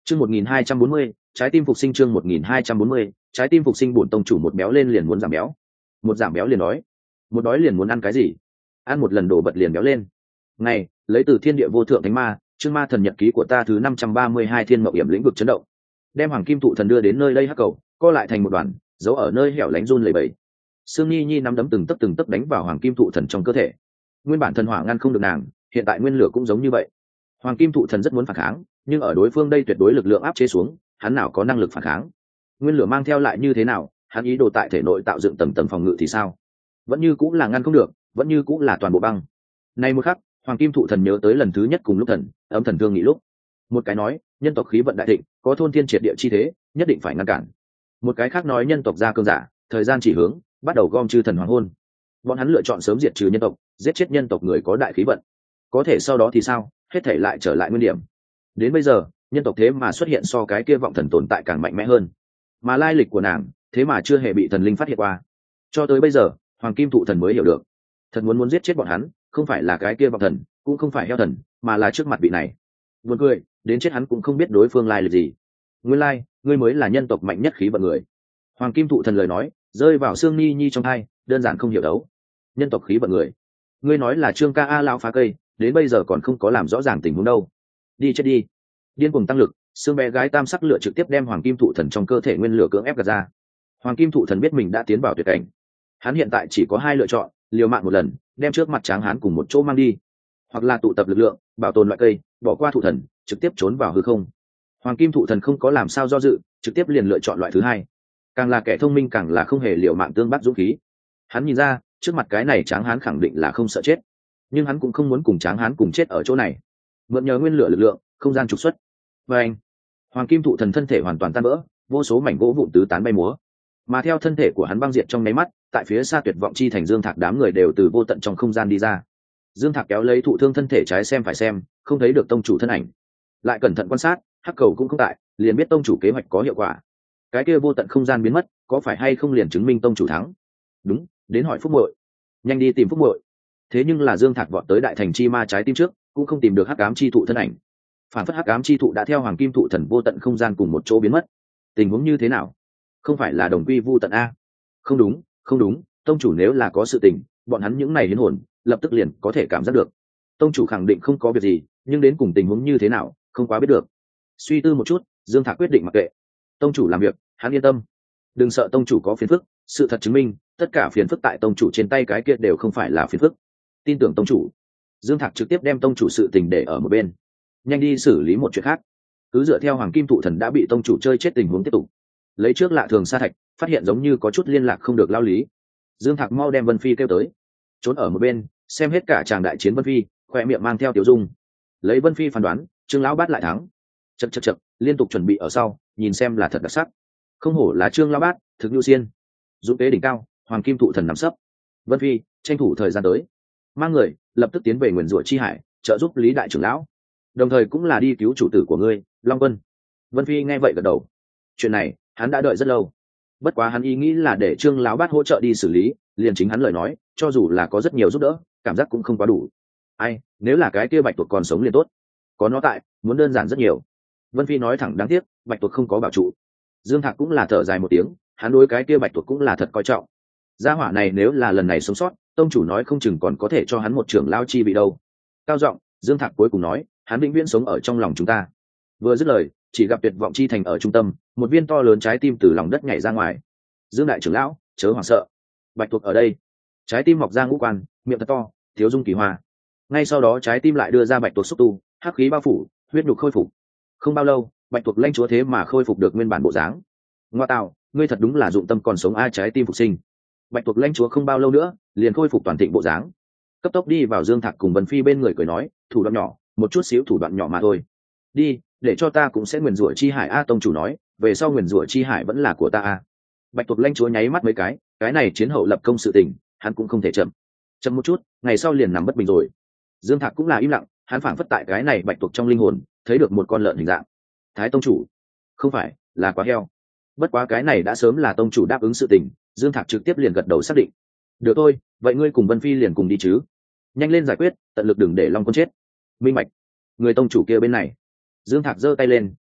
Chương 1240, trái tim phục sinh. Chương 1240, trái tim phục sinh. Bổn tông chủ một béo lên liền muốn giảm béo, một giảm béo liền đói, một đói liền muốn ăn cái gì? Ăn một lần đổ bật liền béo lên. Này, lấy từ thiên địa vô thượng thánh ma, chương ma thần nhật ký của ta thứ 532 thiên mộng hiểm lĩnh vực chấn động. Đem hoàng kim thụ thần đưa đến nơi đây hắc cầu, co lại thành một đoàn, giấu ở nơi hẻo lánh run lẩy bẩy. Sương Nhi Nhi nắm đấm từng tấc đánh vào hoàng kim thụ thần trong cơ thể. Nguyên bản thần hỏa ngăn không được nàng, hiện tại nguyên lửa cũng giống như vậy. Hoàng kim thụ thần rất muốn phản kháng, nhưng ở đối phương đây tuyệt đối lực lượng áp chế xuống, hắn nào có năng lực phản kháng. Nguyên lửa mang theo lại như thế nào, hắn ý đồ tại thể nội tạo dựng tầng tầng phòng ngự thì sao? Vẫn như cũng là ngăn không được, vẫn như cũng là toàn bộ băng. Nay một khắc, hoàng kim thụ thần nhớ tới lần thứ nhất cùng lúc thần ấm thần thương nghị lúc, một cái nói nhân tộc khí vận đại thịnh, có thôn thiên triệt địa chi thế, nhất định phải ngăn cản. Một cái khác nói nhân tộc ra cơn giả, thời gian chỉ hướng, bắt đầu gom chư thần hoàng hôn. Bọn hắn lựa chọn sớm diệt trừ nhân tộc, giết chết nhân tộc người có đại khí vận. Có thể sau đó thì sao? Hết thể lại trở lại nguyên điểm. Đến bây giờ, nhân tộc thế mà xuất hiện so cái kia vọng thần tồn tại càng mạnh mẽ hơn, mà lai lịch của nàng thế mà chưa hề bị thần linh phát hiện qua. Cho tới bây giờ, hoàng kim thụ thần mới hiểu được, thật muốn giết chết bọn hắn, không phải là cái kia vọng thần, cũng không phải heo thần, mà là trước mặt vị này. Buồn cười, đến chết hắn cũng không biết đối phương lai lịch gì. Nguyên lai, ngươi mới là nhân tộc mạnh nhất khí vận người. Hoàng kim thụ thần lời nói rơi vào Sương Nhi Nhi trong tai, đơn giản không hiểu đấu. Nhân tộc khí vận người? Ngươi nói là Trương ca a lão phá cây, đến bây giờ còn không có làm rõ ràng tình huống đâu. Đi chết đi. Điên cuồng tăng lực, xương bé gái tam sắc lửa trực tiếp đem hoàng kim thụ thần trong cơ thể nguyên lửa cưỡng ép gạt ra. Hoàng kim thụ thần biết mình đã tiến vào tuyệt cảnh, hắn hiện tại chỉ có hai lựa chọn: liều mạng một lần, đem trước mặt tráng hán cùng một chỗ mang đi, hoặc là tụ tập lực lượng, bảo tồn loại cây, bỏ qua thụ thần, trực tiếp trốn vào hư không. Hoàng kim thụ thần không có làm sao do dự, trực tiếp liền lựa chọn loại thứ hai. Càng là kẻ thông minh càng là không hề liều mạng tương bắt dũng khí. Hắn nhìn ra, trước mặt cái này tráng hán khẳng định là không sợ chết, nhưng hắn cũng không muốn cùng tráng hán cùng chết ở chỗ này. Mượn nhờ nguyên lửa lực lượng, không gian trục xuất. Và anh, hoàng kim thụ thần thân thể hoàn toàn tan vỡ, vô số mảnh gỗ vụn tứ tán bay múa. Mà theo thân thể của hắn băng diệt trong nháy mắt, tại phía xa tuyệt vọng chi thành Dương Thạc đám người đều từ vô tận trong không gian đi ra. Dương Thạc kéo lấy thụ thương thân thể trái xem phải xem, không thấy được tông chủ thân ảnh. Lại cẩn thận quan sát, hắc cầu cũng không tại, liền biết tông chủ kế hoạch có hiệu quả. Cái kia vô tận không gian biến mất, có phải hay không liền chứng minh tông chủ thắng? Đúng, đến hỏi Phúc Muội. Nhanh đi tìm Phúc Muội. Thế nhưng là Dương Thạc vọt tới đại thành chi ma trái tim trước, cũng không tìm được hắc ám chi thụ thân ảnh. Phản phất hắc ám chi thụ đã theo hoàng kim thụ thần vô tận không gian cùng một chỗ biến mất. Tình huống như thế nào? Không phải là đồng quy vu tận a? Không đúng, không đúng, tông chủ nếu là có sự tình, bọn hắn những này hiến hồn lập tức liền có thể cảm giác được. Tông chủ khẳng định không có việc gì, nhưng đến cùng tình huống như thế nào, không quá biết được. Suy tư một chút, Dương Thạc quyết định mặc kệ. Tông chủ làm việc, hắn yên tâm. Đừng sợ tông chủ có phiền phức, sự thật chứng minh, tất cả phiền phức tại tông chủ trên tay cái kia đều không phải là phiền phức. Tin tưởng tông chủ. Dương Thạc trực tiếp đem tông chủ sự tình để ở một bên, nhanh đi xử lý một chuyện khác. Cứ dựa theo hoàng kim thụ thần đã bị tông chủ chơi chết tình huống tiếp tục. Lấy trước lạ thường sa thạch, phát hiện giống như có chút liên lạc không được lao lý. Dương Thạc mau đem Vân Phi kêu tới, trốn ở một bên xem hết cả tràng đại chiến. Vân Phi khoe miệng mang theo tiểu dung, lấy Vân Phi phán đoán Trương lão bát lại thắng. Chật, liên tục chuẩn bị ở sau, nhìn xem là thật đặc sắc. Không hổ là Trương lão bát, thực nhu xiên. Dũng kế đỉnh cao, hoàng kim thụ thần nắm sấp. Vân Phi tranh thủ thời gian tới, mang người lập tức tiến về nguyền rủa chi hải, trợ giúp Lý đại trưởng lão, đồng thời cũng là đi cứu chủ tử của ngươi, Long Quân. Vân Phi nghe vậy gật đầu. Chuyện này hắn đã đợi rất lâu, bất quá hắn ý nghĩ là để Trương lão bát hỗ trợ đi xử lý, liền chính hắn lời nói, cho dù là có rất nhiều giúp đỡ, cảm giác cũng không quá đủ. Ai, nếu là cái kia bạch tuộc còn sống liền tốt, có nó tại, muốn đơn giản rất nhiều. Vân Phi nói thẳng, đáng tiếc bạch tuộc không có bảo trụ. Dương Thạc cũng là thở dài một tiếng, hắn đối cái kia bạch tuộc cũng là thật coi trọng. Gia hỏa này nếu là lần này sống sót, tông chủ nói không chừng còn có thể cho hắn một trưởng lao chi vị đâu. Cao giọng, Dương Thạc cuối cùng nói, hắn vĩnh viễn sống ở trong lòng chúng ta. Vừa dứt lời, chỉ gặp tuyệt vọng chi thành ở trung tâm, một viên to lớn trái tim từ lòng đất nhảy ra ngoài. Dương đại trưởng lão, chớ hoảng sợ, bạch tuộc ở đây. Trái tim mọc ra ngũ quan, miệng thật to, thiếu dung kỳ hoa. Ngay sau đó trái tim lại đưa ra bạch tuộc xúc tu, hắc khí bao phủ, huyết nhục khôi phục. Không bao lâu, bạch tuộc lãnh chúa thế mà khôi phục được nguyên bản bộ dáng. Ngoa tạo, ngươi thật đúng là dụng tâm còn sống a. Trái tim phục sinh. Bạch tuộc lãnh chúa không bao lâu nữa liền khôi phục toàn thịnh bộ dáng, cấp tốc đi vào Dương Thạc cùng Vân Phi bên người, cười nói, thủ đoạn nhỏ, một chút xíu thủ đoạn nhỏ mà thôi. Đi, để cho ta cũng sẽ nguyền rủa chi hải a. Tông chủ nói, về sau nguyền rủa chi hải vẫn là của ta a. Bạch tuộc lãnh chúa nháy mắt mấy cái này chiến hậu lập công sự tình, hắn cũng không thể chậm một chút, ngày sau liền nằm bất bình rồi. Dương Thạc cũng là im lặng, hắn phảng phất tại cái này bạch tuộc trong linh hồn thấy được một con lợn hình dạng. Thái tông chủ, không phải là quá heo. Bất quá cái này đã sớm là tông chủ đáp ứng sự tình, Dương Thạc trực tiếp liền gật đầu xác định. Được thôi, vậy ngươi cùng Vân Phi liền cùng đi chứ. Nhanh lên giải quyết, tận lực đừng để Long Quân chết. Minh bạch. Người tông chủ kia bên này. Dương Thạc giơ tay lên,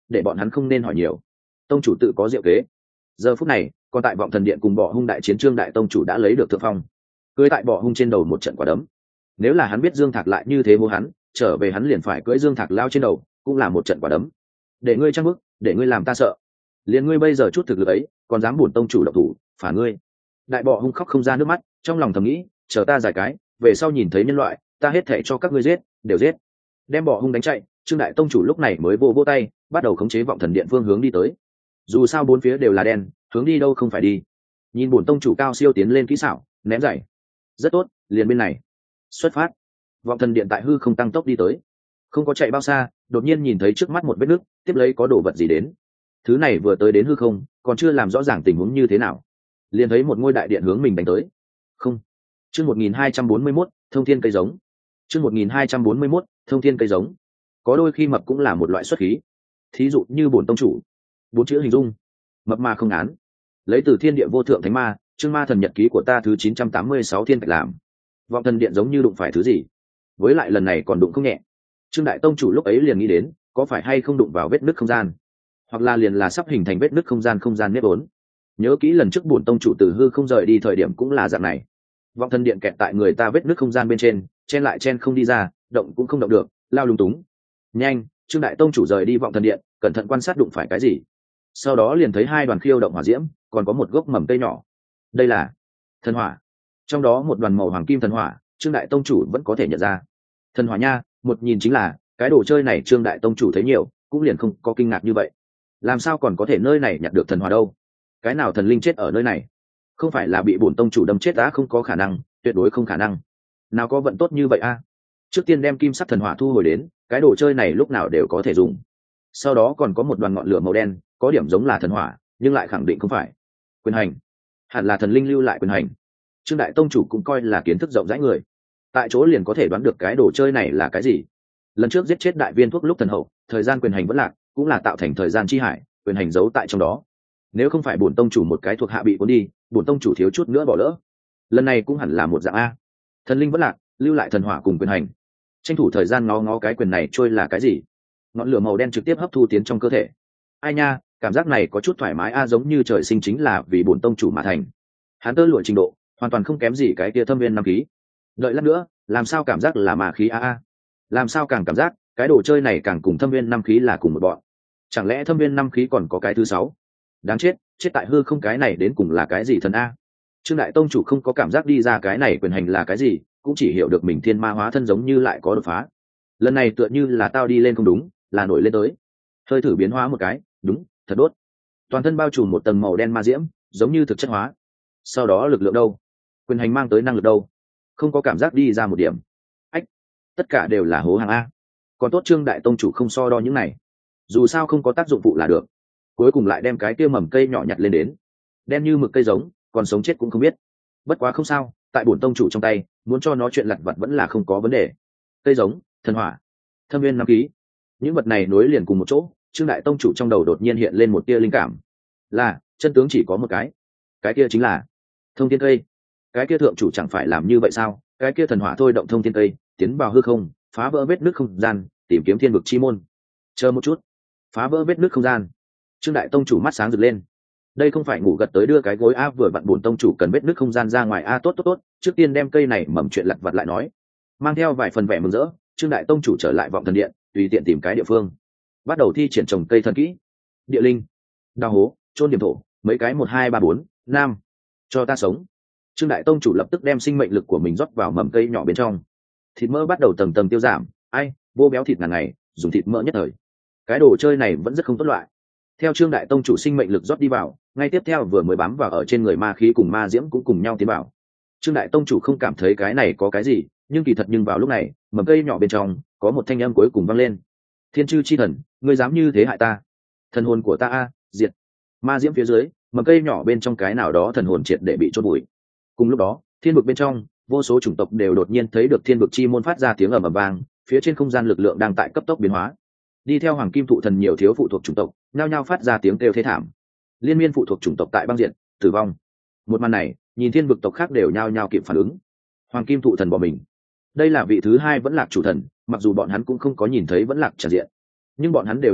để bọn hắn không nên hỏi nhiều. Tông chủ tự có diệu kế. Giờ phút này còn tại vọng thần điện cùng bọ hung đại chiến, Trương đại tông chủ đã lấy được thượng phong, cưỡi tại bọ hung trên đầu một trận quả đấm. Nếu là hắn biết Dương Thạc lại như thế hô hắn, trở về hắn liền phải cưỡi Dương Thạc lao trên đầu, cũng là một trận quả đấm. Để ngươi trang bức, để ngươi làm ta sợ, liền ngươi bây giờ chút thực lực ấy còn dám bổn tông chủ độc thủ phả ngươi. Đại bọ hung khóc không ra nước mắt, trong lòng thầm nghĩ, chờ ta giải cái, về sau nhìn thấy nhân loại, ta hết thảy cho các ngươi giết, đều giết. Đem bọ hung đánh chạy, Trương đại tông chủ lúc này mới vô tay, bắt đầu khống chế vọng thần điện phương hướng đi tới. Dù sao bốn phía đều là đen, hướng đi đâu không phải đi. Nhìn bổn tông chủ cao siêu tiến lên kỹ xảo, ném giày. Rất tốt, liền bên này. Xuất phát. Vọng thần điện tại hư không tăng tốc đi tới. Không có chạy bao xa, đột nhiên nhìn thấy trước mắt một vết nứt, tiếp lấy có đồ vật gì đến. Thứ này vừa tới đến hư không, còn chưa làm rõ ràng tình huống như thế nào, liền thấy một ngôi đại điện hướng mình đánh tới. Không. Chương 1241, thông thiên cây giống. Chương 1241, thông thiên cây giống. Có đôi khi mập cũng là một loại xuất khí. Thí dụ như bổn tông chủ. Bốn chữ hình dung. Mập ma không án. Lấy từ thiên địa vô thượng thánh ma, chương ma thần nhật ký của ta thứ 986 thiên cách làm. Vọng thần điện giống như đụng phải thứ gì. Với lại lần này còn đụng không nhẹ. Trương đại tông chủ lúc ấy liền nghĩ đến, có phải hay không đụng vào vết nứt không gian, hoặc là liền là sắp hình thành vết nứt không gian nếp ốn. Nhớ kỹ lần trước bổn tông chủ từ hư không rời đi thời điểm cũng là dạng này. Vọng thần điện kẹt tại người ta vết nứt không gian bên trên, chen lại chen không đi ra, động cũng không động được, lao lung túng. Nhanh, Trương đại tông chủ rời đi vọng thần điện, cẩn thận quan sát đụng phải cái gì. Sau đó liền thấy hai đoàn khiêu động hỏa diễm, còn có một gốc mầm cây nhỏ. Đây là thần hỏa. Trong đó một đoàn màu hoàng kim thần hỏa, Trương đại tông chủ vẫn có thể nhận ra. Thần hỏa nha, một nhìn chính là cái đồ chơi này. Trương đại tông chủ thấy nhiều, cũng liền không có kinh ngạc như vậy. Làm sao còn có thể nơi này nhặt được thần hỏa đâu? Cái nào thần linh chết ở nơi này? Không phải là bị bổn tông chủ đâm chết đã? Không có khả năng, tuyệt đối không khả năng. Nào có vận tốt như vậy a? Trước tiên đem kim sắc thần hỏa thu hồi đến, cái đồ chơi này lúc nào đều có thể dùng. Sau đó còn có một đoàn ngọn lửa màu đen, có điểm giống là thần hỏa, nhưng lại khẳng định không phải. Quyền hành, hẳn là thần linh lưu lại quyền hành. Trương đại tông chủ cũng coi là kiến thức rộng rãi người, tại chỗ liền có thể đoán được cái đồ chơi này là cái gì. Lần trước giết chết đại viên thuốc lúc thần hậu, thời gian quyền hành vẫn lạc, cũng là tạo thành thời gian chi hải, quyền hành giấu tại trong đó. Nếu không phải bổn tông chủ một cái thuộc hạ bị cuốn đi, bổn tông chủ thiếu chút nữa bỏ lỡ. Lần này cũng hẳn là một dạng a. Thần linh vẫn lạc, lưu lại thần hỏa cùng quyền hành. Tranh thủ thời gian ngó cái quyền này trôi là cái gì. Ngọn lửa màu đen trực tiếp hấp thu tiến trong cơ thể. Ai nha, cảm giác này có chút thoải mái a, giống như trời sinh chính là vì bổn tông chủ mà thành. Hắn tơ lụa trình độ hoàn toàn không kém gì cái kia thâm viên năm khí. Đợi lát nữa, làm sao cảm giác là mà khí a. Làm sao càng cảm giác cái đồ chơi này càng cùng thâm viên năm khí là cùng một bọn. Chẳng lẽ thâm viên năm khí còn có cái thứ sáu? Đáng chết, chết tại hư không, cái này đến cùng là cái gì thần a? Trương đại tông chủ không có cảm giác đi ra cái này quyền hành là cái gì, cũng chỉ hiểu được mình thiên ma hóa thân giống như lại có đột phá. Lần này tựa như là tao đi lên không đúng, là nổi lên tới. Hơi thử biến hóa một cái, đúng, thật đốt. Toàn thân bao trùm một tầng màu đen ma diễm, giống như thực chất hóa. Sau đó lực lượng đâu? Quyền hành mang tới năng lực đâu? Không có cảm giác đi ra một điểm. Ách, tất cả đều là hố hàng a. Còn tốt Trương đại tông chủ không so đo những này, dù sao không có tác dụng phụ là được. Cuối cùng lại đem cái kia mầm cây nhỏ nhặt lên đến, đen như mực cây giống, còn sống chết cũng không biết. Bất quá không sao, tại bổn tông chủ trong tay, muốn cho nó chuyện lặt vặt vẫn là không có vấn đề. Cây giống, thần hỏa, thâm viên năm khí, những vật này nối liền cùng một chỗ. Trương đại tông chủ trong đầu đột nhiên hiện lên một tia linh cảm, là chân tướng chỉ có một cái kia chính là thông thiên cây. Cái kia thượng chủ chẳng phải làm như vậy sao? Cái kia thần hỏa thôi động thông thiên cây, tiến vào hư không, phá vỡ vết nứt không gian, tìm kiếm thiên vực chi môn. Chờ một chút, phá vỡ vết nứt không gian. Trương đại tông chủ mắt sáng rực lên. Đây không phải ngủ gật tới đưa cái gối a, vừa vặn bổn tông chủ cần vết nứt không gian ra ngoài a. Tốt, trước tiên đem cây này mầm chuyện lặt vặt lại nói. Mang theo vài phần vẻ mừng rỡ, Trương đại tông chủ trở lại vọng thần điện, tùy tiện tìm cái địa phương, bắt đầu thi triển trồng cây thần kỹ. Địa linh, đào hố, chôn điểm thổ, mấy cái 1 2 3 4 5, cho ta sống. Trương đại tông chủ lập tức đem sinh mệnh lực của mình rót vào mầm cây nhỏ bên trong. Thịt mỡ bắt đầu tầng tầng tiêu giảm, ai vô béo thịt ngàn ngày, dùng thịt mỡ nhất thời. Cái đồ chơi này vẫn rất không tốt loại. Theo Trương đại tông chủ sinh mệnh lực rót đi vào, ngay tiếp theo vừa mới bám vào ở trên người ma khí cùng ma diễm cũng cùng nhau tiến vào. Trương đại tông chủ không cảm thấy cái này có cái gì, nhưng kỳ thật nhưng vào lúc này, mầm cây nhỏ bên trong có một thanh âm cuối cùng vang lên. Thiên chư chi thần, ngươi dám như thế hại ta? Thần hồn của ta a, diệt. Ma diễm phía dưới, mầm cây nhỏ bên trong cái nào đó thần hồn triệt để bị chôn bụi. Cùng lúc đó, thiên vực bên trong, vô số chủng tộc đều đột nhiên thấy được thiên vực chi môn phát ra tiếng ầm ầm vang, phía trên không gian lực lượng đang tại cấp tốc biến hóa. Đi theo hoàng kim thụ thần nhiều thiếu phụ thuộc chủng tộc, nhao nhao phát ra tiếng kêu thê thảm. Liên miên phụ thuộc chủng tộc tại băng diện, tử vong. Một màn này, nhìn thiên vực tộc khác đều nhao nhao kịp phản ứng. Hoàng kim thụ thần bỏ mình. Đây là vị thứ hai vẫn lạc chủ thần, mặc dù bọn hắn cũng không có nhìn thấy vẫn lạc tràn diện, nhưng bọn hắn đều hiểu được,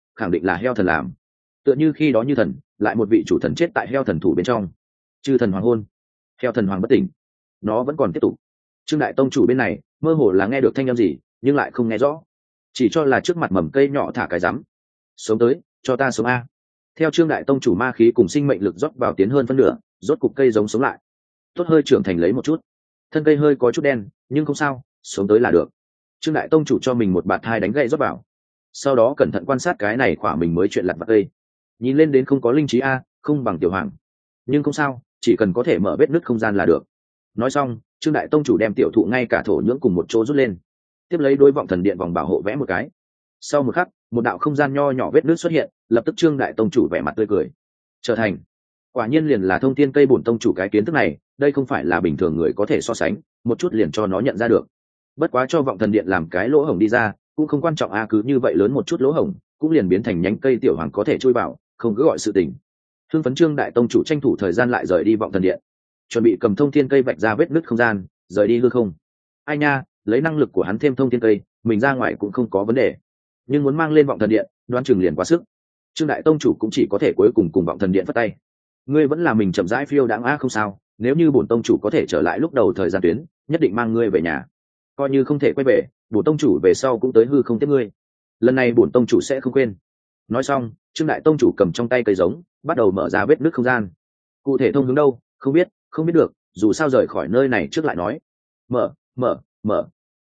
khẳng định là heo thần làm. Tựa như khi đó như thần, lại một vị chủ thần chết tại heo thần thủ bên trong. Chư thần hoàng hôn, heo thần hoàng bất tỉnh, nó vẫn còn tiếp tục. Trương đại tông chủ bên này mơ hồ là nghe được thanh âm gì, nhưng lại không nghe rõ, chỉ cho là trước mặt mầm cây nhỏ thả cái rắm. Sống tới, cho ta sống a. Theo Trương đại tông chủ ma khí cùng sinh mệnh lực rót vào tiến hơn phân nửa, rốt cục cây giống sống lại. Tốt hơi trưởng thành lấy một chút, thân cây hơi có chút đen, nhưng không sao, sống tới là được. Trương đại tông chủ cho mình một bạt thai đánh gậy rót vào, sau đó cẩn thận quan sát cái này khỏa mình mới chuyện lặt vặt cây. Nhìn lên đến không có linh trí a, không bằng tiểu hoàng, nhưng không sao, chỉ cần có thể mở vết nứt không gian là được. Nói xong, Trương đại tông chủ đem tiểu thụ ngay cả thổ nhưỡng cùng một chỗ rút lên, tiếp lấy đối vọng thần điện vòng bảo hộ vẽ một cái. Sau một khắc, một đạo không gian nho nhỏ vết nứt xuất hiện, lập tức Trương đại tông chủ vẻ mặt tươi cười. Trở thành, quả nhiên liền là thông thiên cây bổn tông chủ cái kiến thức này, đây không phải là bình thường người có thể so sánh, một chút liền cho nó nhận ra được. Bất quá cho vọng thần điện làm cái lỗ hổng đi ra, cũng không quan trọng a, cứ như vậy lớn một chút lỗ hổng, cũng liền biến thành nhánh cây tiểu hoàng có thể chui vào, không cứ gọi sự tình. Hưng phấn Trương đại tông chủ tranh thủ thời gian lại rời đi vọng thần điện, chuẩn bị cầm thông thiên cây vạch ra vết nứt không gian, rời đi hư không. Ai nha, lấy năng lực của hắn thêm thông thiên cây, mình ra ngoài cũng không có vấn đề, nhưng muốn mang lên vọng thần điện, đoán chừng liền quá sức. Trương đại tông chủ cũng chỉ có thể cuối cùng cùng vọng thần điện phất tay. Ngươi vẫn là mình chậm rãi phiêu đãng a, không sao, nếu như bổn tông chủ có thể trở lại lúc đầu thời gian tuyến, nhất định mang ngươi về nhà. Coi như không thể quay về, bổn tông chủ về sau cũng tới hư không tiếp ngươi. Lần này bổn tông chủ sẽ không quên. Nói xong, Trương đại tông chủ cầm trong tay cây giống, bắt đầu mở ra vết nứt không gian. Cụ thể thông hướng đâu, không biết được, dù sao rời khỏi nơi này trước lại nói. Mở,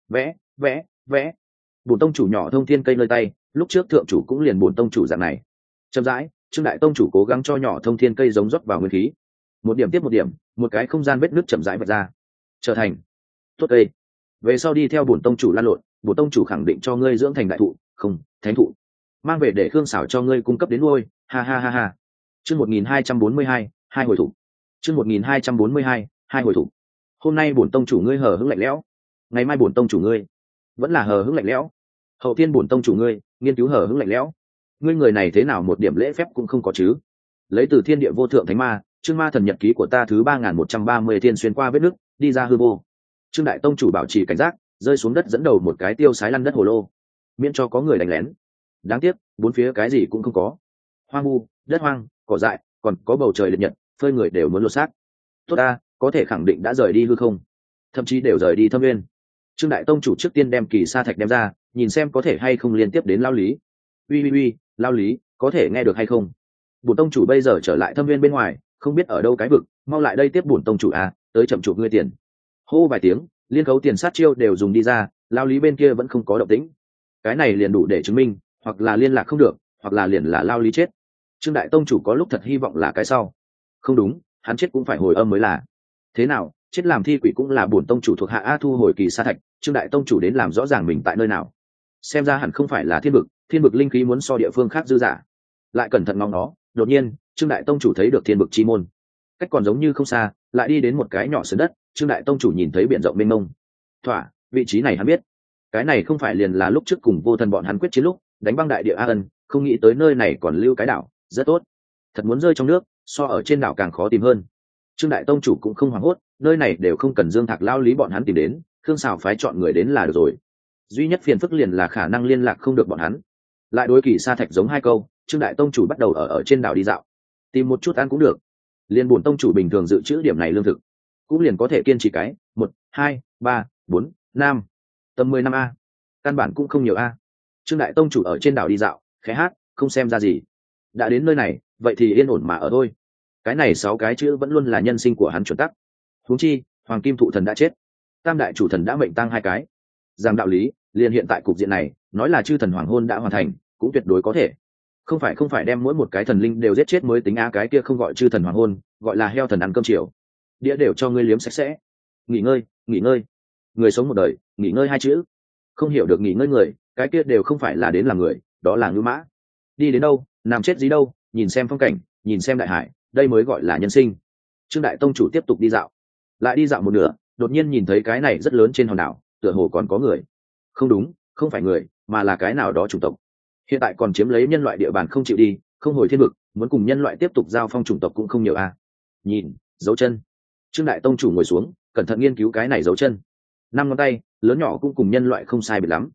vẽ. Bổn tông chủ nhỏ thông thiên cây nơi tay, lúc trước thượng chủ cũng liền bổn tông chủ dạng này. Chậm rãi, Trương đại tông chủ cố gắng cho nhỏ thông thiên cây giống rót vào nguyên khí, một điểm tiếp một điểm, một cái không gian vết nứt chậm rãi vạch ra, trở thành tốt cây. Về sau đi theo bổn tông chủ lan lộn, bổn tông chủ khẳng định cho ngươi dưỡng thành đại thụ, không, thánh thụ, mang về để Khương Sảo cho ngươi cung cấp đến nuôi. Ha. Chương 1242, hai hồi thủ. Chương 1242, hai hồi thủ. Hôm nay bổn tông chủ ngươi hờ hững lạnh lẽo, ngày mai bổn tông chủ ngươi vẫn là hờ hững lạnh lẽo, hậu thiên bổn tông chủ ngươi nghiên cứu hờ hững lạnh lẽo. Ngươi người này thế nào một điểm lễ phép cũng không có chứ? Lấy từ thiên địa vô thượng thánh ma, chương ma thần nhật ký của ta thứ 3130 thiên xuyên qua vết nứt, đi ra hư vô. Trương đại tông chủ bảo trì cảnh giác, rơi xuống đất dẫn đầu một cái tiêu sái lăn đất hồ lô, miễn cho có người đánh lén. Đáng tiếc, bốn phía cái gì cũng không có, hoang vu, đất hoang, cỏ dại, còn có bầu trời liệt nhật, phơi người đều muốn lột xác. Tốt ta, có thể khẳng định đã rời đi hư không, thậm chí đều rời đi thâm nguyên. Trương đại tông chủ trước tiên đem kỳ sa thạch đem ra, nhìn xem có thể hay không liên tiếp đến lao lý. Uy, lao lý, có thể nghe được hay không? Bổn tông chủ bây giờ trở lại thâm viên bên ngoài, không biết ở đâu cái vực, mau lại đây tiếp bổn tông chủ à, tới chậm chụp ngươi tiền. Hô vài tiếng, liên cấu tiền sát chiêu đều dùng đi ra, lao lý bên kia vẫn không có động tĩnh. Cái này liền đủ để chứng minh, hoặc là liên lạc không được, hoặc là liền là lao lý chết. Trương đại tông chủ có lúc thật hy vọng là cái sau. Không đúng, hắn chết cũng phải hồi âm mới là. Thế nào, chết làm thi quỷ cũng là bổn tông chủ thuộc hạ a, thu hồi kỳ sa thạch, Trương đại tông chủ đến làm rõ ràng mình tại nơi nào. Xem ra hẳn không phải là thiên vực linh khí muốn so địa phương khác dư giả. Lại cẩn thận ngóng nó, đột nhiên Trương đại tông chủ thấy được thiên vực chi môn, cách còn giống như không xa, lại đi đến một cái nhỏ sườn đất. Trương đại tông chủ nhìn thấy biển rộng mênh mông, thỏa, vị trí này hắn biết, cái này không phải liền là lúc trước cùng vô thần bọn hắn quyết chiến lúc đánh băng đại địa a ân, không nghĩ tới nơi này còn lưu cái đảo, rất tốt, thật muốn rơi trong nước so ở trên đảo càng khó tìm hơn. Trương đại tông chủ cũng không hoảng hốt, nơi này đều không cần Dương Thạc lao lý bọn hắn tìm đến, Khương Sào phái chọn người đến là được rồi. Duy nhất phiền phức liền là khả năng liên lạc không được bọn hắn. Lại đối kỳ sa thạch giống hai câu, Trương đại tông chủ bắt đầu ở trên đảo đi dạo, tìm một chút ăn cũng được. Liên bổn tông chủ bình thường dự trữ điểm này lương thực, cũng liền có thể kiên trì cái 1, 2, 3, 4, 5, tầm 10 năm a, căn bản cũng không nhiều a. Trương đại tông chủ ở trên đảo đi dạo, khẽ hát, không xem ra gì. Đã đến nơi này, vậy thì yên ổn mà ở thôi. Cái này 6 cái chữ vẫn luôn là nhân sinh của hắn chuẩn tắc. Huống chi, hoàng kim thụ thần đã chết, tam đại chủ thần đã mệnh tang 2 cái. Rằng đạo lý, liền hiện tại cục diện này, nói là chư thần hoàng hôn đã hoàn thành, cũng tuyệt đối có thể. Không phải đem mỗi một cái thần linh đều giết chết mới tính a, cái kia không gọi chư thần hoàng hôn, gọi là heo thần ăn cơm chiều. Đĩa đều cho ngươi liếm sạch sẽ. Nghỉ ngơi. Người sống một đời, nghỉ ngơi 2 chữ. Không hiểu được nghỉ ngơi người, cái kia đều không phải là đến làm người, đó là ngưu mã. Đi đến đâu, nằm chết gì đâu, nhìn xem phong cảnh, nhìn xem đại hải, đây mới gọi là nhân sinh. Trương đại tông chủ tiếp tục đi dạo, lại đi dạo một nửa, đột nhiên nhìn thấy cái này rất lớn trên hòn đảo, tựa hồ còn có người. Không đúng, không phải người, mà là cái nào đó chủng tộc. Hiện tại còn chiếm lấy nhân loại địa bàn không chịu đi, không hồi thiên vực, muốn cùng nhân loại tiếp tục giao phong, chủng tộc cũng không nhiều a. Nhìn, dấu chân. Trương đại tông chủ ngồi xuống, cẩn thận nghiên cứu cái này dấu chân. 5 ngón tay, lớn nhỏ cũng cùng nhân loại không sai biệt lắm.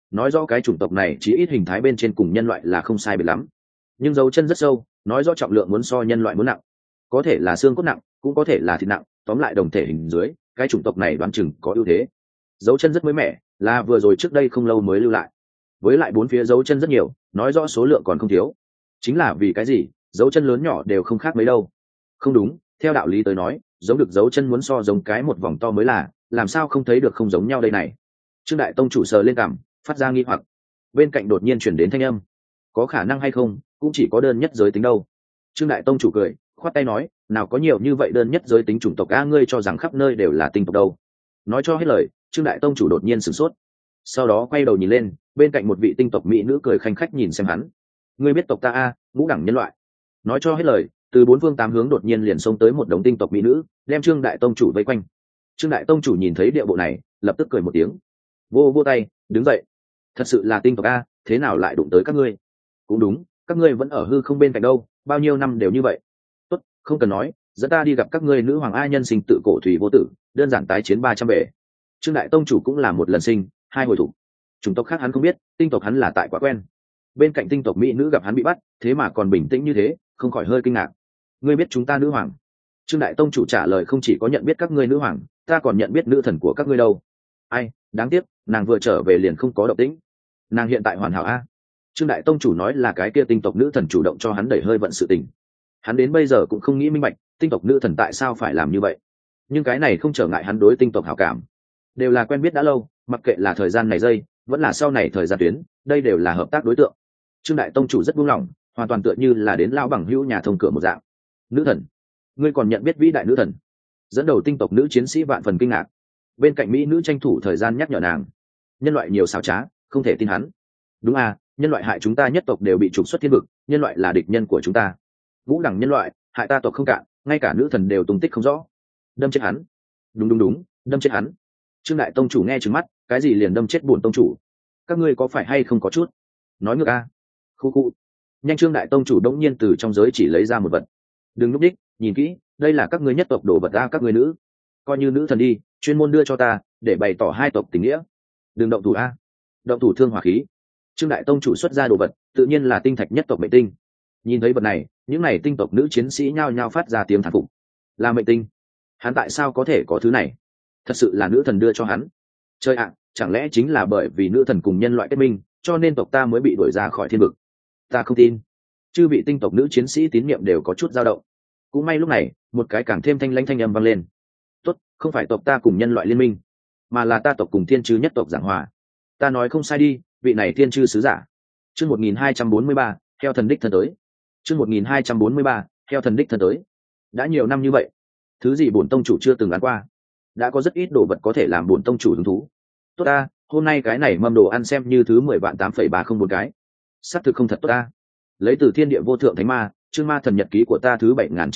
nói rõ cái chủng tộc này chỉ ít hình thái bên trên cùng nhân loại là không sai biệt lắm, nhưng dấu chân rất sâu, nói rõ trọng lượng muốn so nhân loại muốn nặng, có thể là xương cốt nặng, cũng có thể là thịt nặng, tóm lại đồng thể hình dưới cái chủng tộc này đoán chừng có ưu thế. Dấu chân rất mới mẻ, là vừa rồi trước đây không lâu mới lưu lại, với lại bốn phía dấu chân rất nhiều, nói rõ số lượng còn không thiếu. Chính là vì cái gì dấu chân lớn nhỏ đều không khác mấy đâu. Không đúng, theo đạo lý tới nói giống được dấu chân muốn so giống cái một vòng to mới là, làm sao không thấy được không giống nhau đây này. Trương đại tông chủ sờ lên cằm, phát ra nghi hoặc. Bên cạnh đột nhiên chuyển đến thanh âm, có khả năng hay không cũng chỉ có đơn nhất giới tính đâu. Trương đại tông chủ cười khoát tay nói, nào có nhiều như vậy đơn nhất giới tính chủng tộc a, ngươi cho rằng khắp nơi đều là tinh tộc đâu. Nói cho hết lời, Trương đại tông chủ đột nhiên sửng sốt, sau đó quay đầu nhìn lên, bên cạnh một vị tinh tộc mỹ nữ cười khanh khách nhìn xem hắn. Ngươi biết tộc ta a, ngũ đẳng nhân loại. Nói cho hết lời, từ bốn phương tám hướng đột nhiên liền xông tới một đống tinh tộc mỹ nữ, đem Trương đại tông chủ vây quanh. Trương đại tông chủ nhìn thấy địa bộ này, lập tức cười một tiếng, vô vô tay đứng dậy. Thật sự là tinh tộc a, thế nào lại đụng tới các ngươi? Cũng đúng, các ngươi vẫn ở hư không bên cạnh đâu, bao nhiêu năm đều như vậy. Tốt, không cần nói, dẫn ta đi gặp các ngươi nữ hoàng a, nhân sinh tự cổ thủy vô tử, đơn giản tái chiến 300 bể. Trương đại tông chủ cũng là một lần sinh hai hồi thủ, chủng tộc khác hắn không biết, tinh tộc hắn là tại quá quen. Bên cạnh tinh tộc mỹ nữ gặp hắn bị bắt, thế mà còn bình tĩnh như thế, không khỏi hơi kinh ngạc. Ngươi biết chúng ta nữ hoàng? Trương đại tông chủ trả lời, không chỉ có nhận biết các ngươi nữ hoàng, ta còn nhận biết nữ thần của các ngươi đâu. Ai, đáng tiếc, nàng vừa trở về liền không có động tĩnh. Nàng hiện tại hoàn hảo a. Trương đại tông chủ nói là cái kia tinh tộc nữ thần chủ động cho hắn đẩy hơi vận sự tình. Hắn đến bây giờ cũng không nghĩ minh bạch tinh tộc nữ thần tại sao phải làm như vậy, nhưng cái này không trở ngại hắn đối tinh tộc hảo cảm. Đều là quen biết đã lâu, mặc kệ là thời gian này giây vẫn là sau này thời gian tuyến, đây đều là hợp tác đối tượng. Trương đại tông chủ rất buông lỏng, hoàn toàn tựa như là đến lao bằng hữu nhà thông cửa một dạng. Nữ thần? Ngươi còn nhận biết vĩ đại nữ thần? Dẫn đầu tinh tộc nữ chiến sĩ vạn phần kinh ngạc. Bên cạnh mỹ nữ tranh thủ thời gian nhắc nhở nàng, nhân loại nhiều xảo trá, không thể tin hắn. Đúng à, nhân loại hại chúng ta nhất tộc đều bị trục xuất thiên vực, nhân loại là địch nhân của chúng ta. Ngũ đẳng nhân loại hại ta tộc không cạn, ngay cả nữ thần đều tung tích không rõ. Đâm chết hắn. Đúng đúng đúng, đâm chết hắn. Trương đại tông chủ nghe trừng mắt, cái gì liền đâm chết bổn tông chủ? Các ngươi có phải hay không có chút nói ngược a? Khu khu. Nhanh, Trương đại tông chủ đống nhiên từ trong giới chỉ lấy ra một vật. Đừng núp đích, nhìn kỹ, đây là các ngươi nhất tộc đồ vật ra, các ngươi nữ, coi như nữ thần đi, chuyên môn đưa cho ta để bày tỏ hai tộc tình nghĩa. Đừng động thủ a. Động thủ thương hỏa khí. Trương đại tông chủ xuất ra đồ vật, tự nhiên là tinh thạch nhất tộc mệnh tinh. Nhìn thấy vật này, những này tinh tộc nữ chiến sĩ nhao nhao phát ra tiếng thán phục. Là mệnh tinh? Hắn tại sao có thể có thứ này? Thật sự là nữ thần đưa cho hắn? Chơi ạ, chẳng lẽ chính là bởi vì nữ thần cùng nhân loại kết minh, cho nên tộc ta mới bị đuổi ra khỏi thiên vực? Ta không tin. Chư vị tinh tộc nữ chiến sĩ tín nhiệm đều có chút dao động. Cũng may lúc này, một cái càng thêm thanh lãnh thanh âm vang lên. Tốt, không phải tộc ta cùng nhân loại liên minh, mà là ta tộc cùng thiên chư nhất tộc giảng hòa. Ta nói không sai đi, vị này thiên chư sứ giả. Chương 1243, theo thần đích thân tới. Chương 1243, theo thần đích thân tới. Đã nhiều năm như vậy, thứ gì bổn tông chủ chưa từng ăn qua, đã có rất ít đồ vật có thể làm bổn tông chủ hứng thú. Tốt ta, hôm nay cái này mâm đồ ăn xem như thứ 10.8.304 cái, xác thực không thật tốt ta. Lấy từ thiên địa vô thượng thánh ma, chương ma thần nhật ký của ta thứ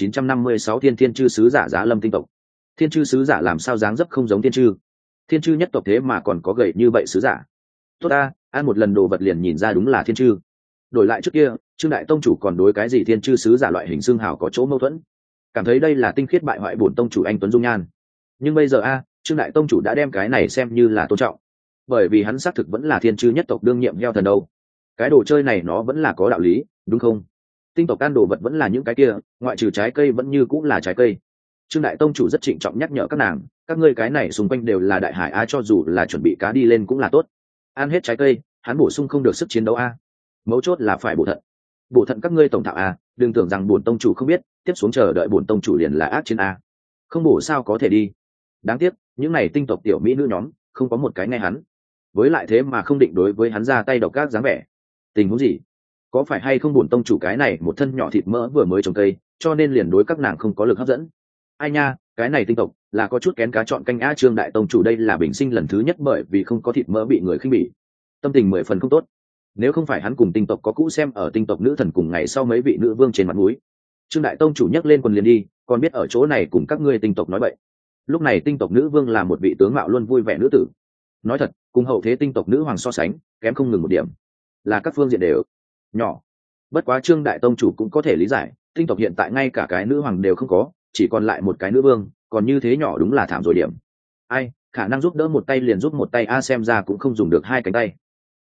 7.956 thiên chư sứ giả giá lâm tinh tộc. Thiên chư sứ giả làm sao dáng dấp không giống thiên chư? Thiên chư nhất tộc thế mà còn có gầy như vậy sứ giả. Tốt ta, ăn một lần đồ vật liền nhìn ra đúng là thiên chư. Đổi lại trước kia, Trương đại tông chủ còn đối cái gì thiên chư sứ giả loại hình xương hào có chỗ mâu thuẫn, cảm thấy đây là tinh khiết bại hoại bổn tông chủ anh tuấn dung nhan. Nhưng bây giờ Trương đại tông chủ đã đem cái này xem như là tôn trọng, bởi vì hắn xác thực vẫn là thiên chư nhất tộc đương nhiệm heo thần đâu. Cái đồ chơi này nó vẫn là có đạo lý, đúng không? Tinh tộc ăn đồ vật vẫn là những cái kia, ngoại trừ trái cây vẫn như cũng là trái cây. Trương đại tông chủ rất trịnh trọng nhắc nhở các nàng, các ngươi cái này xung quanh đều là đại hải cho dù là chuẩn bị cá đi lên cũng là tốt. Ăn hết trái cây, hắn bổ sung không được sức chiến đấu mấu chốt là phải bổ thận. Bổ thận các ngươi tổng thạo đừng tưởng rằng bổn tông chủ không biết, tiếp xuống chờ đợi bổn tông chủ liền là ác chiến không bổ sao có thể đi. Đáng tiếc, những này tinh tộc tiểu mỹ nữ nhóm không có một cái nghe hắn, với lại thế mà không định đối với hắn ra tay độc ác dáng vẻ. Tình huống gì? Có phải hay không bổn tông chủ cái này một thân nhỏ thịt mỡ vừa mới trồng cây, cho nên liền đối các nàng không có lực hấp dẫn? Ai nha, cái này tinh tộc là có chút kén cá chọn canh Trương đại tông chủ đây là bình sinh lần thứ nhất bởi vì không có thịt mỡ bị người khinh bỉ, tâm tình 10 phần không tốt. Nếu không phải hắn cùng tinh tộc có cũ xem ở tinh tộc nữ thần cùng ngày sau mấy vị nữ vương trên mặt mũi, Trương đại tông chủ nhấc lên quần liền đi, còn biết ở chỗ này cùng các ngươi tinh tộc nói bậy. Lúc này tinh tộc nữ vương là một vị tướng mạo luôn vui vẻ nữ tử, nói thật, cùng hậu thế tinh tộc nữ hoàng so sánh kém không ngừng một điểm, là các phương diện đều nhỏ. Bất quá Trương đại tông chủ cũng có thể lý giải, tinh tộc hiện tại ngay cả cái nữ hoàng đều không có, chỉ còn lại một cái nữ vương, còn như thế nhỏ đúng là thảm rồi điểm. Ai, khả năng giúp đỡ một tay liền giúp một tay xem ra cũng không dùng được hai cánh tay.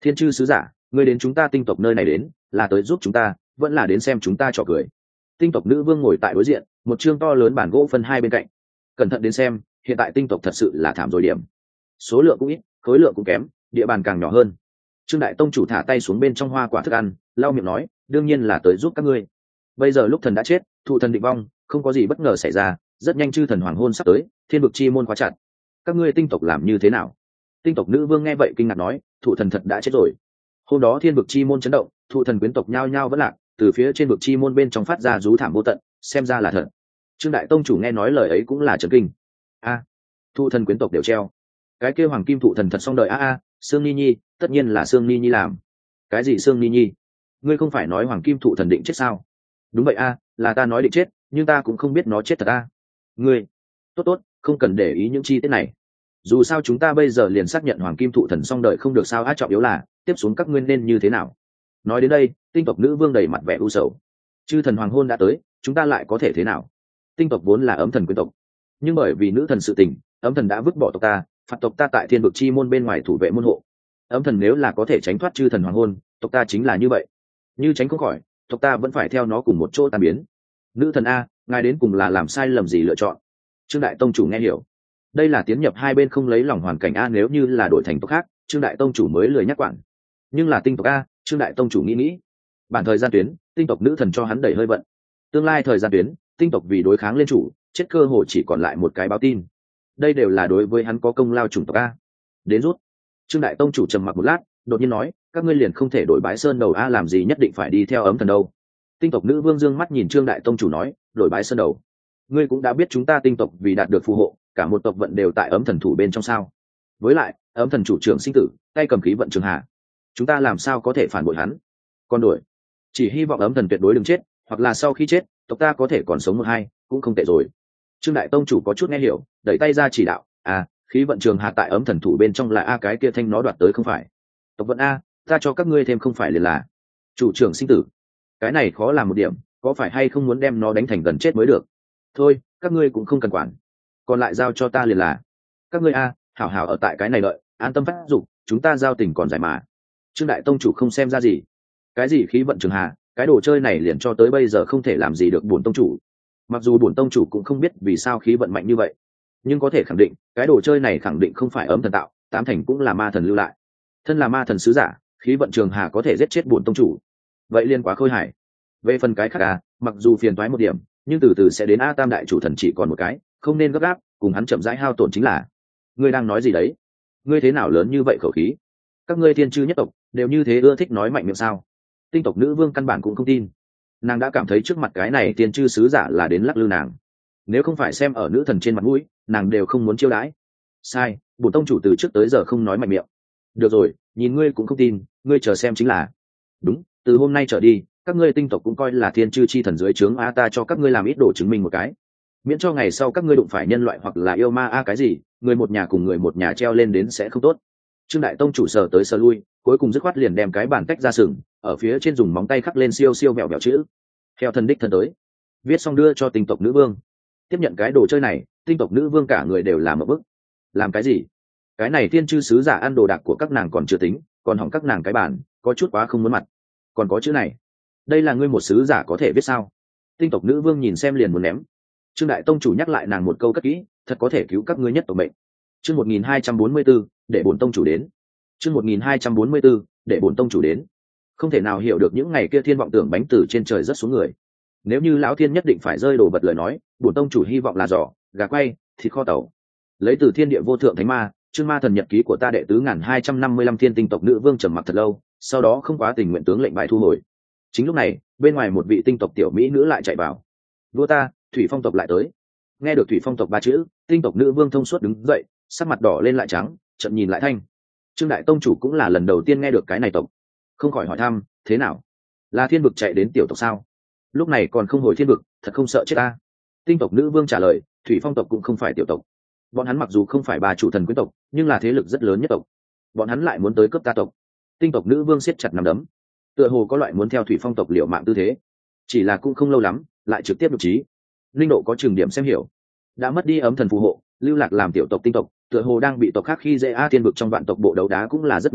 thiên chư sứ giả, ngươi đến chúng ta tinh tộc nơi này đến là tới giúp chúng ta vẫn là đến xem chúng ta trò cười? Tinh tộc nữ vương ngồi tại đối diện, một chương to lớn bản gỗ phân hai bên cạnh. Cẩn thận đến xem, hiện tại tinh tộc thật sự là thảm rồi điểm, số lượng cũng ít, khối lượng cũng kém, địa bàn càng nhỏ hơn. Trương đại tông chủ thả tay xuống bên trong hoa quả thức ăn, lau miệng nói, đương nhiên là tới giúp các ngươi. Bây giờ lúc thần đã chết, thụ thần định vong, không có gì bất ngờ xảy ra, rất nhanh chư thần hoàng hôn sắp tới, thiên vực chi môn khóa chặt. Các ngươi tinh tộc làm như thế nào? Tinh tộc nữ vương nghe vậy kinh ngạc nói, thụ thần thật đã chết rồi. Hôm đó thiên vực chi môn chấn động, thụ thần quyến tộc nhao nhao vẫn lạc, từ phía trên vực chi môn bên trong phát ra rú thảm vô tận, xem ra là thật. Trương đại tông chủ nghe nói lời ấy cũng là chấn kinh. A, thụ thần quyến tộc đều treo. Cái kêu hoàng kim thụ thần thật xong đời a, Sương Ni Nhi, tất nhiên là Sương Ni Nhi làm. Cái gì Sương Ni Nhi? Ngươi không phải nói hoàng kim thụ thần định chết sao? Đúng vậy a, là ta nói định chết, nhưng ta cũng không biết nó chết thật a. Ngươi, tốt, không cần để ý những chi tiết này. Dù sao chúng ta bây giờ liền xác nhận hoàng kim thụ thần xong đời không được sao, trọng yếu là tiếp xuống các ngươi nên như thế nào. Nói đến đây, tinh tộc nữ vương đầy mặt vẻ u sầu. Chư thần hoàng hôn đã tới, chúng ta lại có thể thế nào? Tinh tộc vốn là ấm thần quyến tộc, nhưng bởi vì nữ thần sự tình, ấm thần đã vứt bỏ tộc ta, phạt tộc ta tại thiên vực chi môn bên ngoài thủ vệ môn hộ. Ấm thần nếu là có thể tránh thoát chư thần hoàng hôn, tộc ta chính là như vậy. Như tránh không khỏi, tộc ta vẫn phải theo nó cùng một chỗ tan biến. Nữ thần a, ngài đến cùng là làm sai lầm gì lựa chọn? Trương đại tông chủ nghe hiểu, đây là tiến nhập hai bên không lấy lòng hoàn cảnh a, nếu như là đổi thành tộc khác, Trương đại tông chủ mới lười nhắc quản. Nhưng là tinh tộc a, Trương đại tông chủ nghĩ, bản thời gian tuyến, tinh tộc nữ thần cho hắn đẩy hơi vận. Tương lai thời gian tuyến, tinh tộc vì đối kháng lên chủ, chết cơ hội chỉ còn lại một cái báo tin. Đây đều là đối với hắn có công lao chủng tộc a. Đến rút. Trương đại tông chủ trầm mặc một lát, đột nhiên nói, các ngươi liền không thể đổi bái sơn đầu a, làm gì nhất định phải đi theo ấm thần đâu? Tinh tộc nữ vương dương mắt nhìn Trương đại tông chủ nói, đổi bái sơn đầu? Ngươi cũng đã biết chúng ta tinh tộc vì đạt được phù hộ, cả một tộc vận đều tại ấm thần thủ bên trong sao? Với lại, ấm thần chủ trưởng sinh tử, tay cầm khí vận trường hạ, chúng ta làm sao có thể phản bội hắn? Còn đổi, chỉ hy vọng ấm thần tuyệt đối đừng chết, hoặc là sau khi chết, tộc ta có thể còn sống một hai, cũng không tệ rồi. Trương đại tông chủ có chút nghe hiểu, đẩy tay ra chỉ đạo, khí vận trường hạ tại ấm thần thủ bên trong là a, cái kia thanh nó đoạt tới không phải? Tộc vận a, ta cho các ngươi thêm không phải liền là chủ trưởng sinh tử. Cái này khó làm một điểm, có phải hay không muốn đem nó đánh thành gần chết mới được? Thôi, các ngươi cũng không cần quản, còn lại giao cho ta liền là. Các ngươi a, hảo hảo ở tại cái này đợi, an tâm phát dụng, chúng ta giao tình còn dài mà. Trương đại tông chủ không xem ra gì. Cái gì khí vận trường hạ, cái đồ chơi này liền cho tới bây giờ không thể làm gì được bổn tông chủ. Mặc dù bổn tông chủ cũng không biết vì sao khí vận mạnh như vậy, nhưng có thể khẳng định cái đồ chơi này khẳng định không phải ấm thần tạo, tám thành cũng là ma thần lưu lại. Thân là ma thần sứ giả, khí vận trường hà có thể giết chết bổn tông chủ, vậy liên quá khôi hài. Về phần cái khác mặc dù phiền toái một điểm, nhưng từ từ sẽ đến a, tam đại chủ thần chỉ còn một cái, không nên gấp gáp, cùng hắn chậm rãi hao tổn chính là. Ngươi đang nói gì đấy? Ngươi thế nào lớn như vậy khẩu khí? Các ngươi thiên chư nhất tộc đều như thế ưa thích nói mạnh miệng sao? Tinh tộc nữ vương căn bản cũng không tin, nàng đã cảm thấy trước mặt cái này thiên chư sứ giả là đến lắc lư nàng. Nếu không phải xem ở nữ thần trên mặt mũi, nàng đều không muốn chiêu đãi. Sai, bổn tông chủ từ trước tới giờ không nói mạnh miệng. Được rồi, nhìn ngươi cũng không tin, ngươi chờ xem chính là. Đúng, từ hôm nay trở đi, các ngươi tinh tộc cũng coi là thiên chư chi thần dưới trướng a, ta cho các ngươi làm ít đồ chứng minh một cái, miễn cho ngày sau các ngươi đụng phải nhân loại hoặc là yêu ma cái gì, người một nhà cùng người một nhà treo lên đến sẽ không tốt. Trương đại tông chủ sờ tới sờ lui, cuối cùng dứt khoát liền đem cái bàn tách ra sừng, ở phía trên dùng móng tay khắc lên siêu siêu mẹo mẹo chữ, theo thần đích thần tới, viết xong đưa cho tinh tộc nữ vương. Tiếp nhận cái đồ chơi này, tinh tộc nữ vương cả người đều làm một bức. Làm cái gì? Cái này thiên chư sứ giả ăn đồ đạc của các nàng còn chưa tính, còn hỏng các nàng cái bàn, có chút quá không muốn mặt. Còn có chữ này, đây là ngươi một sứ giả có thể viết sao? Tinh tộc nữ vương nhìn xem liền muốn ném. Trương đại tông chủ nhắc lại nàng một câu cất kỹ, thật có thể cứu các ngươi nhất tộc mệnh. Chương 1244, để bổn tông chủ đến. Chương 1244, để bổn tông chủ đến. Không thể nào hiểu được những ngày kia thiên vọng tưởng bánh từ trên trời rớt xuống người. Nếu như lão thiên nhất định phải rơi đồ vật lời nói, bổn tông chủ hy vọng là giỏ, gà quay, thịt kho tàu. Lấy từ thiên địa vô thượng thánh ma, chương ma thần nhật ký của ta đệ tứ 1255 thiên tinh tộc nữ vương trầm mặc thật lâu, sau đó không quá tình nguyện tướng lệnh bài thu hồi. Chính lúc này, bên ngoài một vị tinh tộc tiểu mỹ nữ lại chạy vào. Vua ta, Thủy Phong tộc lại tới. Nghe được Thủy Phong tộc ba chữ, tinh tộc nữ vương thông suốt đứng dậy, sắc mặt đỏ lên lại trắng, chậm nhìn lại thanh. Trương đại tông chủ cũng là lần đầu tiên nghe được cái này tộc, không khỏi hỏi thăm, thế nào? Là thiên vực chạy đến tiểu tộc sao? Lúc này còn không hồi thiên vực, thật không sợ chết ta. Tinh tộc nữ vương trả lời, Thủy Phong tộc cũng không phải tiểu tộc. Bọn hắn mặc dù không phải bà chủ thần quyến tộc, nhưng là thế lực rất lớn nhất tộc. Bọn hắn lại muốn tới cướp ta tộc. Tinh tộc nữ vương siết chặt nắm đấm, tựa hồ có loại muốn theo Thủy Phong tộc liều mạng tư thế. Chỉ là cũng không lâu lắm, lại trực tiếp đột trí. Linh độ có trường điểm xem hiểu, đã mất đi ấm thần phù hộ, lưu lạc làm tiểu tộc tinh tộc, tựa hồ đang bị tộc khác khi dễ a, thiên vực trong vạn tộc bộ đấu đá cũng là rất nghiêm trọng,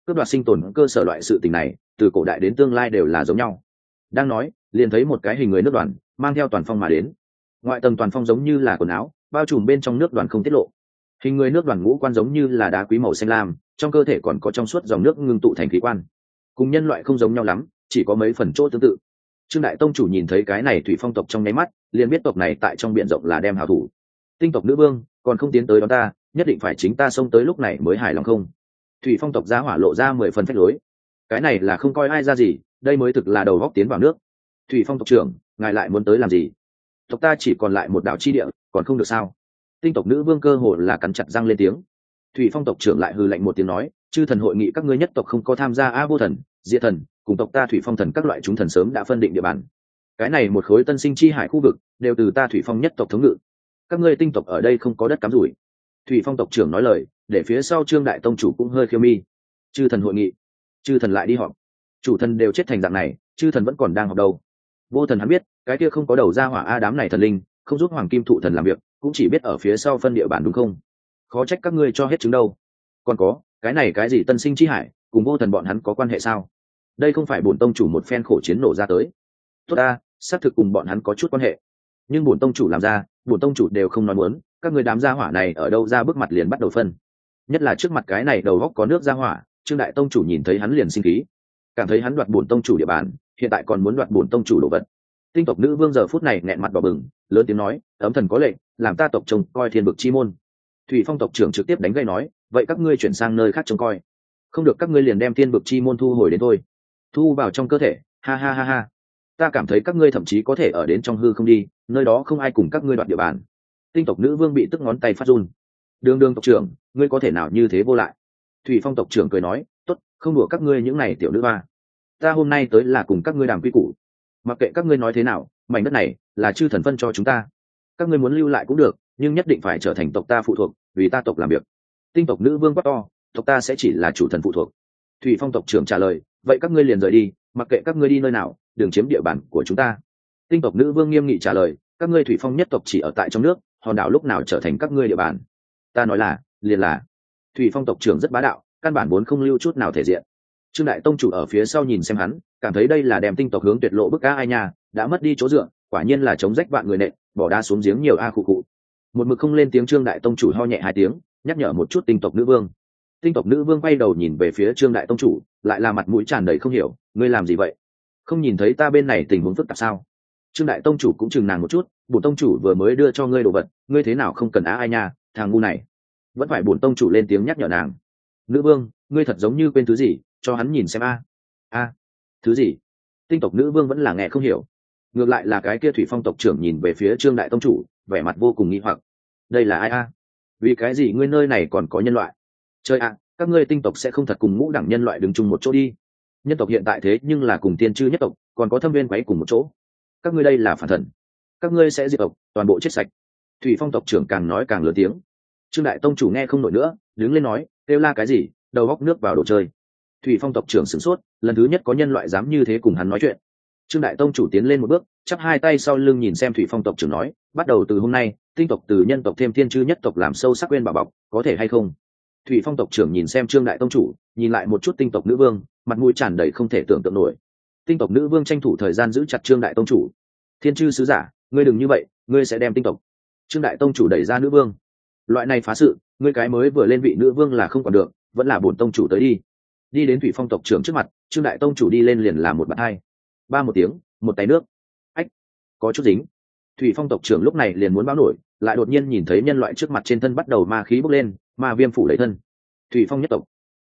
cướp đoạt sinh tồn cơ sở loại sự tình này từ cổ đại đến tương lai đều là giống nhau. Đang nói liền thấy một cái hình người nước đoàn mang theo toàn phong mà đến. Ngoại tầng toàn phong giống như là quần áo bao trùm bên trong nước đoàn không tiết lộ. Hình người nước đoàn ngũ quan giống như là đá quý màu xanh lam, trong cơ thể còn có trong suốt dòng nước ngưng tụ thành khí quan, cùng nhân loại không giống nhau lắm, chỉ có mấy phần chỗ tương tự. Trương đại tông chủ nhìn thấy cái này thủy phong tộc trong nháy mắt liền biết tộc này tại trong biển rộng là đem hảo thủ. Tinh tộc nữ vương còn không tiến tới đón ta, nhất định phải chính ta xông tới lúc này mới hài lòng không? Thủy phong tộc giá hỏa lộ ra 10 phần phách lối. Cái này là không coi ai ra gì, đây mới thực là đầu góc tiến vào nước. Thủy phong tộc trưởng, ngài lại muốn tới làm gì? Tộc ta chỉ còn lại một đảo chi địa, còn không được sao? Tinh tộc nữ vương cơ hồ là cắn chặt răng lên tiếng. Thủy phong tộc trưởng lại hừ lạnh một tiếng nói, chư thần hội nghị các ngươi nhất tộc không có tham gia. Vô thần, diệt thần cùng tộc ta thủy phong thần các loại chúng thần sớm đã phân định địa bàn. Cái này một khối tân sinh chi hải khu vực đều từ ta thủy phong nhất tộc thống ngự, các ngươi tinh tộc ở đây không có đất cắm rủi. Thủy phong tộc trưởng nói lời để phía sau Trương đại tông chủ cũng hơi khiêu mi. Chư thần hội nghị, chư thần lại đi họp, chủ thần đều chết thành dạng này, chư thần vẫn còn đang họp đâu? Vô thần hắn biết cái kia không có đầu ra hỏa đám này thần linh không giúp hoàng kim thụ thần làm việc, cũng chỉ biết ở phía sau phân địa bàn đúng không? Khó trách các ngươi cho hết chứng đâu. Còn có cái này cái gì tân sinh chi hải cùng vô thần bọn hắn có quan hệ sao? Đây không phải bổn tông chủ một phen khổ chiến nổ ra tới. Tốt ta, xác thực cùng bọn hắn có chút quan hệ, nhưng bổn tông chủ làm ra, bổn tông chủ đều không nói muốn. Các ngươi đám gia hỏa này ở đâu ra bước mặt liền bắt đầu phân, nhất là trước mặt cái này đầu góc có nước gia hỏa. Trương đại tông chủ nhìn thấy hắn liền sinh khí, cảm thấy hắn đoạt bổn tông chủ địa bàn, hiện tại còn muốn đoạt bổn tông chủ đồ vật. Tinh tộc nữ vương giờ phút này nghẹn mặt đỏ bừng, lớn tiếng nói, ấm thần có lệnh, làm ta tộc trông coi thiên vực chi môn. Thủy phong tộc trưởng trực tiếp đánh gây nói, vậy các ngươi chuyển sang nơi khác trông coi, không được các ngươi liền đem thiên vực chi môn thu hồi đến thôi, thu vào trong cơ thể. Ha ha ha ha, ta cảm thấy các ngươi thậm chí có thể ở đến trong hư không đi, nơi đó không ai cùng các ngươi đoạt địa bàn. Tinh tộc nữ vương bị tức ngón tay phát run. Đường đường tộc trưởng, ngươi có thể nào như thế vô lại? Thủy phong tộc trưởng cười nói, tốt, không đùa các ngươi những này tiểu nữ ba, ta hôm nay tới là cùng các ngươi đàm quy củ. Mặc kệ các ngươi nói thế nào, mảnh đất này là chư thần phân cho chúng ta, các ngươi muốn lưu lại cũng được, nhưng nhất định phải trở thành tộc ta phụ thuộc, vì ta tộc làm việc. Tinh tộc nữ vương quát to, tộc ta sẽ chỉ là chủ thần phụ thuộc. Thủy phong tộc trưởng trả lời, vậy các ngươi liền rời đi, mặc kệ các ngươi đi nơi nào, đừng chiếm địa bàn của chúng ta. Tinh tộc nữ vương nghiêm nghị trả lời, các ngươi thủy phong nhất tộc chỉ ở tại trong nước, hòn đảo lúc nào trở thành các ngươi địa bàn? Ta nói là liền là. Thủy phong tộc trưởng rất bá đạo, căn bản vốn không lưu chút nào thể diện. Trương đại tông chủ ở phía sau nhìn xem hắn, cảm thấy đây là đem tinh tộc hướng tuyệt lộ bức cá ai nha, đã mất đi chỗ dựa, quả nhiên là chống rách vạn người nện, bỏ đá xuống giếng nhiều a khụ khụ. Một mực không lên tiếng Trương đại tông chủ ho nhẹ 2 tiếng, nhắc nhở một chút tinh tộc nữ vương. Tinh tộc nữ vương quay đầu nhìn về phía Trương đại tông chủ, lại là mặt mũi tràn đầy không hiểu, ngươi làm gì vậy? Không nhìn thấy ta bên này tình huống phức tạp sao? Trương đại tông chủ cũng chừng nàng một chút, bổn tông chủ vừa mới đưa cho ngươi đồ vật, ngươi thế nào không cần á ai nha, thằng ngu này. Vẫn phải bổn tông chủ lên tiếng nhắc nhở nàng. Nữ vương, ngươi thật giống như quên thứ gì, cho hắn nhìn xem a. A, thứ gì? Tinh tộc nữ vương vẫn là nghe không hiểu. Ngược lại là cái kia thủy phong tộc trưởng nhìn về phía Trương đại tông chủ, vẻ mặt vô cùng nghi hoặc. Đây là ai a? Vì cái gì ngươi nơi này còn có nhân loại? Chơi ạ, các ngươi tinh tộc sẽ không thật cùng ngũ đẳng nhân loại đứng chung một chỗ đi? Nhân tộc hiện tại thế nhưng là cùng tiên chư nhất tộc, còn có thâm viên quấy cùng một chỗ. Các ngươi đây là phản thần, các ngươi sẽ diệt tộc, toàn bộ chết sạch. Thủy phong tộc trưởng càng nói càng lớn tiếng. Trương đại tông chủ nghe không nổi nữa, đứng lên nói, kêu la cái gì, đầu góc nước vào đồ chơi. Thủy phong tộc trưởng sửng sốt, lần thứ nhất có nhân loại dám như thế cùng hắn nói chuyện. Trương đại tông chủ tiến lên một bước, chắp 2 tay sau lưng nhìn xem Thủy phong tộc trưởng nói, bắt đầu từ hôm nay, tinh tộc từ nhân tộc thêm thiên chư nhất tộc làm sâu sắc quên bảo bọc, có thể hay không? Thủy phong tộc trưởng nhìn xem Trương đại tông chủ, nhìn lại một chút tinh tộc nữ vương, mặt mũi tràn đầy không thể tưởng tượng nổi. Tinh tộc nữ vương tranh thủ thời gian giữ chặt Trương đại tông chủ. Thiên chư sứ giả, ngươi đừng như vậy, ngươi sẽ đem tinh tộc. Trương đại tông chủ đẩy ra nữ vương. Loại này phá sự, ngươi cái mới vừa lên vị nữ vương là không còn được, vẫn là bổn tông chủ tới đi. Đi đến thủy phong tộc trưởng trước mặt, Trương đại tông chủ đi lên liền làm một bạt hai. Ba một tiếng, một tay nước. Ách, có chút dính. Thủy phong tộc trưởng lúc này liền muốn báo nổi, lại đột nhiên nhìn thấy nhân loại trước mặt trên thân bắt đầu ma khí bốc lên, ma viêm phủ lấy thân. Thủy phong nhất tộc.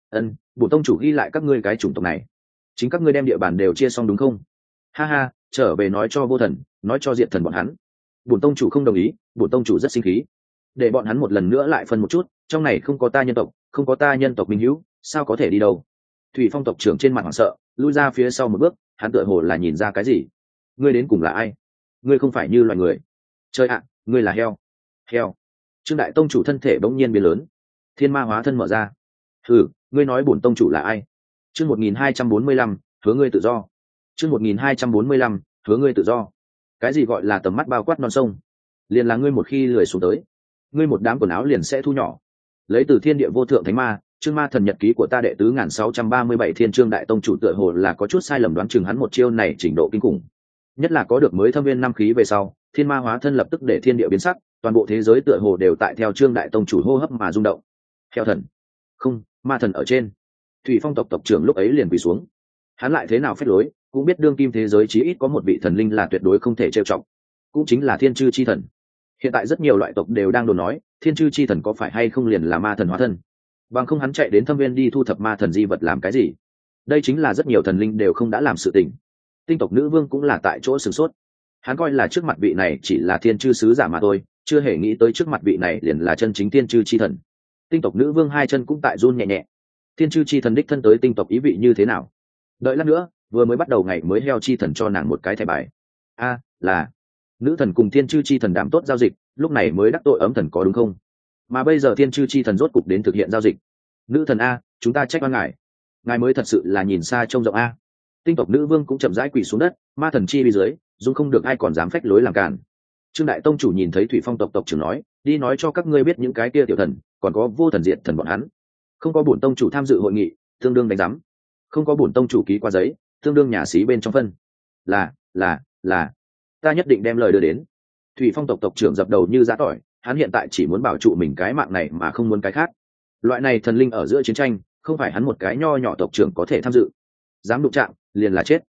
Bổn tông chủ ghi lại các ngươi cái chủng tộc này. Chính các ngươi đem địa bàn đều chia xong đúng không? Ha ha, trở về nói cho vô thần, nói cho diệt thần bọn hắn. Bổn tông chủ không đồng ý, bổn tông chủ rất sinh khí. Để bọn hắn một lần nữa lại phân một chút, trong này không có ta nhân tộc, không có ta nhân tộc minh hữu, sao có thể đi đâu? Thủy phong tộc trưởng trên mặt hoảng sợ, lui ra phía sau một bước, hắn tựa hồ là nhìn ra cái gì. Ngươi đến cùng là ai? Ngươi không phải như loài người. Trời ạ, ngươi là heo. Heo. Trương đại tông chủ thân thể bỗng nhiên biến lớn, thiên ma hóa thân mở ra. Hừ, ngươi nói bổn tông chủ là ai? Chương 1245, hứa ngươi tự do. Chương 1245, hứa ngươi tự do. Cái gì gọi là tầm mắt bao quát non sông? Liền là ngươi một khi lười xuống tới, ngươi một đám quần áo liền sẽ thu nhỏ. Lấy từ thiên địa vô thượng thánh ma, Chương Ma Thần Nhật Ký của ta đệ tứ 1637 Thiên Chương Đại Tông chủ tựa hồ là có chút sai lầm đoán chừng hắn một chiêu này trình độ kinh khủng. Nhất là có được mới thâm viên năm khí về sau, thiên ma hóa thân lập tức để thiên địa biến sắc, toàn bộ thế giới tựa hồ đều tại theo Trương Đại Tông chủ hô hấp mà rung động. Heo thần, không, ma thần ở trên. Thủy Phong tộc tộc trưởng lúc ấy liền quỳ xuống. Hắn lại thế nào phép lối, cũng biết đương kim thế giới chí ít có một vị thần linh là tuyệt đối không thể trêu chọc, cũng chính là Thiên Chư chi thần. Hiện tại rất nhiều loại tộc đều đang đồn nói, Thiên Chư chi thần có phải hay không liền là ma thần hóa thân. Bằng không hắn chạy đến thâm viên đi thu thập ma thần di vật làm cái gì? Đây chính là rất nhiều thần linh đều không đã làm sự tình. Tinh tộc nữ vương cũng là tại chỗ sửng sốt. Hắn coi là trước mặt vị này chỉ là thiên chư sứ giả mà thôi, chưa hề nghĩ tới trước mặt vị này liền là chân chính thiên chư chi thần. Tinh tộc nữ vương hai chân cũng tại run nhẹ nhẹ. Thiên chư chi thần đích thân tới tinh tộc ý vị như thế nào? Đợi lát nữa, vừa mới bắt đầu ngày mới heo chi thần cho nàng một cái thẻ bài. A, là nữ thần cùng thiên chư chi thần đảm tốt giao dịch, lúc này mới đắc tội ấm thần có đúng không? Mà bây giờ thiên chư chi thần rốt cục đến thực hiện giao dịch. Nữ thần a, chúng ta trách oan ngài mới thật sự là nhìn xa trông rộng a. Tinh tộc nữ vương cũng chậm rãi quỳ xuống đất, ma thần chi bên dưới, dung không được ai còn dám phách lối làm cản. Trương Đại Tông chủ nhìn thấy Thủy Phong tộc tộc trưởng nói, đi nói cho các ngươi biết những cái kia tiểu thần, còn có vô thần diệt thần bọn hắn. Không có bổn tông chủ tham dự hội nghị, tương đương đánh giám. Không có bổn tông chủ ký qua giấy, tương đương nhà xí bên trong phân. Là, ta nhất định đem lời đưa đến. Thủy Phong tộc tộc trưởng dập đầu như giã tỏi, hắn hiện tại chỉ muốn bảo trụ mình cái mạng này mà không muốn cái khác. Loại này thần linh ở giữa chiến tranh, không phải hắn một cái nho nhỏ tộc trưởng có thể tham dự. Dám đụng chạm, liền là chết.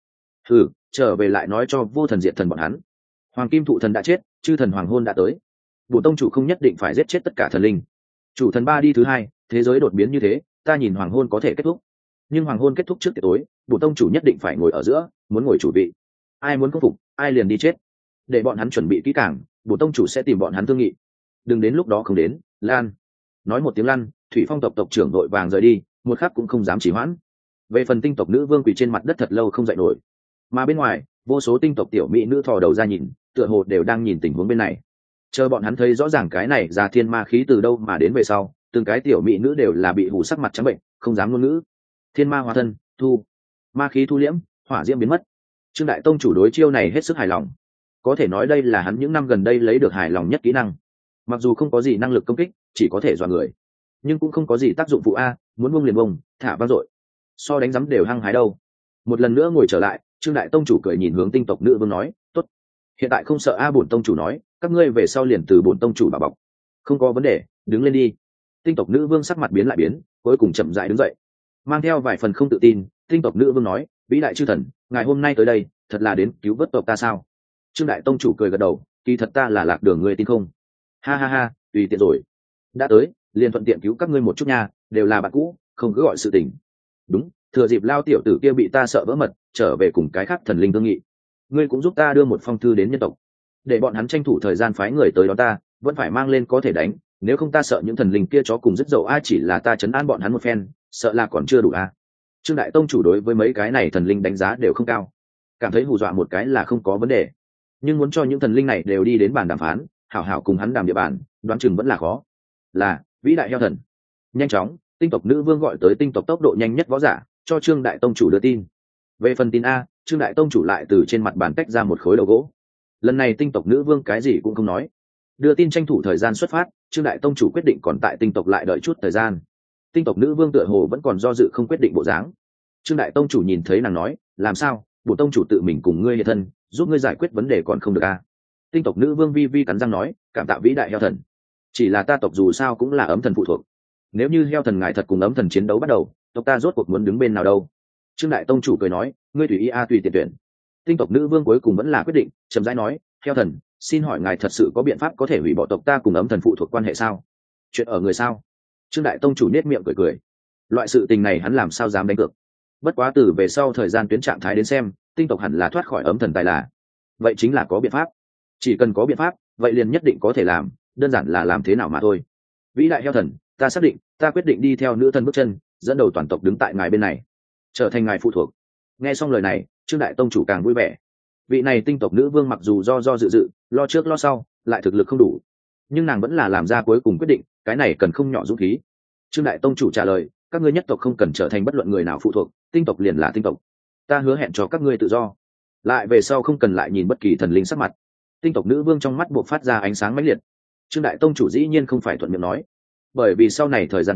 Trở về lại nói cho vô thần diệt thần bọn hắn. Hoàng kim thụ thần đã chết, chư thần hoàng hôn đã tới. Bổn tông chủ không nhất định phải giết chết tất cả thần linh. Chủ thần ba đi thứ hai, thế giới đột biến như thế, ta nhìn hoàng hôn có thể kết thúc. Nhưng hoàng hôn kết thúc trước tiệc tối, bổn tông chủ nhất định phải ngồi ở giữa, muốn ngồi chủ vị. Ai muốn khâm phục, ai liền đi chết. Để bọn hắn chuẩn bị kỹ càng, bổn tông chủ sẽ tìm bọn hắn thương nghị. Đừng đến lúc đó không đến, lan. Nói một tiếng lăn, Thủy Phong tộc tộc trưởng đội vàng rời đi, một khắc cũng không dám trì hoãn. Về phần tinh tộc nữ vương quỳ trên mặt đất thật lâu không dậy nổi, mà bên ngoài vô số tinh tộc tiểu mỹ nữ thò đầu ra nhìn, tựa hồ đều đang nhìn tình huống bên này. Chờ bọn hắn thấy rõ ràng cái này ra thiên ma khí từ đâu mà đến về sau, từng cái tiểu mỹ nữ đều là bị hù sắc mặt trắng bệnh, không dám ngôn ngữ. Thiên ma hóa thân, thu ma khí thu liễm, hỏa diễm biến mất. Trương Đại Tông chủ đối chiêu này hết sức hài lòng, có thể nói đây là hắn những năm gần đây lấy được hài lòng nhất kỹ năng. Mặc dù không có gì năng lực công kích, chỉ có thể dọa người, nhưng cũng không có gì tác dụng phụ a, muốn buông liền buông, thả vang dội, so đánh giấm đều hăng hái đâu. Một lần nữa ngồi trở lại, Trương Đại Tông chủ cười nhìn hướng tinh tộc nữ vương nói, tốt, hiện tại không sợ a. Bổn tông chủ nói, các ngươi về sau liền từ bổn tông chủ bảo bọc. Không có vấn đề, đứng lên đi. Tinh tộc nữ vương sắc mặt biến lại biến, cuối cùng chậm rãi đứng dậy, mang theo vài phần không tự tin. Tinh tộc nữ vương nói, vĩ đại chư thần, ngài hôm nay tới đây thật là đến cứu vớt tộc ta sao? Trương Đại Tông chủ cười gật đầu, kỳ thật ta là lạc đường, ngươi tin không? Ha ha ha, tùy tiện rồi, đã tới liền thuận tiện cứu các ngươi một chút nha, đều là bạn cũ, không cứ gọi sự tình. Đúng, thừa dịp lao tiểu tử kia bị ta sợ vỡ mật, trở về cùng cái khác thần linh thương nghị. Ngươi cũng giúp ta đưa một phong thư đến nhân tộc, để bọn hắn tranh thủ thời gian phái người tới đó, ta vẫn phải mang lên có thể đánh, nếu không ta sợ những thần linh kia chó cùng rất dậu a. Chỉ là ta chấn an bọn hắn một phen, sợ là còn chưa đủ a. Trương Đại Tông chủ đối với mấy cái này thần linh đánh giá đều không cao, cảm thấy hù dọa một cái là không có vấn đề, nhưng muốn cho những thần linh này đều đi đến bàn đàm phán, hảo hảo cùng hắn đàm địa bàn, đoán chừng vẫn là khó. Là vĩ đại heo thần. Nhanh chóng, tinh tộc nữ vương gọi tới tinh tộc tốc độ nhanh nhất võ giả, cho Trương Đại Tông chủ đưa tin. Về phần tin a, Trương Đại Tông chủ lại từ trên mặt bàn tách ra một khối đầu gỗ. Lần này tinh tộc nữ vương cái gì cũng không nói, đưa tin tranh thủ thời gian xuất phát. Trương Đại Tông chủ quyết định còn tại tinh tộc lại đợi chút thời gian. Tinh tộc nữ vương tựa hồ vẫn còn do dự không quyết định bộ dáng. Trương Đại Tông chủ nhìn thấy nàng nói, làm sao, bổn tông chủ tự mình cùng ngươi hiện thân, giúp ngươi giải quyết vấn đề còn không được a? Tinh tộc nữ vương vi vi cắn răng nói, cảm tạ vĩ đại heo thần, chỉ là ta tộc dù sao cũng là ấm thần phụ thuộc, nếu như heo thần ngài thật cùng ấm thần chiến đấu bắt đầu, tộc ta rốt cuộc muốn đứng bên nào đâu? Trương Đại Tông chủ cười nói, ngươi tùy ý a, tùy tiện tuyển. Tinh tộc nữ vương cuối cùng vẫn là quyết định, chậm rãi nói, heo thần, xin hỏi ngài thật sự có biện pháp có thể hủy bỏ tộc ta cùng ấm thần phụ thuộc quan hệ sao? Chuyện ở người sao? Trương Đại Tông chủ nết miệng cười cười, loại sự tình này hắn làm sao dám đánh cược. Bất quá từ về sau thời gian tuyến trạng thái đến xem, tinh tộc hẳn là thoát khỏi ấm thần tài là, vậy chính là có biện pháp. Chỉ cần có biện pháp, vậy liền nhất định có thể làm, đơn giản là làm thế nào mà thôi. Vĩ đại heo thần, ta xác định, ta quyết định đi theo nữ thần bước chân, dẫn đầu toàn tộc đứng tại ngài bên này, trở thành ngài phụ thuộc. Nghe xong lời này, Trương Đại Tông chủ càng vui vẻ. Vị này tinh tộc nữ vương mặc dù do dự, lo trước lo sau, lại thực lực không đủ, nhưng nàng vẫn là làm ra cuối cùng quyết định, cái này cần không nhỏ dũng khí. Trương Đại Tông chủ trả lời, các ngươi nhất tộc không cần trở thành bất luận người nào phụ thuộc, tinh tộc liền là tinh tộc, ta hứa hẹn cho các ngươi tự do, lại về sau không cần lại nhìn bất kỳ thần linh sắc mặt. Tinh tộc nữ vương trong mắt buộc phát ra ánh sáng mãnh liệt. Trương Đại Tông chủ dĩ nhiên không phải thuận miệng nói, bởi vì sau này thời gian tuyến,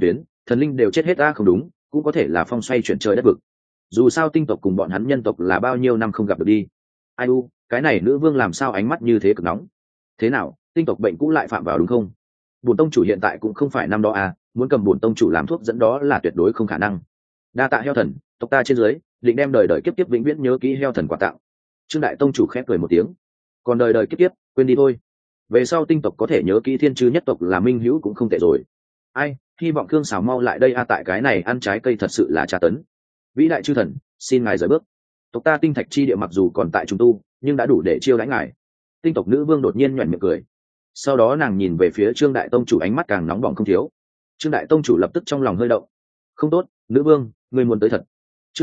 thần linh đều chết hết không đúng, cũng có thể là phong xoay chuyển trời đất vực. Dù sao tinh tộc cùng bọn hắn nhân tộc là bao nhiêu năm không gặp được đi. Ai u, cái này nữ vương làm sao ánh mắt như thế cực nóng? Thế nào, tinh tộc bệnh cũ lại phạm vào đúng không? Bổn tông chủ hiện tại cũng không phải năm đó muốn cầm bổn tông chủ làm thuốc dẫn đó là tuyệt đối không khả năng. Đa tạ heo thần, tộc ta trên dưới định đem đời đời kiếp kiếp vĩnh viễn nhớ kỹ heo thần quà tặng. Trương đại tông chủ khép cười một tiếng. Còn đời đời kiếp kiếp, quên đi thôi. Về sau tinh tộc có thể nhớ kỹ thiên chư nhất tộc là minh hữu cũng không tệ rồi. Ai, hy vọng Khương Sào mau lại đây tại cái này ăn trái cây thật sự là tra tấn. Vĩ đại chư thần, xin ngài rời bước. Tộc ta tinh thạch chi địa mặc dù còn tại trung tu, nhưng đã đủ để chiêu đãi ngài. Tinh tộc nữ vương đột nhiên nhoẻn miệng cười. Sau đó nàng nhìn về phía Trương đại tông chủ, ánh mắt càng nóng bỏng không thiếu. Trương đại tông chủ lập tức trong lòng hơi động. Không tốt, nữ vương, ngươi muốn tới thật. Chương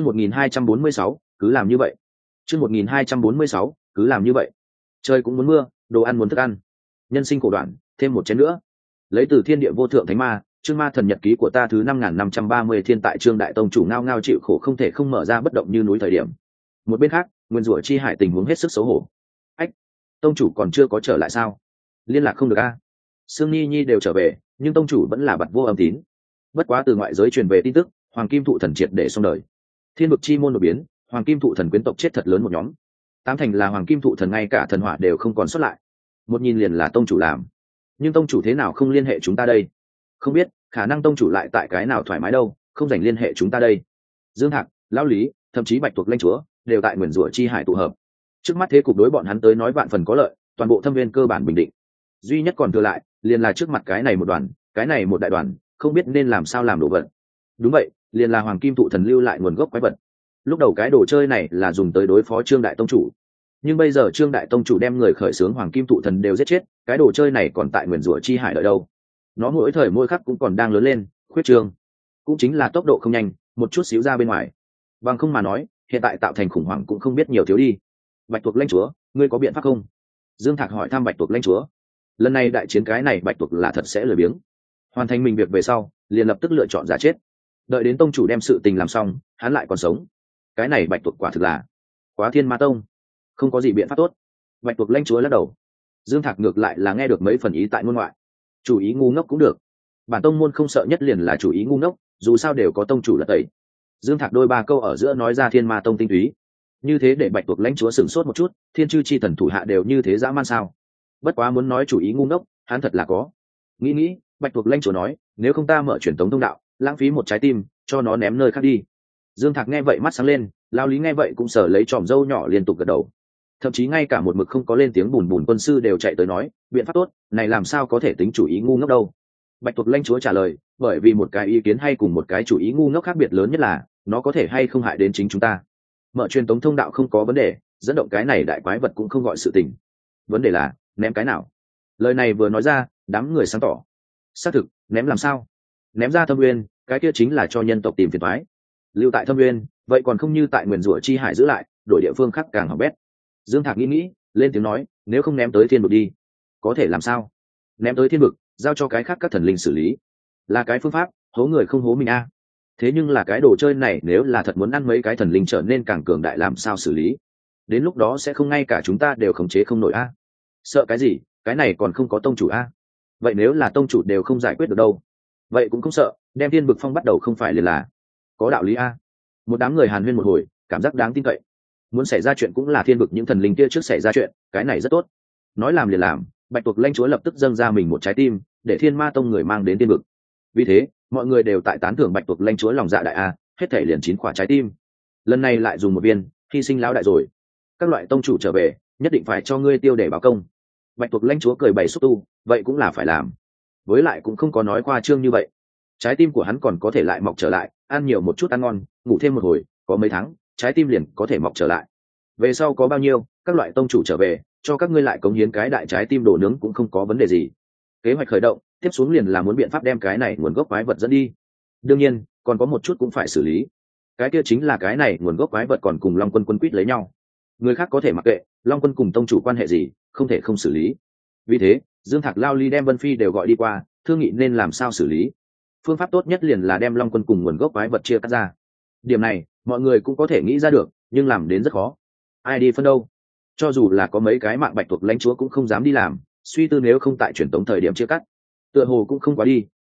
1246, cứ làm như vậy. Chương 1246, cứ làm như vậy. Trời cũng muốn mưa, đồ ăn muốn thức ăn. Nhân sinh khổ đoạn, thêm một chén nữa. Lấy từ thiên địa vô thượng thánh ma, chương ma thần nhật ký của ta thứ 5530 thiên tại Trương đại tông chủ ngao ngao chịu khổ không thể không mở ra bất động như núi thời điểm. Một bên khác, nguyên rủa chi hải tình huống hết sức xấu hổ. Ách, tông chủ còn chưa có trở lại sao? Liên lạc không được Sương Nhi Nhi đều trở về, nhưng tông chủ vẫn là bặt vô âm tín. Bất quá từ ngoại giới truyền về tin tức, Hoàng Kim Thụ Thần triệt để xong đời. Thiên vực chi môn đột biến, Hoàng Kim Thụ Thần quyến tộc chết thật lớn một nhóm. Tám thành là Hoàng Kim Thụ Thần ngay cả thần hỏa đều không còn xuất lại. Một nhìn liền là tông chủ làm. Nhưng tông chủ thế nào không liên hệ chúng ta đây? Không biết, khả năng tông chủ lại tại cái nào thoải mái đâu, không dành liên hệ chúng ta đây. Dương Thạc, Lão Lý, thậm chí Bạch Tuộc lãnh chúa đều tại nguyền rủa chi hải tụ hợp. Trước mắt thế cục đối bọn hắn tới nói vạn phần có lợi, toàn bộ thâm viên cơ bản bình định. Duy nhất còn thừa lại liền là trước mặt cái này một đoàn, cái này một đại đoàn, không biết nên làm sao làm đồ vật. Đúng vậy, liền là Hoàng Kim Thụ Thần lưu lại nguồn gốc quái vật. Lúc đầu cái đồ chơi này là dùng tới đối phó Trương đại tông chủ, nhưng bây giờ Trương đại tông chủ đem người khởi xướng Hoàng Kim Thụ Thần đều giết chết, cái đồ chơi này còn tại nguyền rủa chi hải đợi đâu. Nó mỗi thời mỗi khắc cũng còn đang lớn lên, khuyết trương, cũng chính là tốc độ không nhanh, một chút xíu ra bên ngoài. Bằng không mà nói, hiện tại tạo thành khủng hoảng cũng không biết nhiều thiếu đi. Bạch Tuộc lãnh chúa, ngươi có biện pháp không? Dương Thạc hỏi thăm Bạch Tuộc lãnh chúa. Lần này đại chiến cái này Bạch Tuộc là thật sẽ lười biếng, hoàn thành mình việc về sau liền lập tức lựa chọn giả chết, đợi đến tông chủ đem sự tình làm xong hắn lại còn sống. Cái này Bạch Tuộc quả thực là quá thiên ma tông, không có gì biện pháp tốt. Bạch Tuộc lãnh chúa lắc đầu. Dương Thạc ngược lại là nghe được mấy phần ý tại ngôn ngoại. Chủ ý ngu ngốc cũng được, bản tông môn không sợ nhất liền là chủ ý ngu ngốc, dù sao đều có tông chủ là tẩy. Dương Thạc đôi ba câu ở giữa nói ra thiên ma tông tinh túy, như thế để Bạch Tuộc lãnh chúa sửng sốt một chút. Thiên chư chi thần thủ hạ đều như thế dã man sao? Bất quá muốn nói chủ ý ngu ngốc, hắn thật là có. Nghĩ, Bạch Tuộc lãnh chúa nói, nếu không ta mở truyền tống thông đạo, lãng phí một trái tim, cho nó ném nơi khác đi. Dương Thạc nghe vậy mắt sáng lên, Lao Lý nghe vậy cũng sờ lấy tròm râu nhỏ liên tục gật đầu. Thậm chí ngay cả một mực không có lên tiếng bùn bùn quân sư đều chạy tới nói, biện pháp tốt, này làm sao có thể tính chủ ý ngu ngốc đâu. Bạch Tuộc lãnh chúa trả lời, bởi vì một cái ý kiến hay cùng một cái chủ ý ngu ngốc khác biệt lớn nhất là, nó có thể hay không hại đến chính chúng ta. Mở truyền tống thông đạo không có vấn đề, dẫn động cái này đại quái vật cũng không gọi sự tình. Vấn đề là, ném cái nào? Lời này vừa nói ra, đám người sáng tỏ. Xác thực, ném làm sao? Ném ra thâm nguyên, cái kia chính là cho nhân tộc tìm phiền toái. Lưu tại thâm nguyên, vậy còn không như tại nguyền rủa chi hải giữ lại, đổi địa phương khác càng hỏng bét. Dương Thạc nghĩ, lên tiếng nói, nếu không ném tới thiên vực đi. Có thể làm sao? Ném tới thiên vực, giao cho cái khác các thần linh xử lý. Là cái phương pháp, hố người không hố mình Thế nhưng là cái đồ chơi này nếu là thật muốn ăn mấy cái thần linh trở nên càng cường đại làm sao xử lý? Đến lúc đó sẽ không ngay cả chúng ta đều khống chế không nổi Sợ cái gì, cái này còn không có tông chủ Vậy nếu là tông chủ đều không giải quyết được đâu? Vậy cũng không sợ, đem thiên vực phong bắt đầu không phải liền là có đạo lý Một đám người hàn huyên một hồi, cảm giác đáng tin cậy. Muốn xảy ra chuyện cũng là thiên vực những thần linh kia trước xảy ra chuyện, cái này rất tốt. Nói làm liền làm, Bạch Tuộc lãnh chúa lập tức dâng ra mình một trái tim, để thiên ma tông người mang đến thiên vực. Vì thế, mọi người đều tại tán thưởng Bạch Tuộc lãnh chúa lòng dạ đại hết thể liền 9 quả trái tim. Lần này lại dùng một viên, hy sinh lão đại rồi. Các loại tông chủ trở về, nhất định phải cho ngươi tiêu để báo công. Bạch Tuộc lãnh chúa cười bày xúc tu, vậy cũng là phải làm. Với lại cũng không có nói khoa trương như vậy. Trái tim của hắn còn có thể lại mọc trở lại, ăn nhiều một chút ăn ngon, ngủ thêm một hồi, có mấy tháng, trái tim liền có thể mọc trở lại. Về sau có bao nhiêu, các loại tông chủ trở về, cho các ngươi lại cống hiến cái đại trái tim đồ nướng cũng không có vấn đề gì. Kế hoạch khởi động, tiếp xuống liền là muốn biện pháp đem cái này nguồn gốc quái vật dẫn đi. Đương nhiên, còn có một chút cũng phải xử lý. Cái kia chính là cái này nguồn gốc quái vật còn cùng Long Quân quân quýt lấy nhau. Người khác có thể mặc kệ, Long Quân cùng tông chủ quan hệ gì, không thể không xử lý. Vì thế, Dương Thạc Lao Ly đem Vân Phi đều gọi đi qua, thương nghị nên làm sao xử lý. Phương pháp tốt nhất liền là đem Long Quân cùng nguồn gốc quái vật chia cắt ra. Điểm này, mọi người cũng có thể nghĩ ra được, nhưng làm đến rất khó. Ai đi phân đâu? Cho dù là có mấy cái mạng Bạch Tuộc lãnh chúa cũng không dám đi làm, suy tư nếu không tại truyền tống thời điểm chia cắt, tựa hồ cũng không quá đi,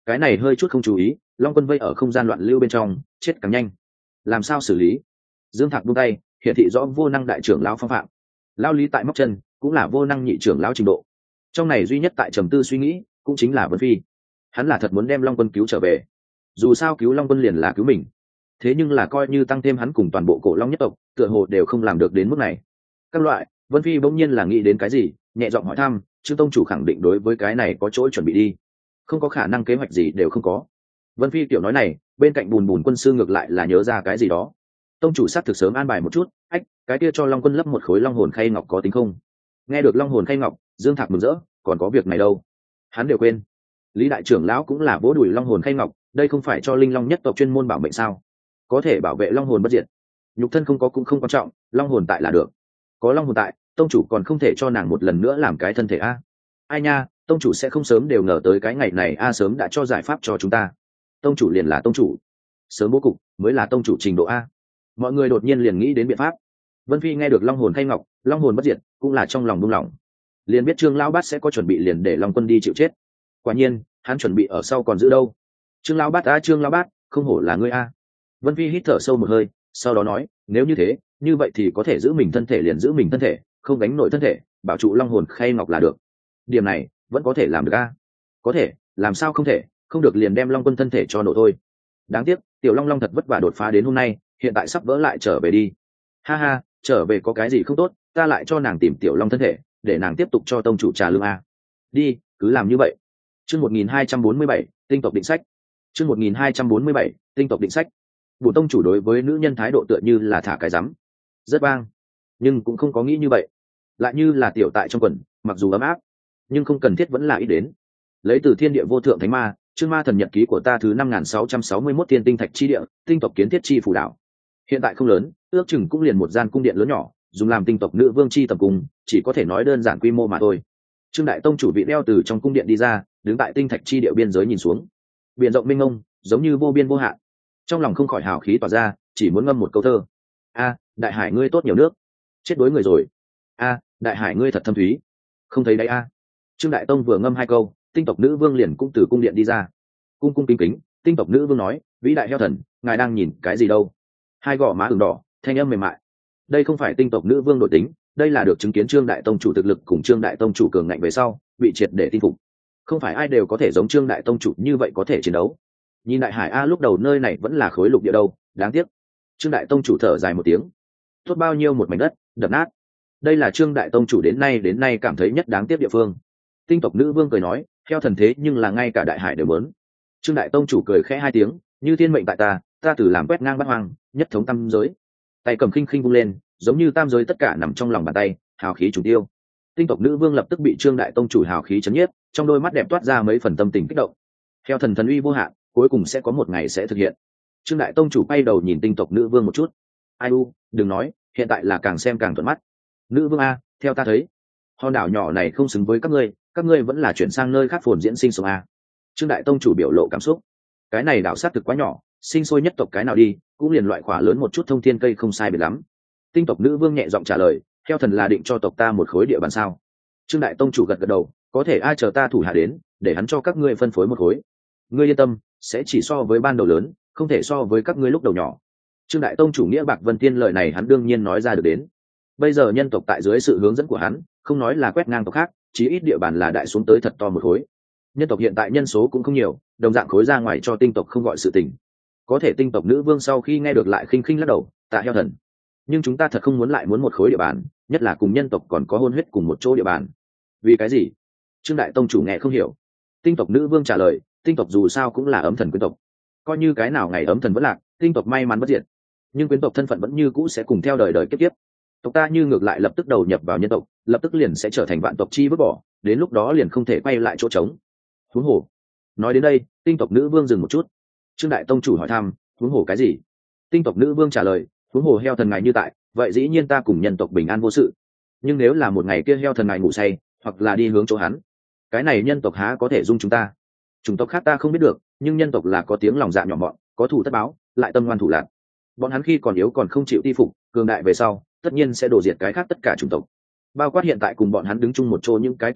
cái này hơi chút không chú ý, long quân vây ở không gian loạn lưu bên trong, chết càng nhanh. Làm sao xử lý? Dương Thạc buông tay, hiện thị rõ vô năng đại trưởng lão phong phạm. Lão Lý tại móc chân, cũng là vô năng nhị trưởng lão trình độ. Trong này duy nhất tại trầm tư suy nghĩ, cũng chính là Vân Phi. Hắn là thật muốn đem Long Quân cứu trở về. Dù sao cứu Long Quân liền là cứu mình. Thế nhưng là coi như tăng thêm hắn cùng toàn bộ cổ long nhất tộc, tựa hồ đều không làm được đến mức này. Các loại, Vân Phi bỗng nhiên là nghĩ đến cái gì, nhẹ giọng hỏi thăm, Trương tông chủ khẳng định đối với cái này có chỗ chuẩn bị đi. Không có khả năng kế hoạch gì đều không có. Vân Phi tiểu nói này, bên cạnh bùn bùn quân sư ngược lại là nhớ ra cái gì đó. Tông chủ sát thực sớm an bài một chút, cái kia cho Long Quân lấp một khối long hồn khay ngọc có tính không? Nghe được long hồn khay ngọc, Dương Thạc mừng rỡ, còn có việc này đâu? Hắn đều quên. Lý đại trưởng lão cũng là vỗ đùi long hồn khay ngọc, đây không phải cho linh long nhất tộc chuyên môn bảo mệnh sao? Có thể bảo vệ long hồn bất diệt. Nhục thân không có cũng không quan trọng, long hồn tại là được. Có long hồn tại, tông chủ còn không thể cho nàng một lần nữa làm cái thân thể a? Ai nha, tông chủ sẽ không sớm đều ngờ tới cái ngày này a, sớm đã cho giải pháp cho chúng ta. Tông chủ liền là tông chủ, sớm bố cục mới là tông chủ trình độ a. Mọi người đột nhiên liền nghĩ đến biện pháp. Vân Phi nghe được long hồn khay ngọc, long hồn bất diệt, cũng là trong lòng buông lỏng. Liền biết Trương lão bát sẽ có chuẩn bị, liền để Long Quân đi chịu chết. Quả nhiên, hắn chuẩn bị ở sau còn giữ đâu. Trương lão bát a, Trương lão bát, không hổ là ngươi a. Vân Phi hít thở sâu một hơi, sau đó nói, nếu như thế, như vậy thì có thể giữ mình thân thể liền giữ mình thân thể, không đánh nổi thân thể, bảo trụ long hồn khay ngọc là được. Điểm này vẫn có thể làm được a. Có thể, làm sao không thể, không được liền đem Long Quân thân thể cho nổ thôi. Đáng tiếc, tiểu Long Long thật vất vả đột phá đến hôm nay, hiện tại sắp vỡ lại trở về đi. Ha ha, trở về có cái gì không tốt, ta lại cho nàng tìm tiểu Long thân thể, để nàng tiếp tục cho tông chủ trà lương a. Đi, cứ làm như vậy. Chương 1247, tinh tộc định sách. Chương 1247, tinh tộc định sách. Bổn tông chủ đối với nữ nhân thái độ tựa như là thả cái rắm, rất bang, nhưng cũng không có nghĩ như vậy. Lại như là tiểu tại trong quần, mặc dù ấm áp, nhưng không cần thiết vẫn là ít đến. Lấy từ thiên địa vô thượng thánh ma, chương ma thần nhật ký của ta thứ 5661 thiên tinh thạch chi địa, tinh tộc kiến thiết chi phủ đảo. Hiện tại không lớn, ước chừng cũng liền một gian cung điện lớn nhỏ, dùng làm tinh tộc nữ vương chi tầm cung, chỉ có thể nói đơn giản quy mô mà thôi. Trương đại tông chủ vị đeo từ trong cung điện đi ra, đứng tại tinh thạch chi địa biên giới nhìn xuống. Biển rộng mênh mông, giống như vô biên vô hạn. Trong lòng không khỏi hào khí tỏa ra, chỉ muốn ngâm một câu thơ. A, đại hải ngươi tốt nhiều nước. Chết đối người rồi. A, đại hải ngươi thật thâm thúy. Không thấy đấy a. Trương đại tông vừa ngâm hai câu, tinh tộc nữ vương liền cũng từ cung điện đi ra. Cung cung kính kính, tinh tộc nữ vương nói, vĩ đại heo thần, ngài đang nhìn cái gì đâu? Hai gò má ửng đỏ, thanh âm mềm mại. Đây không phải tinh tộc nữ vương nội tính, đây là được chứng kiến Trương đại tông chủ thực lực cùng Trương đại tông chủ cường ngạnh về sau, bị triệt để tin phục. Không phải ai đều có thể giống Trương đại tông chủ như vậy có thể chiến đấu. Nhìn đại hải a, lúc đầu nơi này vẫn là khối lục địa đâu, đáng tiếc. Trương đại tông chủ thở dài một tiếng. Tốt bao nhiêu một mảnh đất, đập nát. Đây là Trương đại tông chủ đến nay cảm thấy nhất đáng tiếc địa phương. Tinh tộc nữ vương cười nói, theo thần thế nhưng là ngay cả đại hải đều muốn. Trương đại tông chủ cười khẽ hai tiếng, như thiên mệnh tại ta, ta từ làm quét ngang bát hoang, nhất thống tam giới. Tay cầm khinh khinh vung lên, giống như tam giới tất cả nằm trong lòng bàn tay, hào khí trùng tiêu. Tinh tộc nữ vương lập tức bị Trương đại tông chủ hào khí chấn nhiếp, trong đôi mắt đẹp toát ra mấy phần tâm tình kích động. Theo thần thần uy vô hạn, cuối cùng sẽ có một ngày sẽ thực hiện. Trương đại tông chủ quay đầu nhìn tinh tộc nữ vương một chút. Ai u, đừng nói, hiện tại là càng xem càng thuận mắt. Nữ vương a, theo ta thấy, hòn đảo nhỏ này không xứng với các ngươi vẫn là chuyển sang nơi khác phồn diễn sinh sống a. Trương đại tông chủ biểu lộ cảm xúc. Cái này đảo sát thực quá nhỏ, sinh sôi nhất tộc cái nào đi, cũng liền loại khỏa lớn một chút thông thiên cây không sai biệt lắm. Tinh tộc nữ vương nhẹ giọng trả lời, theo thần là định cho tộc ta một khối địa bàn sao? Trương đại tông chủ gật gật đầu, có thể ai chờ ta thủ hạ đến, để hắn cho các ngươi phân phối một khối. Ngươi yên tâm, sẽ chỉ so với ban đầu lớn, không thể so với các ngươi lúc đầu nhỏ. Trương đại tông chủ nghĩa bạc vân thiên lời này hắn đương nhiên nói ra được đến. Bây giờ nhân tộc tại dưới sự hướng dẫn của hắn, không nói là quét ngang tộc khác, chí ít địa bàn là đại xuống tới thật to một khối. Nhân tộc hiện tại nhân số cũng không nhiều, đồng dạng khối ra ngoài cho tinh tộc không gọi sự tình. Có thể tinh tộc nữ vương sau khi nghe được lại khinh khinh lắc đầu, tạ heo thần. Nhưng chúng ta thật không muốn lại muốn một khối địa bàn, nhất là cùng nhân tộc còn có hôn huyết cùng một chỗ địa bàn. Vì cái gì? Trương đại tông chủ nghe không hiểu. Tinh tộc nữ vương trả lời, tinh tộc dù sao cũng là ấm thần quyến tộc, coi như cái nào ngày ấm thần vẫn lạc, tinh tộc may mắn bất diệt, nhưng quyến tộc thân phận vẫn như cũ sẽ cùng theo đời đời kiếp kiếp. Tộc ta như ngược lại lập tức đầu nhập vào nhân tộc, lập tức liền sẽ trở thành vạn tộc chi vứt bỏ, đến lúc đó liền không thể quay lại chỗ trống. Huống hồ. Nói đến đây, tinh tộc nữ vương dừng một chút. Trương đại tông chủ hỏi thăm, huống hồ cái gì? Tinh tộc nữ vương trả lời, huống hồ heo thần ngài như tại, vậy dĩ nhiên ta cùng nhân tộc bình an vô sự. Nhưng nếu là một ngày kia heo thần ngài ngủ say, hoặc là đi hướng chỗ hắn, cái này nhân tộc há có thể dung chúng ta? Chủng tộc khác ta không biết được, nhưng nhân tộc là có tiếng lòng dạ nhỏ mọn, có thủ tất báo, lại tâm ngoan thủ lạn. Bọn hắn khi còn yếu còn không chịu ti phục, cường đại về sau, tất nhiên sẽ đổ diệt cái khác tất cả chủng tộc. Bao quát hiện tại cùng bọn hắn đứng chung một chỗ những cái kia tộc,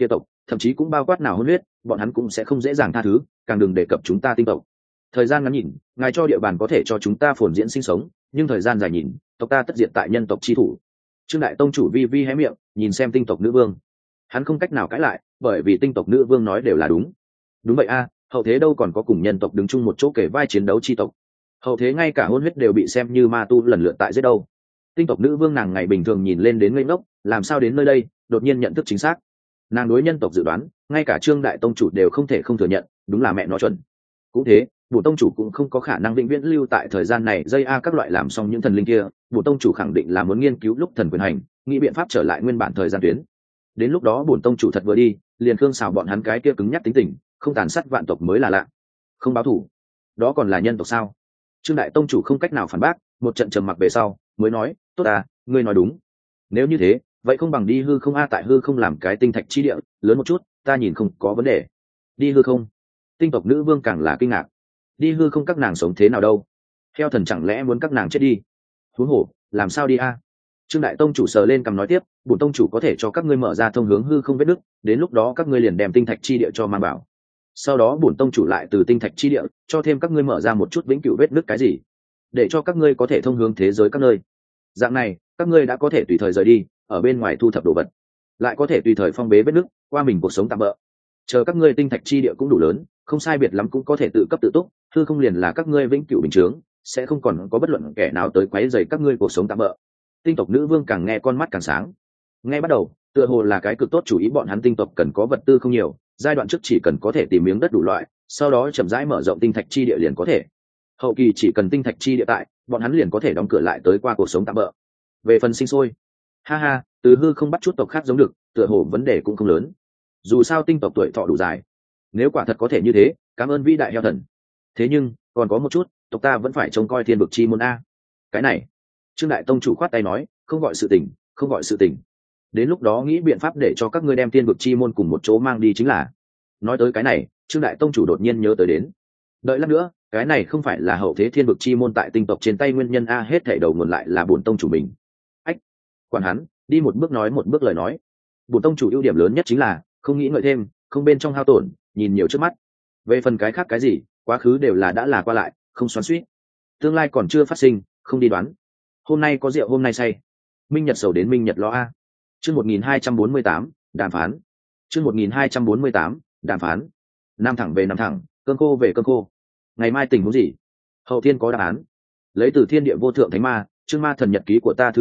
thậm chí cũng bao quát nào hôn huyết, bọn hắn cũng sẽ không dễ dàng tha thứ, càng đừng đề cập chúng ta tinh tộc. Thời gian ngắn nhìn, ngài cho địa bàn có thể cho chúng ta phồn diễn sinh sống, nhưng thời gian dài nhìn, tộc ta tất diệt tại nhân tộc chi thủ. Trương đại tông chủ vi vi hé miệng, nhìn xem tinh tộc nữ vương. Hắn không cách nào cãi lại, bởi vì tinh tộc nữ vương nói đều là đúng. Đúng vậy a, hậu thế đâu còn có cùng nhân tộc đứng chung một chỗ kể vai chiến đấu chi tộc. Hậu thế ngay cả hôn huyết đều bị xem như ma tu lần lượt tại giết đâu. Tinh tộc nữ vương nàng ngày bình thường nhìn lên đến ngây ngốc, làm sao đến nơi đây đột nhiên nhận thức chính xác. Nàng đối nhân tộc dự đoán, ngay cả Trương đại tông chủ đều không thể không thừa nhận, đúng là mẹ nó chuẩn. Cũng thế, bổ tông chủ cũng không có khả năng vĩnh viễn lưu tại thời gian này dây a các loại làm xong những thần linh kia, bổ tông chủ khẳng định là muốn nghiên cứu lúc thần quyền hành, nghĩ biện pháp trở lại nguyên bản thời gian tuyến. Đến lúc đó bổn tông chủ thật vừa đi, liền khương xào bọn hắn cái kia cứng nhắc tính tình, không tàn sát vạn tộc mới là lạ. Không báo thủ, đó còn là nhân tộc sao? Trương đại tông chủ không cách nào phản bác, một trận trầm mặc về sau mới nói, tốt à, ngươi nói đúng. Nếu như thế, vậy không bằng đi hư không a, tại hư không làm cái tinh thạch chi địa lớn một chút, ta nhìn không có vấn đề. Đi hư không? Tinh tộc nữ vương càng là kinh ngạc. Đi hư không các nàng sống thế nào đâu? Heo thần chẳng lẽ muốn các nàng chết đi? Huống hồ, làm sao đi a? Trương đại tông chủ sờ lên cằm nói tiếp, bổn tông chủ có thể cho các ngươi mở ra thông hướng hư không vết nứt, đến lúc đó các ngươi liền đem tinh thạch chi địa cho mang bảo. Sau đó bổn tông chủ lại từ tinh thạch chi địa cho thêm các ngươi mở ra một chút vĩnh cửu vết nứt cái gì, để cho các ngươi có thể thông hướng thế giới các nơi. Dạng này, các ngươi đã có thể tùy thời rời đi, ở bên ngoài thu thập đồ vật, lại có thể tùy thời phong bế vết nứt, qua mình cuộc sống tạm bỡ. Chờ các ngươi tinh thạch chi địa cũng đủ lớn, không sai biệt lắm cũng có thể tự cấp tự túc, hư không liền là các ngươi vĩnh cửu bình chướng, sẽ không còn có bất luận kẻ nào tới quấy rầy các ngươi cuộc sống tạm bỡ. Tinh tộc nữ vương càng nghe con mắt càng sáng. Nghe bắt đầu, tựa hồ là cái cực tốt chủ ý, bọn hắn tinh tộc cần có vật tư không nhiều, giai đoạn trước chỉ cần có thể tìm miếng đất đủ loại, sau đó chậm rãi mở rộng tinh thạch chi địa liền có thể. Hậu kỳ chỉ cần tinh thạch chi địa tại, bọn hắn liền có thể đóng cửa lại tới qua cuộc sống tạm bỡ. Về phần sinh sôi, ha ha, từ hư không bắt chút tộc khác giống được, tựa hồ vấn đề cũng không lớn. Dù sao tinh tộc tuổi thọ đủ dài, nếu quả thật có thể như thế, cảm ơn vĩ đại heo thần. Thế nhưng còn có một chút, tộc ta vẫn phải trông coi thiên vực chi môn a. Cái này, Trương đại tông chủ khoát tay nói, không gọi sự tình, không gọi sự tình. Đến lúc đó nghĩ biện pháp để cho các ngươi đem thiên vực chi môn cùng một chỗ mang đi chính là. Nói tới cái này, Trương đại tông chủ đột nhiên nhớ tới đến, đợi lát nữa, cái này không phải là hậu thế thiên vực chi môn tại tinh tộc trên tay nguyên nhân a, hết thảy đầu nguồn lại là bổn tông chủ mình. Ách, quản hắn, đi một bước nói một bước lời nói. Bổn tông chủ ưu điểm lớn nhất chính là không nghĩ ngợi thêm, không bên trong hao tổn, nhìn nhiều trước mắt. Về phần cái khác cái gì, quá khứ đều là đã là qua lại, không xoắn xuýt. Tương lai còn chưa phát sinh, không đi đoán. Hôm nay có rượu hôm nay say. Minh nhật sầu đến minh nhật lo a. Chương 1248, đàm phán. Chương 1248, đàm phán. Nam thẳng về nam thẳng, cơn khô về cơn khô. Ngày mai tình huống gì? Hậu thiên có đáp án. Lấy từ thiên địa vô thượng thánh ma, chương ma thần nhật ký của ta thứ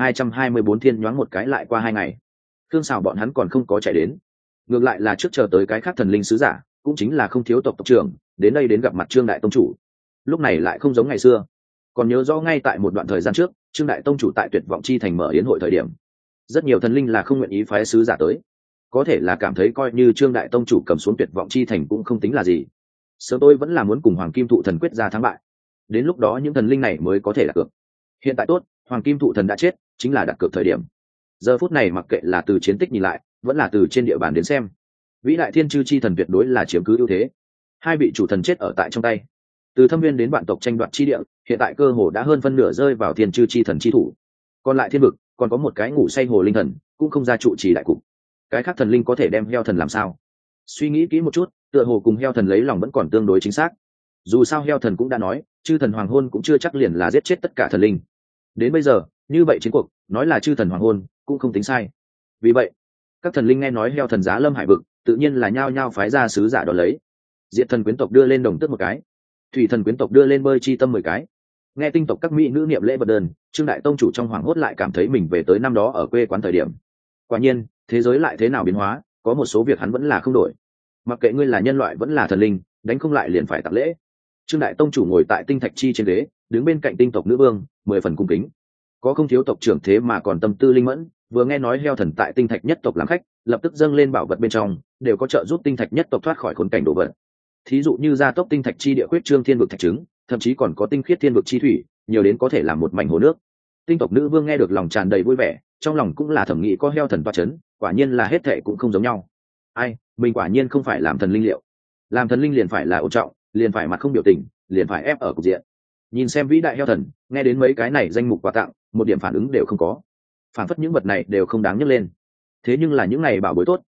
1224 thiên nhoáng một cái lại qua 2 ngày. Thương xào bọn hắn còn không có chạy đến. Ngược lại là trước chờ tới cái khác thần linh sứ giả, cũng chính là không thiếu tộc trưởng, đến đây đến gặp mặt Trương đại tông chủ. Lúc này lại không giống ngày xưa. Còn nhớ rõ ngay tại một đoạn thời gian trước, Trương đại tông chủ tại Tuyệt vọng chi thành mở yến hội thời điểm, rất nhiều thần linh là không nguyện ý phái sứ giả tới, có thể là cảm thấy coi như Trương đại tông chủ cầm xuống Tuyệt vọng chi thành cũng không tính là gì. Sớm tôi vẫn là muốn cùng Hoàng Kim Thụ thần quyết ra thắng bại, đến lúc đó những thần linh này mới có thể đặt cược. Hiện tại tốt, Hoàng Kim Thụ thần đã chết, chính là đặt cược thời điểm. Giờ phút này mặc kệ là từ chiến tích nhìn lại, vẫn là từ trên địa bàn đến xem, vĩ đại thiên chư chi thần tuyệt đối là chiếm cứ ưu thế. Hai vị chủ thần chết ở tại trong tay, từ thâm viên đến vạn tộc tranh đoạt chi địa, hiện tại cơ hồ đã hơn phân nửa rơi vào thiên chư chi thần chi thủ. Còn lại thiên vực, còn có một cái ngủ say hồ linh thần, cũng không ra trụ trì đại cục. Cái khác thần linh có thể đem heo thần làm sao? Suy nghĩ kỹ một chút, tựa hồ cùng heo thần lấy lòng vẫn còn tương đối chính xác. Dù sao heo thần cũng đã nói, chư thần hoàng hôn cũng chưa chắc liền là giết chết tất cả thần linh. Đến bây giờ, như vậy chiến cuộc, nói là chư thần hoàng hôn, cũng không tính sai. Vì vậy, các thần linh nghe nói heo thần giá lâm hải vực, tự nhiên là nhao nhao phái ra sứ giả đón lấy. Diệt thần quyến tộc đưa lên đồng tước 1 cái, thủy thần quyến tộc đưa lên bơi chi tâm 10 cái. Nghe tinh tộc các mỹ nữ niệm lễ vật đơn, Trương đại tông chủ trong hoàng hốt lại cảm thấy mình về tới năm đó ở quê quán thời điểm. Quả nhiên, thế giới lại thế nào biến hóa, có một số việc hắn vẫn là không đổi. Mặc kệ ngươi là nhân loại vẫn là thần linh, đánh không lại liền phải tặng lễ. Trương đại tông chủ ngồi tại tinh thạch chi trên ghế, đứng bên cạnh tinh tộc nữ vương, 10 phần cung kính. Có không thiếu tộc trưởng thế mà còn tâm tư linh mẫn, vừa nghe nói heo thần tại tinh thạch nhất tộc làm khách, lập tức dâng lên bảo vật bên trong, đều có trợ giúp tinh thạch nhất tộc thoát khỏi khốn cảnh đồ vật. Thí dụ như gia tốc tinh thạch chi địa quyết trương thiên vực thạch trứng, thậm chí còn có tinh khiết thiên vực chi thủy, nhiều đến có thể làm một mảnh hồ nước. Tinh tộc nữ vương nghe được lòng tràn đầy vui vẻ, trong lòng cũng là thẩm nghĩ có heo thần toa chấn, quả nhiên là hết thệ cũng không giống nhau. Ai, mình quả nhiên không phải làm thần linh liệu. Làm thần linh liền phải là ổn trọng, liền phải mặt không biểu tình, liền phải ép ở cục diện. Nhìn xem vĩ đại heo thần, nghe đến mấy cái này danh mục quà tặng, một điểm phản ứng đều không có. Phản phất những vật này đều không đáng nhắc lên. Thế nhưng là những này bảo bối tốt,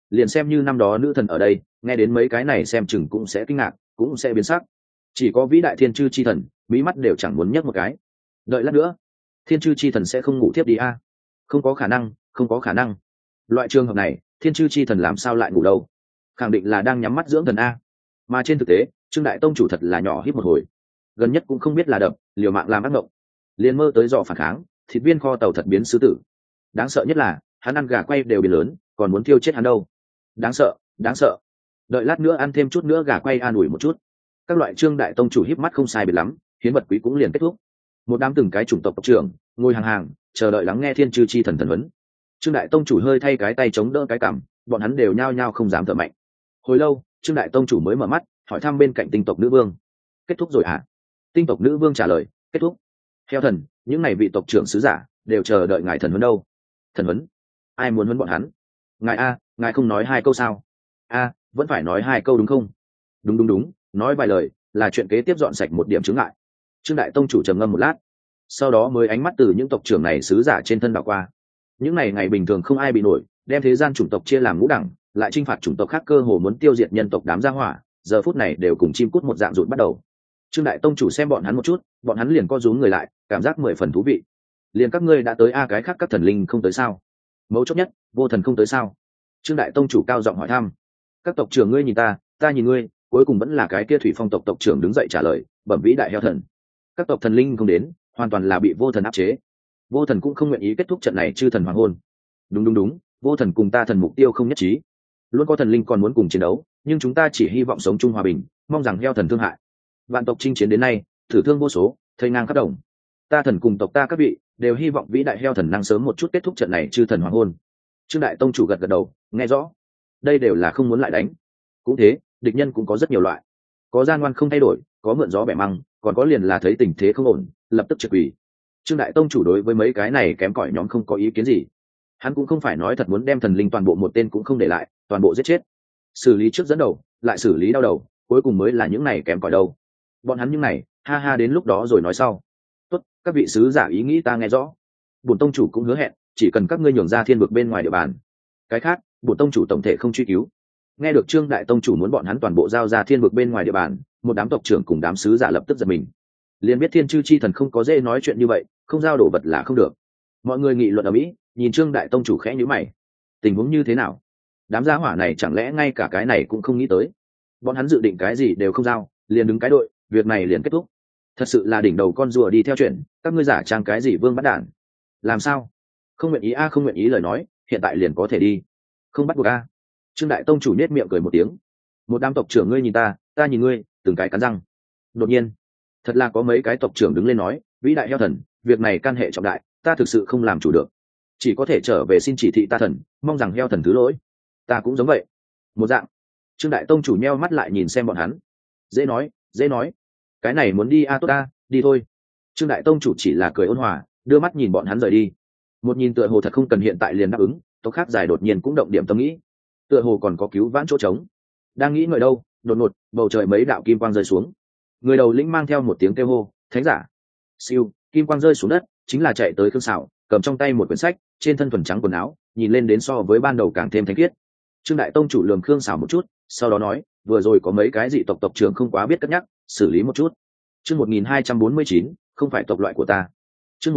liền xem như năm đó nữ thần ở đây nghe đến mấy cái này xem chừng cũng sẽ kinh ngạc, cũng sẽ biến sắc. Chỉ có vĩ đại thiên chư chi thần mí mắt đều chẳng muốn nhấc một cái. Đợi lát nữa thiên chư chi thần sẽ không ngủ tiếp đi a? Không có khả năng, không có khả năng. Loại trường hợp này thiên chư chi thần làm sao lại ngủ đâu? Khẳng định là đang nhắm mắt dưỡng thần a. Mà trên thực tế Trương Đại Tông chủ thật là nhỏ hít một hồi, gần nhất cũng không biết là đập liều mạng làm ác mộng, liền mơ tới dọ phản kháng, thịt viên kho tàu thật biến sư tử. Đáng sợ nhất là hắn ăn gà quay đều biến lớn, còn muốn tiêu chết hắn đâu. Đáng sợ, đáng sợ. Đợi lát nữa ăn thêm chút nữa gà quay an ủi một chút. Các loại Trương Đại Tông chủ híp mắt không sai biệt lắm, hiến vật quý cũng liền kết thúc. Một đám từng cái chủng tộc tộc trưởng ngồi hàng hàng chờ đợi lắng nghe thiên chư chi thần thần vấn. Trương Đại Tông chủ hơi thay cái tay chống đỡ cái cằm, bọn hắn đều nhao nhao không dám thở mạnh. Hồi lâu Trương Đại Tông chủ mới mở mắt hỏi thăm bên cạnh tinh tộc nữ vương: kết thúc rồi hả? Tinh tộc nữ vương trả lời: kết thúc. Theo thần, những này vị tộc trưởng sứ giả đều chờ đợi ngài thần huấn đâu. Thần huấn? Ai muốn huấn bọn hắn? Ngài a, ngài không nói hai câu sao? A, vẫn phải nói hai câu đúng không? Đúng đúng đúng, nói vài lời là chuyện kế tiếp dọn sạch một điểm chướng ngại. Trương Đại Tông chủ trầm ngâm một lát, sau đó mới ánh mắt từ những tộc trưởng này sứ giả trên thân đảo qua. Những này ngày bình thường không ai bị nổi, đem thế gian chủng tộc chia làm ngũ đẳng, lại chinh phạt chủng tộc khác cơ hồ muốn tiêu diệt nhân tộc đám gia hỏa, giờ phút này đều cùng chim cút một dạng rụt bắt đầu. Trương Đại Tông chủ xem bọn hắn một chút, bọn hắn liền co rúm người lại, cảm giác 10 phần thú vị. Liền các ngươi đã tới a, cái khác các thần linh không tới sao? Mấu chốt nhất, vô thần không tới sao? Trương Đại Tông chủ cao giọng hỏi thăm. Các tộc trưởng ngươi nhìn ta, ta nhìn ngươi, cuối cùng vẫn là cái kia Thủy Phong tộc tộc trưởng đứng dậy trả lời: bẩm vĩ đại heo thần, các tộc thần linh không đến, hoàn toàn là bị vô thần áp chế. Vô thần cũng không nguyện ý kết thúc trận này chư thần hoàng hôn. Đúng đúng đúng, vô thần cùng ta thần mục tiêu không nhất trí. Luôn có thần linh còn muốn cùng chiến đấu, nhưng chúng ta chỉ hy vọng sống chung hòa bình, mong rằng heo thần thương hại. Vạn tộc chinh chiến đến nay, thử thương vô số, thây ngang khắp đồng. Ta thần cùng tộc ta các vị đều hy vọng vĩ đại heo thần năng sớm một chút kết thúc trận này chư thần hoàng hôn. Trương Đại Tông chủ gật gật đầu, nghe rõ. Đây đều là không muốn lại đánh. Cũng thế, địch nhân cũng có rất nhiều loại, có gian ngoan không thay đổi, có mượn gió bẻ măng, còn có liền là thấy tình thế không ổn lập tức trực quỷ. Trương Đại Tông chủ đối với mấy cái này kém cỏi nhóm không có ý kiến gì. Hắn cũng không phải nói thật muốn đem thần linh toàn bộ một tên cũng không để lại, toàn bộ giết chết. Xử lý trước dẫn đầu, lại xử lý đau đầu, cuối cùng mới là những này kém cỏi đâu. Bọn hắn những này, ha ha, đến lúc đó rồi nói sau. Tốt, các vị sứ giả ý nghĩ ta nghe rõ. Bổn tông chủ cũng hứa hẹn, chỉ cần các ngươi nhường ra thiên vực bên ngoài địa bàn, cái khác, bổn tông chủ tổng thể không truy cứu. Nghe được Trương Đại Tông chủ muốn bọn hắn toàn bộ giao ra thiên vực bên ngoài địa bàn, một đám tộc trưởng cùng đám sứ giả lập tức giật mình. Liền biết thiên chư chi thần không có dễ nói chuyện như vậy, không giao đồ vật là không được. Mọi người nghị luận ở mỹ, nhìn Trương Đại Tông chủ khẽ nhíu mày. Tình huống như thế nào? Đám gia hỏa này chẳng lẽ ngay cả cái này cũng không nghĩ tới? Bọn hắn dự định cái gì đều không giao, liền đứng cái đội, việc này liền kết thúc. Thật sự là đỉnh đầu con rùa đi theo chuyện, các ngươi giả trang cái gì vương bắt đản? Làm sao? Không nguyện ý a, không nguyện ý lời nói, hiện tại liền có thể đi. Không bắt buộc a. Trương Đại Tông chủ nhếch miệng cười một tiếng. Một đám tộc trưởng ngươi nhìn ta nhìn ngươi, từng cái cắn răng. Đột nhiên, thật là có mấy cái tộc trưởng đứng lên nói: vĩ đại heo thần, việc này can hệ trọng đại, ta thực sự không làm chủ được, chỉ có thể trở về xin chỉ thị ta thần, mong rằng heo thần thứ lỗi. Ta cũng giống vậy. Một dạng. Trương Đại Tông chủ nheo mắt lại nhìn xem bọn hắn. Dễ nói, cái này muốn đi a, tốt a, đi thôi. Trương Đại Tông chủ chỉ là cười ôn hòa, đưa mắt nhìn bọn hắn rời đi. Một nhìn tựa hồ thật không cần hiện tại liền đáp ứng, tộc khác dài đột nhiên cũng động điểm tâm nghĩ, tựa hồ còn có cứu vãn chỗ trống. Đang nghĩ ngợi đâu, đột ngột bầu trời mấy đạo kim quang rơi xuống. Người đầu lĩnh mang theo một tiếng kêu hô: thánh giả! Siêu, kim quang rơi xuống đất, chính là chạy tới Khương Sảo, cầm trong tay một quyển sách, trên thân thuần trắng quần áo, nhìn lên đến so với ban đầu càng thêm thánh khiết. Trương Đại Tông chủ lườm Khương Sảo một chút, sau đó nói: vừa rồi có mấy cái dị tộc tộc trưởng không quá biết cất nhắc, xử lý một chút. Chương 1249, không phải tộc loại của ta. Chương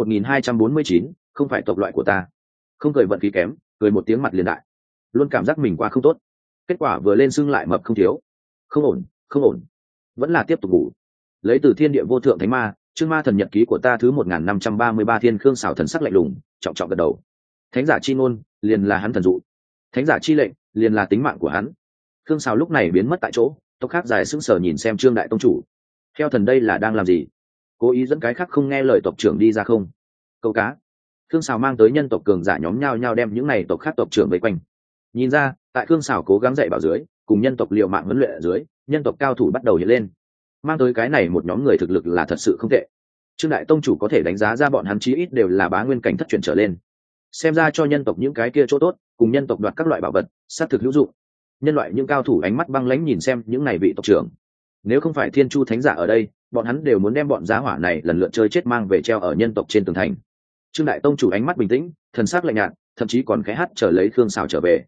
1249, không phải tộc loại của ta. Không cười vận khí kém, cười một tiếng mặt liền đại. Luôn cảm giác mình qua không tốt, kết quả vừa lên xưng lại mập không thiếu. Không ổn, vẫn là tiếp tục ngủ. Lấy từ thiên địa vô thượng thánh ma, chương ma thần nhật ký của ta thứ 1533 thiên. Khương Sảo thần sắc lạnh lùng, trọng trọng gật đầu. Thánh giả chi ngôn, liền là hắn thần dụ. Thánh giả chi lệnh, liền là tính mạng của hắn. Khương Sảo lúc này biến mất tại chỗ, tộc khác dài sững sờ nhìn xem Trương Đại Tông chủ. Theo thần đây là đang làm gì? Cố ý dẫn cái khác không nghe lời tộc trưởng đi ra không? Câu cá. Khương Sảo mang tới nhân tộc cường giả nhóm nhao nhao đem những này tộc khác tộc trưởng vây quanh. Nhìn ra, tại Khương Sảo cố gắng dạy bảo dưới, cùng nhân tộc liều mạng huấn luyện ở dưới, nhân tộc cao thủ bắt đầu hiện lên. Mang tới cái này một nhóm người thực lực là thật sự không tệ. Trương Đại Tông chủ có thể đánh giá ra bọn hắn chí ít đều là bá nguyên cảnh thất truyền trở lên. Xem ra cho nhân tộc những cái kia chỗ tốt, cùng nhân tộc đoạt các loại bảo vật, sát thực hữu dụng. Nhân loại những cao thủ ánh mắt băng lãnh nhìn xem những này vị tộc trưởng. Nếu không phải Thiên Chu Thánh giả ở đây, bọn hắn đều muốn đem bọn giá hỏa này lần lượt chơi chết mang về treo ở nhân tộc trên tường thành. Trương Đại Tông chủ ánh mắt bình tĩnh, thần sắc lạnh nhạt, thậm chí còn khẽ hát chờ lấy Khương Sảo trở về.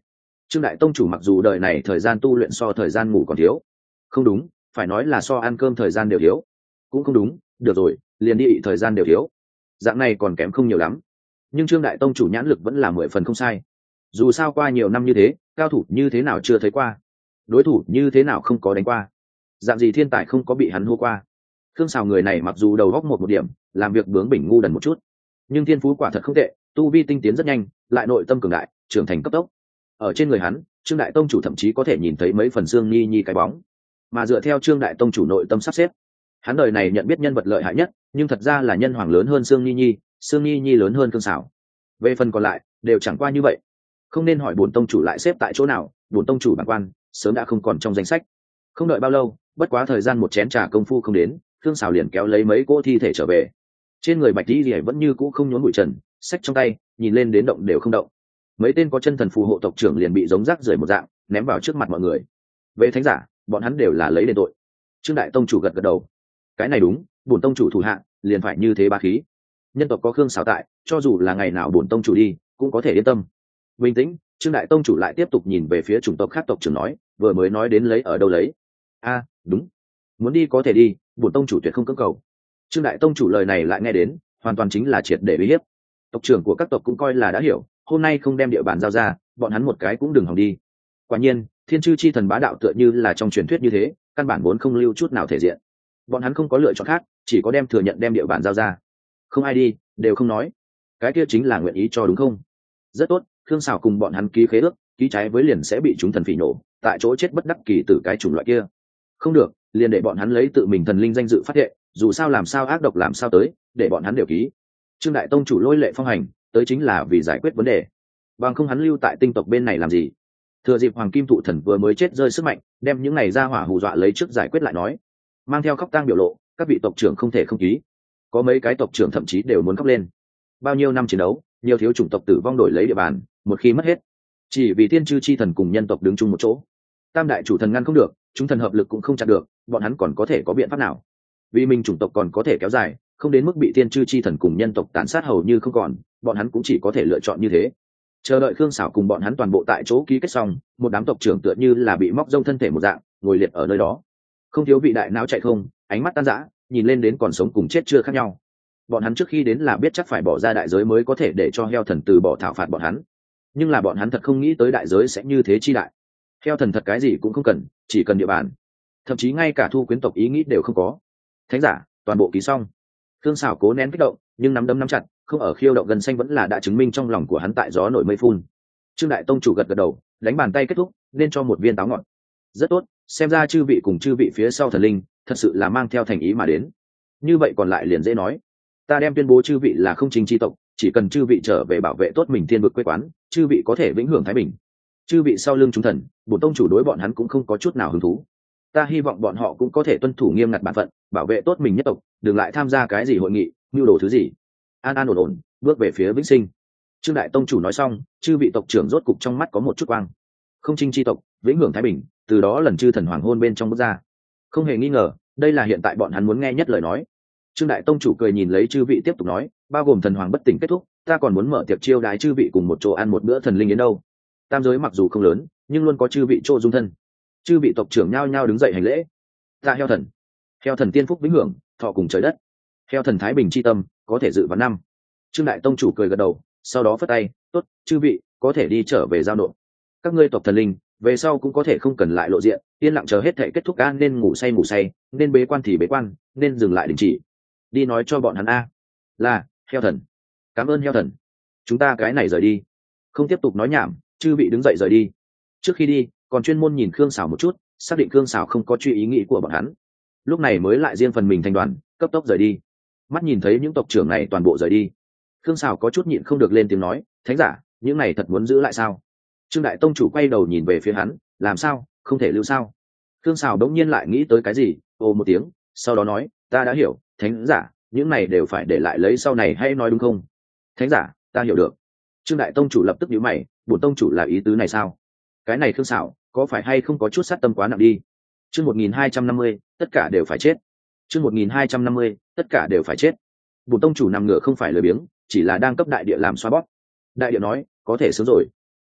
Trương đại tông chủ mặc dù đời này thời gian tu luyện so thời gian ngủ còn thiếu, không đúng, phải nói là so ăn cơm thời gian đều thiếu, cũng không đúng, được rồi, liền đi thời gian đều thiếu, dạng này còn kém không nhiều lắm. Nhưng Trương đại tông chủ nhãn lực vẫn là 10 phần không sai. Dù sao qua nhiều năm như thế, cao thủ như thế nào chưa thấy qua, đối thủ như thế nào không có đánh qua, dạng gì thiên tài không có bị hắn hô qua. Khương Sào người này mặc dù đầu góc một điểm, làm việc bướng bỉnh ngu đần một chút, nhưng thiên phú quả thật không tệ, tu vi tinh tiến rất nhanh, lại nội tâm cường đại, trưởng thành cấp tốc. Ở trên người hắn, Trương đại tông chủ thậm chí có thể nhìn thấy mấy phần xương nhi nhi cái bóng. Mà dựa theo Trương đại tông chủ nội tâm sắp xếp, hắn đời này nhận biết nhân vật lợi hại nhất, nhưng thật ra là nhân hoàng lớn hơn xương nhi nhi, xương nhi nhi lớn hơn Khương Sào. Về phần còn lại, đều chẳng qua như vậy. Không nên hỏi bổn tông chủ lại xếp tại chỗ nào, bổn tông chủ bản quan sớm đã không còn trong danh sách. Không đợi bao lâu, bất quá thời gian một chén trà công phu không đến, Khương Sào liền kéo lấy mấy cỗ thi thể trở về. Trên người bạch y vẫn như cũ không nhốn bụi trần, sách trong tay nhìn lên đến động đều không động. Mấy tên có chân thần phù hộ tộc trưởng liền bị giống rác rưởi một dạng ném vào trước mặt mọi người. Về thánh giả, bọn hắn đều là lấy đền tội. Trương đại tông chủ gật gật đầu, cái này đúng, bổn tông chủ thủ hạ liền phải như thế bá khí. Nhân tộc có Khương Sào tại, cho dù là ngày nào bổn tông chủ đi cũng có thể yên tâm. Bình tĩnh, Trương đại tông chủ lại tiếp tục nhìn về phía chủng tộc khác tộc trưởng nói, vừa mới nói đến lấy ở đâu lấy. A, đúng, muốn đi có thể đi, bổn tông chủ tuyệt không cưỡng cầu. Trương đại tông chủ lời này lại nghe đến, hoàn toàn chính là triệt để uy hiếp. Tộc trưởng của các tộc cũng coi là đã hiểu, hôm nay không đem địa bàn giao ra, bọn hắn một cái cũng đừng hòng đi. Quả nhiên, thiên chư chi thần bá đạo tựa như là trong truyền thuyết như thế, căn bản vốn không lưu chút nào thể diện. Bọn hắn không có lựa chọn khác, chỉ có đem thừa nhận đem địa bàn giao ra. Không ai đi, đều không nói. Cái kia chính là nguyện ý cho đúng không? Rất tốt, Khương Sào cùng bọn hắn ký khế ước, ký trái với liền sẽ bị chúng thần phỉ nổ, tại chỗ chết bất đắc kỳ tử cái chủng loại kia. Không được, liền để bọn hắn lấy tự mình thần linh danh dự phát hiện, dù sao làm sao ác độc làm sao tới, để bọn hắn đều ký. Trương đại tông chủ lôi lệ phong hành, tới chính là vì giải quyết vấn đề. Bằng không hắn lưu tại tinh tộc bên này làm gì? Thừa dịp hoàng kim thụ thần vừa mới chết rơi sức mạnh, đem những này ra hỏa hù dọa lấy trước giải quyết lại nói. Mang theo khóc tang biểu lộ, các vị tộc trưởng không thể không ký. Có mấy cái tộc trưởng thậm chí đều muốn khóc lên. Bao nhiêu năm chiến đấu, nhiều thiếu chủng tộc tử vong đổi lấy địa bàn, một khi mất hết, chỉ vì thiên chư chi thần cùng nhân tộc đứng chung một chỗ, tam đại chủ thần ngăn không được, chúng thần hợp lực cũng không chặn được, bọn hắn còn có thể có biện pháp nào? Vì mình chủng tộc còn có thể kéo dài, không đến mức bị thiên chư chi thần cùng nhân tộc tàn sát hầu như không còn, bọn hắn cũng chỉ có thể lựa chọn như thế. Chờ đợi Khương Sảo cùng bọn hắn toàn bộ tại chỗ ký kết xong, một đám tộc trưởng tựa như là bị móc rông thân thể một dạng, ngồi liệt ở nơi đó. Không thiếu vị đại não chạy không, ánh mắt tan rã, nhìn lên đến còn sống cùng chết chưa khác nhau. Bọn hắn trước khi đến là biết chắc phải bỏ ra đại giới mới có thể để cho heo thần từ bỏ thảo phạt bọn hắn, nhưng là bọn hắn thật không nghĩ tới đại giới sẽ như thế chi đại. Heo thần thật cái gì cũng không cần, chỉ cần địa bàn, thậm chí ngay cả thu quyến tộc ý nghĩ đều không có. Thánh giả toàn bộ ký xong. Khương Sảo cố nén kích động, nhưng nắm đấm nắm chặt, không ở khiêu động gần xanh vẫn là đã chứng minh trong lòng của hắn tại gió nổi mây phun. Trương đại tông chủ gật gật đầu, đánh bàn tay kết thúc, nên cho một viên táo ngọt. Rất tốt, xem ra chư vị cùng chư vị phía sau thần linh thật sự là mang theo thành ý mà đến. Như vậy còn lại liền dễ nói. Ta đem tuyên bố chư vị là không chính chi tộc, chỉ cần chư vị trở về bảo vệ tốt mình thiên vực quê quán, chư vị có thể vĩnh hưởng thái bình. Chư vị sau lưng chúng thần, bổn tông chủ đối bọn hắn cũng không có chút nào hứng thú. Ta hy vọng bọn họ cũng có thể tuân thủ nghiêm ngặt bản phận, bảo vệ tốt mình nhất tộc, đừng lại tham gia cái gì hội nghị, mưu đồ thứ gì. An an ổn ổn, bước về phía vĩnh sinh. Trương đại tông chủ nói xong, chư vị tộc trưởng rốt cục trong mắt có một chút quang. Không chinh chi tộc, vĩnh hưởng thái bình, từ đó lần chư thần hoàng hôn bên trong bước ra. Không hề nghi ngờ, đây là hiện tại bọn hắn muốn nghe nhất lời nói. Trương đại tông chủ cười nhìn lấy chư vị tiếp tục nói, bao gồm thần hoàng bất tỉnh kết thúc, ta còn muốn mở tiệc chiêu đái chư vị cùng một chỗ ăn một bữa thần linh đến đâu. Tam giới mặc dù không lớn, nhưng luôn có chư vị chỗ dung thân. Chư vị tộc trưởng nhao nhao đứng dậy hành lễ. Ta heo thần tiên phúc vĩnh hưởng, thọ cùng trời đất. Heo thần thái bình chi tâm, có thể dự vào năm. Trương đại tông chủ cười gật đầu, sau đó phất tay, tốt, chư vị có thể đi trở về giao nộp. Các ngươi tộc thần linh về sau cũng có thể không cần lại lộ diện, yên lặng chờ hết thệ kết thúc, an nên ngủ say, nên bế quan thì bế quan, nên dừng lại đình chỉ. Đi nói cho bọn hắn a. Là heo thần. Cảm ơn heo thần. Chúng ta cái này rời đi. Không tiếp tục nói nhảm, chư vị đứng dậy rời đi. Trước khi đi, còn chuyên môn nhìn Khương Sảo một chút, xác định Khương Sảo không có truy ý nghĩ của bọn hắn. Lúc này mới lại riêng phần mình thành đoàn, cấp tốc rời đi. Mắt nhìn thấy những tộc trưởng này toàn bộ rời đi, Khương Sảo có chút nhịn không được lên tiếng nói, thánh giả, những này thật muốn giữ lại sao? Trương đại tông chủ quay đầu nhìn về phía hắn, làm sao, không thể lưu sao? Khương Sảo đống nhiên lại nghĩ tới cái gì, ồ một tiếng, sau đó nói, ta đã hiểu, thánh giả, những này đều phải để lại lấy sau này hay nói đúng không? Thánh giả, ta hiểu được. Trương đại tông chủ lập tức nhíu mày, bổn tông chủ là ý tứ này sao? Cái này Khương Sảo có phải hay không có chút sát tâm quá nặng đi? Chương 1250, tất cả đều phải chết. Chương 1250, tất cả đều phải chết. Bổn tông chủ nằm ngửa không phải lười biếng, chỉ là đang cấp đại địa làm xoa bóp. Đại địa nói, có thể sớm rồi.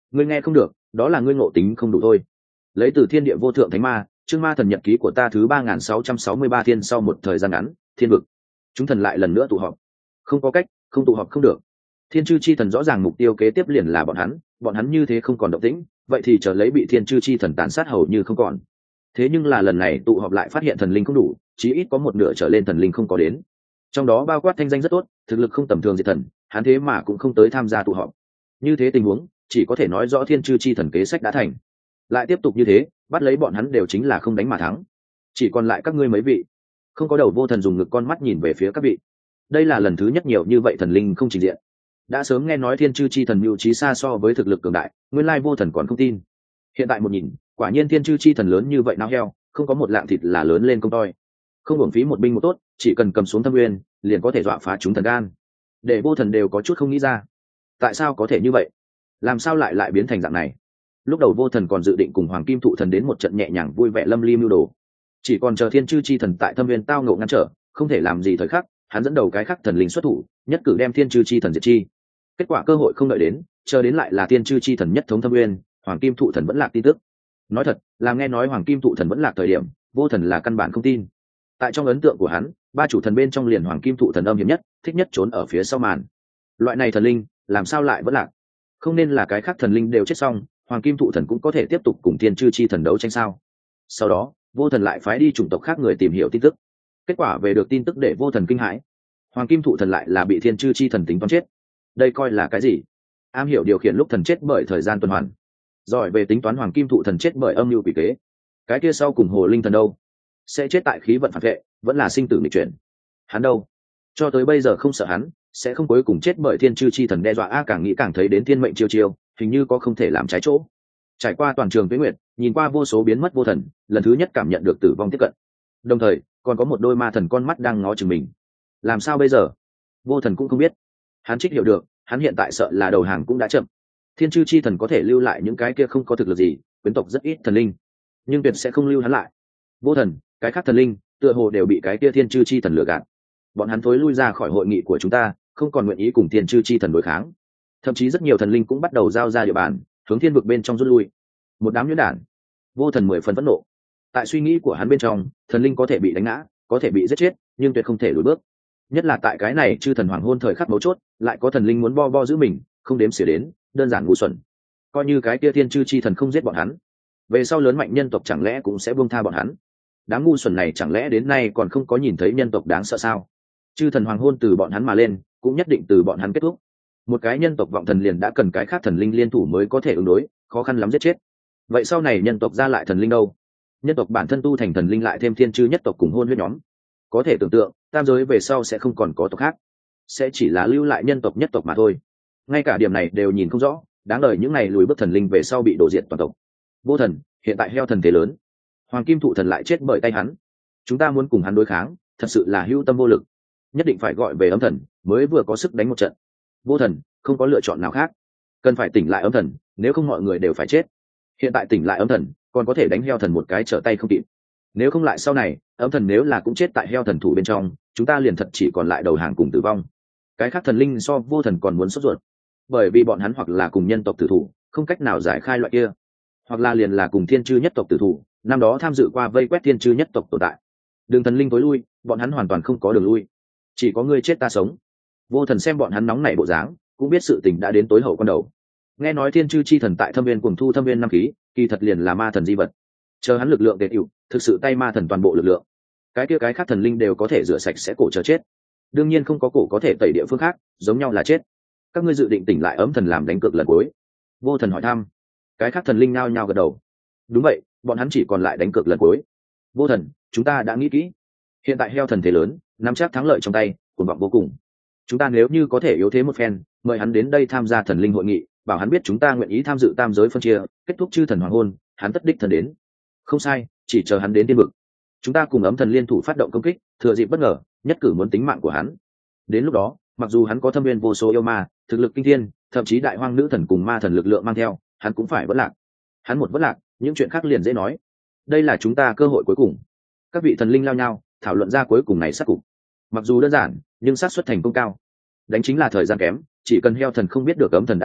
Ngươi nghe không được, đó là ngươi ngộ tính không đủ thôi. Lấy từ thiên địa vô thượng thánh ma, chương ma thần nhật ký của ta thứ 3663 thiên. Sau một thời gian ngắn, thiên vực chúng thần lại lần nữa tụ họp. Không có cách, không tụ họp không được. Thiên chư chi thần rõ ràng mục tiêu kế tiếp liền là bọn hắn như thế không còn động tĩnh, vậy thì chờ lấy bị thiên chư chi thần tàn sát hầu như không còn. Thế nhưng là lần này tụ họp lại phát hiện thần linh không đủ, chí ít có một nửa trở lên thần linh không có đến, trong đó bao quát thanh danh rất tốt, thực lực không tầm thường diệt thần, hắn thế mà cũng không tới tham gia tụ họp. Như thế tình huống chỉ có thể nói rõ thiên chư chi thần kế sách đã thành. Lại tiếp tục như thế, bắt lấy bọn hắn đều chính là không đánh mà thắng. Chỉ còn lại các ngươi mấy vị. Không có đầu vô thần dùng ngực con mắt nhìn về phía các vị. Đây là lần thứ nhất nhiều như vậy thần linh không trình diện. Đã sớm nghe nói thiên chư chi thần mưu trí xa so với thực lực cường đại, nguyên lai vô thần còn không tin. Hiện tại một nhìn, quả nhiên thiên chư chi thần lớn như vậy nao heo, không có một lạng thịt là lớn lên công toi. Không hưởng phí một binh một tốt, chỉ cần cầm xuống thâm nguyên liền có thể dọa phá chúng thần gan. Để vô thần đều có chút không nghĩ ra, tại sao có thể như vậy, làm sao lại biến thành dạng này. Lúc đầu vô thần còn dự định cùng hoàng kim thụ thần đến một trận nhẹ nhàng vui vẻ lâm ly mưu đồ, chỉ còn chờ thiên chư chi thần tại thâm nguyên tao ngộ ngăn trở, không thể làm gì thời khắc, hắn dẫn đầu cái khắc thần linh xuất thủ, nhất cử đem thiên chư chi thần diệt chi. Kết quả cơ hội không đợi đến, chờ đến lại là thiên chư chi thần nhất thống thâm nguyên, hoàng kim thụ thần vẫn lạc tin tức. Nói thật là nghe nói hoàng kim thụ thần vẫn lạc thời điểm, vô thần là căn bản không tin. Tại trong ấn tượng của hắn, ba chủ thần bên trong liền hoàng kim thụ thần âm hiểm nhất, thích nhất trốn ở phía sau màn. Loại này thần linh làm sao lại vẫn lạc? Không nên là cái khác thần linh đều chết xong, hoàng kim thụ thần cũng có thể tiếp tục cùng thiên chư chi thần đấu tranh sao? Sau đó vô thần lại phái đi chủng tộc khác người tìm hiểu tin tức. Kết quả về được tin tức để vô thần kinh hãi, hoàng kim thụ thần lại là bị thiên chư chi thần tính toán chết. Đây coi là cái gì? Am hiểu điều khiển lúc thần chết bởi thời gian tuần hoàn, giỏi về tính toán hoàng kim thụ thần chết bởi âm mưu quỷ kế. Cái kia sau cùng hồ linh thần đâu? Sẽ chết tại khí vận phản vệ, vẫn là sinh tử nghịch chuyển. Hắn đâu? Cho tới bây giờ không sợ hắn sẽ không cuối cùng chết bởi thiên chư chi thần đe dọa. Càng nghĩ càng thấy đến thiên mệnh chiêu chiêu, hình như có không thể làm trái chỗ. Trải qua toàn trường tuế nguyệt, nhìn qua vô số biến mất vô thần, lần thứ nhất cảm nhận được tử vong tiếp cận. Đồng thời còn có một đôi ma thần con mắt đang ngó chừng mình. Làm sao bây giờ? Vô thần cũng không biết. Hắn trích hiểu được, hắn hiện tại sợ là đầu hàng cũng đã chậm. Thiên chư chi thần có thể lưu lại những cái kia không có thực lực gì, quyến tộc rất ít thần linh, nhưng tuyệt sẽ không lưu hắn lại. Vô thần, cái khác thần linh tựa hồ đều bị cái kia thiên chư chi thần lừa gạt, bọn hắn thối lui ra khỏi hội nghị của chúng ta, không còn nguyện ý cùng thiên chư chi thần đối kháng. Thậm chí rất nhiều thần linh cũng bắt đầu giao ra địa bàn, hướng thiên vực bên trong rút lui. Một đám nhuyễn đản. Vô thần 10 phần phẫn nộ. Tại suy nghĩ của hắn bên trong, thần linh có thể bị đánh ngã, có thể bị giết chết, nhưng tuyệt không thể lùi bước. Nhất là tại cái này chư thần hoàng hôn thời khắc mấu chốt, lại có thần linh muốn bo giữ mình, không đếm xỉa đến, đơn giản ngu xuẩn. Coi như cái kia thiên chư chi thần không giết bọn hắn, về sau lớn mạnh nhân tộc chẳng lẽ cũng sẽ buông tha bọn hắn? Đám ngu xuẩn này chẳng lẽ đến nay còn không có nhìn thấy nhân tộc đáng sợ sao? Chư thần hoàng hôn từ bọn hắn mà lên, cũng nhất định từ bọn hắn kết thúc. Một cái nhân tộc vọng thần liền đã cần cái khác thần linh liên thủ mới có thể ứng đối, khó khăn lắm giết chết. Vậy sau này nhân tộc ra lại thần linh đâu? Nhân tộc bản thân tu thành thần linh lại thêm thiên chư nhất tộc cùng hôn huyết nhóm, có thể tưởng tượng tam giới về sau sẽ không còn có tộc khác, sẽ chỉ là lưu lại nhân tộc nhất tộc mà thôi. Ngay cả điểm này đều nhìn không rõ, đáng đời những này lùi bước thần linh về sau bị đổ diệt toàn tộc. Vô thần hiện tại heo thần thế lớn, hoàng kim thụ thần lại chết bởi tay hắn, chúng ta muốn cùng hắn đối kháng thật sự là hữu tâm vô lực, nhất định phải gọi về ấm thần mới vừa có sức đánh một trận. Vô thần không có lựa chọn nào khác, cần phải tỉnh lại ấm thần, nếu không mọi người đều phải chết. Hiện tại tỉnh lại ấm thần còn có thể đánh heo thần một cái trở tay không kịp, nếu không lại sau này ấm thần nếu là cũng chết tại heo thần thủ bên trong, chúng ta liền thật chỉ còn lại đầu hàng cùng tử vong. Cái khác thần linh so vô thần còn muốn sốt ruột, bởi vì bọn hắn hoặc là cùng nhân tộc tử thủ không cách nào giải khai loại kia, hoặc là liền là cùng thiên chư nhất tộc tử thủ, năm đó tham dự qua vây quét thiên chư nhất tộc tồn tại. Đường thần linh tối lui, bọn hắn hoàn toàn không có đường lui, chỉ có ngươi chết ta sống. Vô thần xem bọn hắn nóng nảy bộ dáng, cũng biết sự tình đã đến tối hậu con đầu. Nghe nói thiên chư chi thần tại thâm viên cùng thu thâm viên năm khí, kỳ thật liền là ma thần di vật, chờ hắn lực lượng đề cựu, thực sự tay ma thần toàn bộ lực lượng, cái kia cái khác thần linh đều có thể rửa sạch sẽ cổ chờ chết. Đương nhiên không có cổ có thể tẩy địa phương khác, giống nhau là chết. Các ngươi dự định tỉnh lại ấm thần làm đánh cược lần cuối? Vô thần hỏi thăm. Cái khác thần linh nao nhao gật đầu. Đúng vậy, bọn hắn chỉ còn lại đánh cược lần cuối. Vô thần, chúng ta đã nghĩ kỹ, hiện tại heo thần thế lớn, nắm chắc thắng lợi trong tay, cuồng vọng vô cùng. Chúng ta nếu như có thể yếu thế một phen, mời hắn đến đây tham gia thần linh hội nghị, bảo hắn biết chúng ta nguyện ý tham dự tam giới phân chia, kết thúc chư thần hoàng hôn, hắn tất đích thần đến. Không sai, chỉ chờ hắn đến tiên vực, chúng ta cùng ấm thần liên thủ phát động công kích, thừa dịp bất ngờ, nhất cử muốn tính mạng của hắn. Đến lúc đó, mặc dù hắn có thâm viên vô số yêu ma, thực lực kinh thiên, thậm chí đại hoang nữ thần cùng ma thần lực lượng mang theo, hắn cũng phải vỡ lạc. Hắn một vỡ lạc, những chuyện khác liền dễ nói. Đây là chúng ta cơ hội cuối cùng. Các vị thần linh lao nhau thảo luận ra cuối cùng này sát cục. Mặc dù đơn giản, nhưng xác suất thành công cao. Đánh chính là thời gian kém, chỉ cần heo thần không biết được ấm thần đã tỉnh,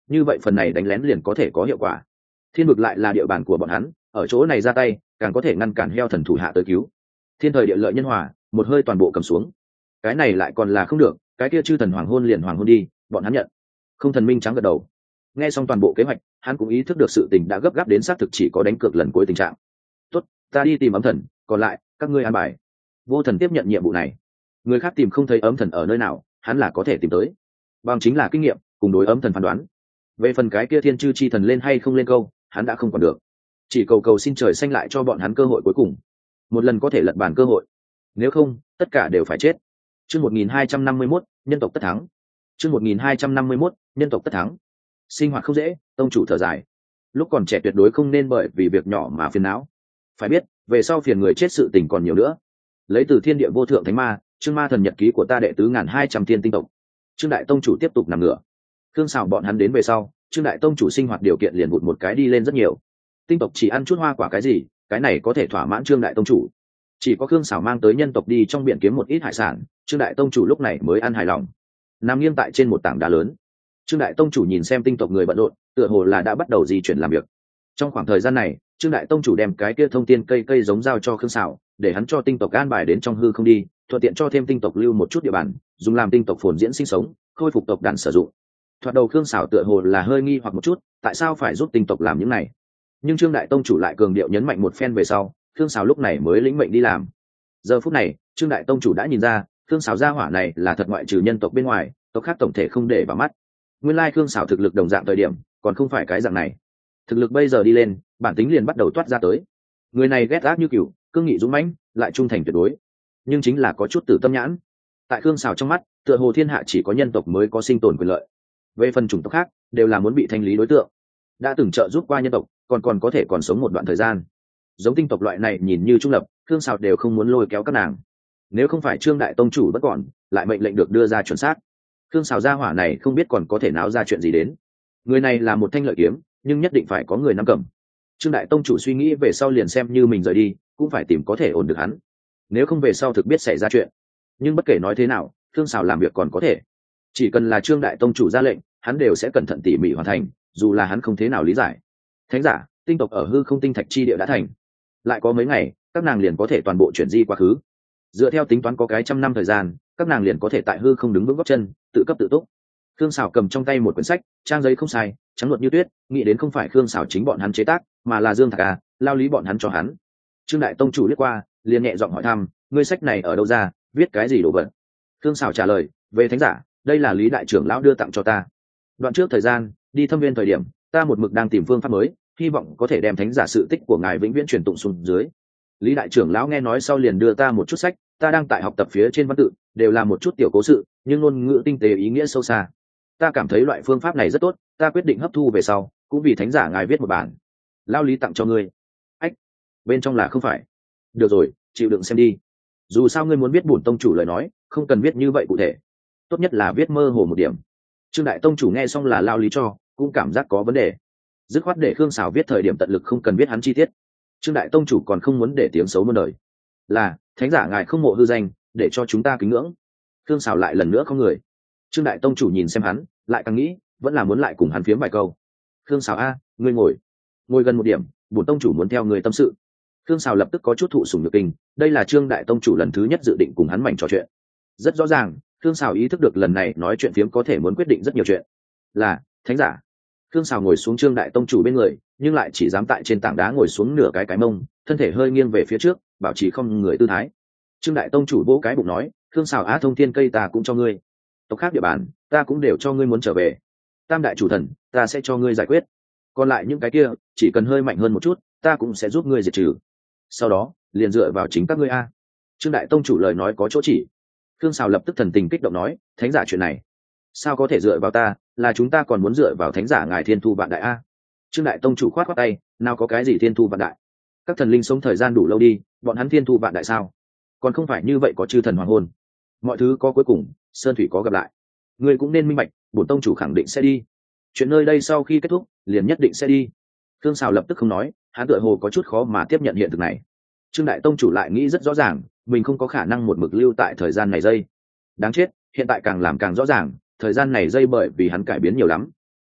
như vậy phần này đánh lén liền có thể có hiệu quả. Thiên vực lại là địa bàn của bọn hắn, ở chỗ này ra tay càng có thể ngăn cản heo thần thủ hạ tới cứu. Thiên thời địa lợi nhân hòa, một hơi toàn bộ cầm xuống. Cái này lại còn là không được, cái kia chư thần hoàng hôn liền hoàng hôn đi, bọn hắn nhận. Không thần minh trắng gật đầu. Nghe xong toàn bộ kế hoạch, hắn cũng ý thức được sự tình đã gấp gáp đến xác thực chỉ có đánh cược lần cuối tình trạng. Tốt, ta đi tìm ấm thần, còn lại các ngươi an bài. Vô thần tiếp nhận nhiệm vụ này. Người khác tìm không thấy ấm thần ở nơi nào, hắn là có thể tìm tới. Bằng chính là kinh nghiệm cùng đối ấm thần phán đoán. Về phần cái kia thiên chư chi thần lên hay không lên câu, hắn đã không còn được. Chỉ cầu cầu xin trời xanh lại cho bọn hắn cơ hội cuối cùng, một lần có thể lật bàn cơ hội. Nếu không, tất cả đều phải chết. Chương 1251, nhân tộc tất thắng. Chương 1251, nhân tộc tất thắng. Sinh hoạt không dễ, tông chủ thở dài. Lúc còn trẻ tuyệt đối không nên bởi vì việc nhỏ mà phiền não. Phải biết, về sau phiền người chết sự tình còn nhiều nữa. Lấy từ thiên địa vô thượng thánh ma, chương ma thần nhật ký của ta đệ tứ 1200 thiên tinh tộc. Trương đại tông chủ tiếp tục nằm ngửa. Thương xào bọn hắn đến về sau, trương đại tông chủ sinh hoạt điều kiện liền vụt một cái đi lên rất nhiều. Tinh tộc chỉ ăn chút hoa quả cái gì, cái này có thể thỏa mãn trương đại tông chủ. Chỉ có khương xảo mang tới nhân tộc đi trong biển kiếm một ít hải sản, trương đại tông chủ lúc này mới ăn hài lòng. Nằm nghiêng tại trên một tảng đá lớn, trương đại tông chủ nhìn xem tinh tộc người bận rộn, tựa hồ là đã bắt đầu di chuyển làm việc. Trong khoảng thời gian này, trương đại tông chủ đem cái kia thông tiên cây giống giao cho khương xảo, để hắn cho tinh tộc an bài đến trong hư không đi, thuận tiện cho thêm tinh tộc lưu một chút địa bàn, dùng làm tinh tộc phồn diễn sinh sống, khôi phục tộc đàn sử dụng. Thoạt đầu khương xảo tựa hồ là hơi nghi hoặc một chút, tại sao phải giúp tinh tộc làm những này? Nhưng trương đại tông chủ lại cường điệu nhấn mạnh một phen về sau, khương xảo lúc này mới lĩnh mệnh đi làm. Giờ phút này, trương đại tông chủ đã nhìn ra, khương xảo gia hỏa này là thật ngoại trừ nhân tộc bên ngoài, tộc khác tổng thể không để vào mắt. Nguyên lai khương xảo thực lực đồng dạng thời điểm, còn không phải cái dạng này. Thực lực bây giờ đi lên, bản tính liền bắt đầu toát ra tới. Người này ghét ác như cừu, cương nghị dũng mãnh, lại trung thành tuyệt đối, nhưng chính là có chút tử tâm nhãn. Tại khương xảo trong mắt, tựa hồ thiên hạ chỉ có nhân tộc mới có sinh tồn quyền lợi, về phần chủng tộc khác đều là muốn bị thanh lý đối tượng. Đã từng trợ giúp qua nhân tộc, còn có thể còn sống một đoạn thời gian. Giống tinh tộc loại này nhìn như trung lập, khương xảo đều không muốn lôi kéo các nàng. Nếu không phải trương đại tông chủ bất còn lại mệnh lệnh được đưa ra chuẩn xác, khương xảo gia hỏa này không biết còn có thể náo ra chuyện gì đến. Người này là một thanh lợi kiếm, nhưng nhất định phải có người nắm cầm. Trương đại tông chủ suy nghĩ về sau liền xem như mình rời đi cũng phải tìm có thể ổn được hắn, nếu không về sau thực biết xảy ra chuyện. Nhưng bất kể nói thế nào, khương xảo làm việc còn có thể, chỉ cần là trương đại tông chủ ra lệnh, hắn đều sẽ cẩn thận tỉ mỉ hoàn thành, dù là hắn không thế nào lý giải. Thánh giả tinh tộc ở hư không tinh thạch chi địa đã thành, lại có mấy ngày các nàng liền có thể toàn bộ chuyển di quá khứ. Dựa theo tính toán có cái 100 năm thời gian, các nàng liền có thể tại hư không đứng vững góc chân, tự cấp tự túc. Khương xảo cầm trong tay một quyển sách, trang giấy không sai, trắng luận như tuyết, nghĩ đến không phải khương xảo chính bọn hắn chế tác, mà là Dương Thạc à, lao lý bọn hắn cho hắn. Trương đại tông chủ liếc qua, liền nhẹ giọng hỏi thăm, ngươi sách này ở đâu ra, viết cái gì đồ vật? Khương xảo trả lời, về thánh giả, đây là lý đại trưởng lão đưa tặng cho ta. Đoạn trước thời gian đi thâm viên thời điểm, ta một mực đang tìm phương pháp mới, hy vọng có thể đem thánh giả sự tích của ngài vĩnh viễn truyền tụng xuống dưới. Lý đại trưởng lão nghe nói sau liền đưa ta một chút sách, ta đang tại học tập phía trên văn tự, đều là một chút tiểu cố sự, nhưng ngôn ngữ tinh tế ý nghĩa sâu xa. Ta cảm thấy loại phương pháp này rất tốt, ta quyết định hấp thu về sau, cũng vì thánh giả ngài viết một bản. Lao lý tặng cho ngươi. Ách, bên trong là không phải. Được rồi, chịu đựng xem đi. Dù sao ngươi muốn biết bổn tông chủ lời nói, không cần viết như vậy cụ thể, tốt nhất là viết mơ hồ một điểm. Trương đại tông chủ nghe xong là lao lý cho, cũng cảm giác có vấn đề, dứt khoát để khương xảo viết thời điểm tận lực không cần viết hắn chi tiết. Trương đại tông chủ còn không muốn để tiếng xấu muôn đời, là thánh giả ngài không mộ hư danh, để cho chúng ta kính ngưỡng. Khương xảo lại lần nữa không người. Trương đại tông chủ nhìn xem hắn, lại càng nghĩ vẫn là muốn lại cùng hắn phiếm vài câu. Khương xảo a, ngươi ngồi gần một điểm, bổn tông chủ muốn theo người tâm sự. Khương xảo lập tức có chút thụ sủng nhược kinh, đây là Trương đại tông chủ lần thứ nhất dự định cùng hắn mảnh trò chuyện. Rất rõ ràng, Khương xảo ý thức được lần này nói chuyện phiếm có thể muốn quyết định rất nhiều chuyện. Là thánh giả. Khương xảo ngồi xuống Trương đại tông chủ bên người, nhưng lại chỉ dám tại trên tảng đá ngồi xuống nửa cái mông, thân thể hơi nghiêng về phía trước, bảo trì không người tư thái. Trương đại tông chủ vỗ cái bụng nói, Khương xảo á, thông thiên cây ta cũng cho ngươi, tộc khác địa bàn ta cũng đều cho ngươi, muốn trở về tam đại chủ thần ta sẽ cho ngươi giải quyết, còn lại những cái kia chỉ cần hơi mạnh hơn một chút ta cũng sẽ giúp ngươi diệt trừ, sau đó liền dựa vào chính các ngươi a. Trương đại tông chủ lời nói có chỗ chỉ. Khương xảo lập tức thần tình kích động nói, thánh giả chuyện này sao có thể dựa vào ta, là chúng ta còn muốn dựa vào thánh giả ngài thiên thu vạn đại a. Trương đại tông chủ khoát khoát tay, nào có cái gì thiên thu vạn đại, các thần linh sống thời gian đủ lâu đi, bọn hắn thiên thu vạn đại sao, còn không phải như vậy có chư thần hoàng hôn, mọi thứ có cuối cùng, sơn thủy có gặp lại. Ngươi cũng nên minh bạch, bổn tông chủ khẳng định sẽ đi, chuyện nơi đây sau khi kết thúc liền nhất định sẽ đi. Khương xảo lập tức không nói, hắn tựa hồ có chút khó mà tiếp nhận hiện thực này. Trương đại tông chủ lại nghĩ rất rõ ràng, mình không có khả năng một mực lưu tại thời gian này giây. Đáng chết, hiện tại càng làm càng rõ ràng, thời gian này giây bởi vì hắn cải biến nhiều lắm.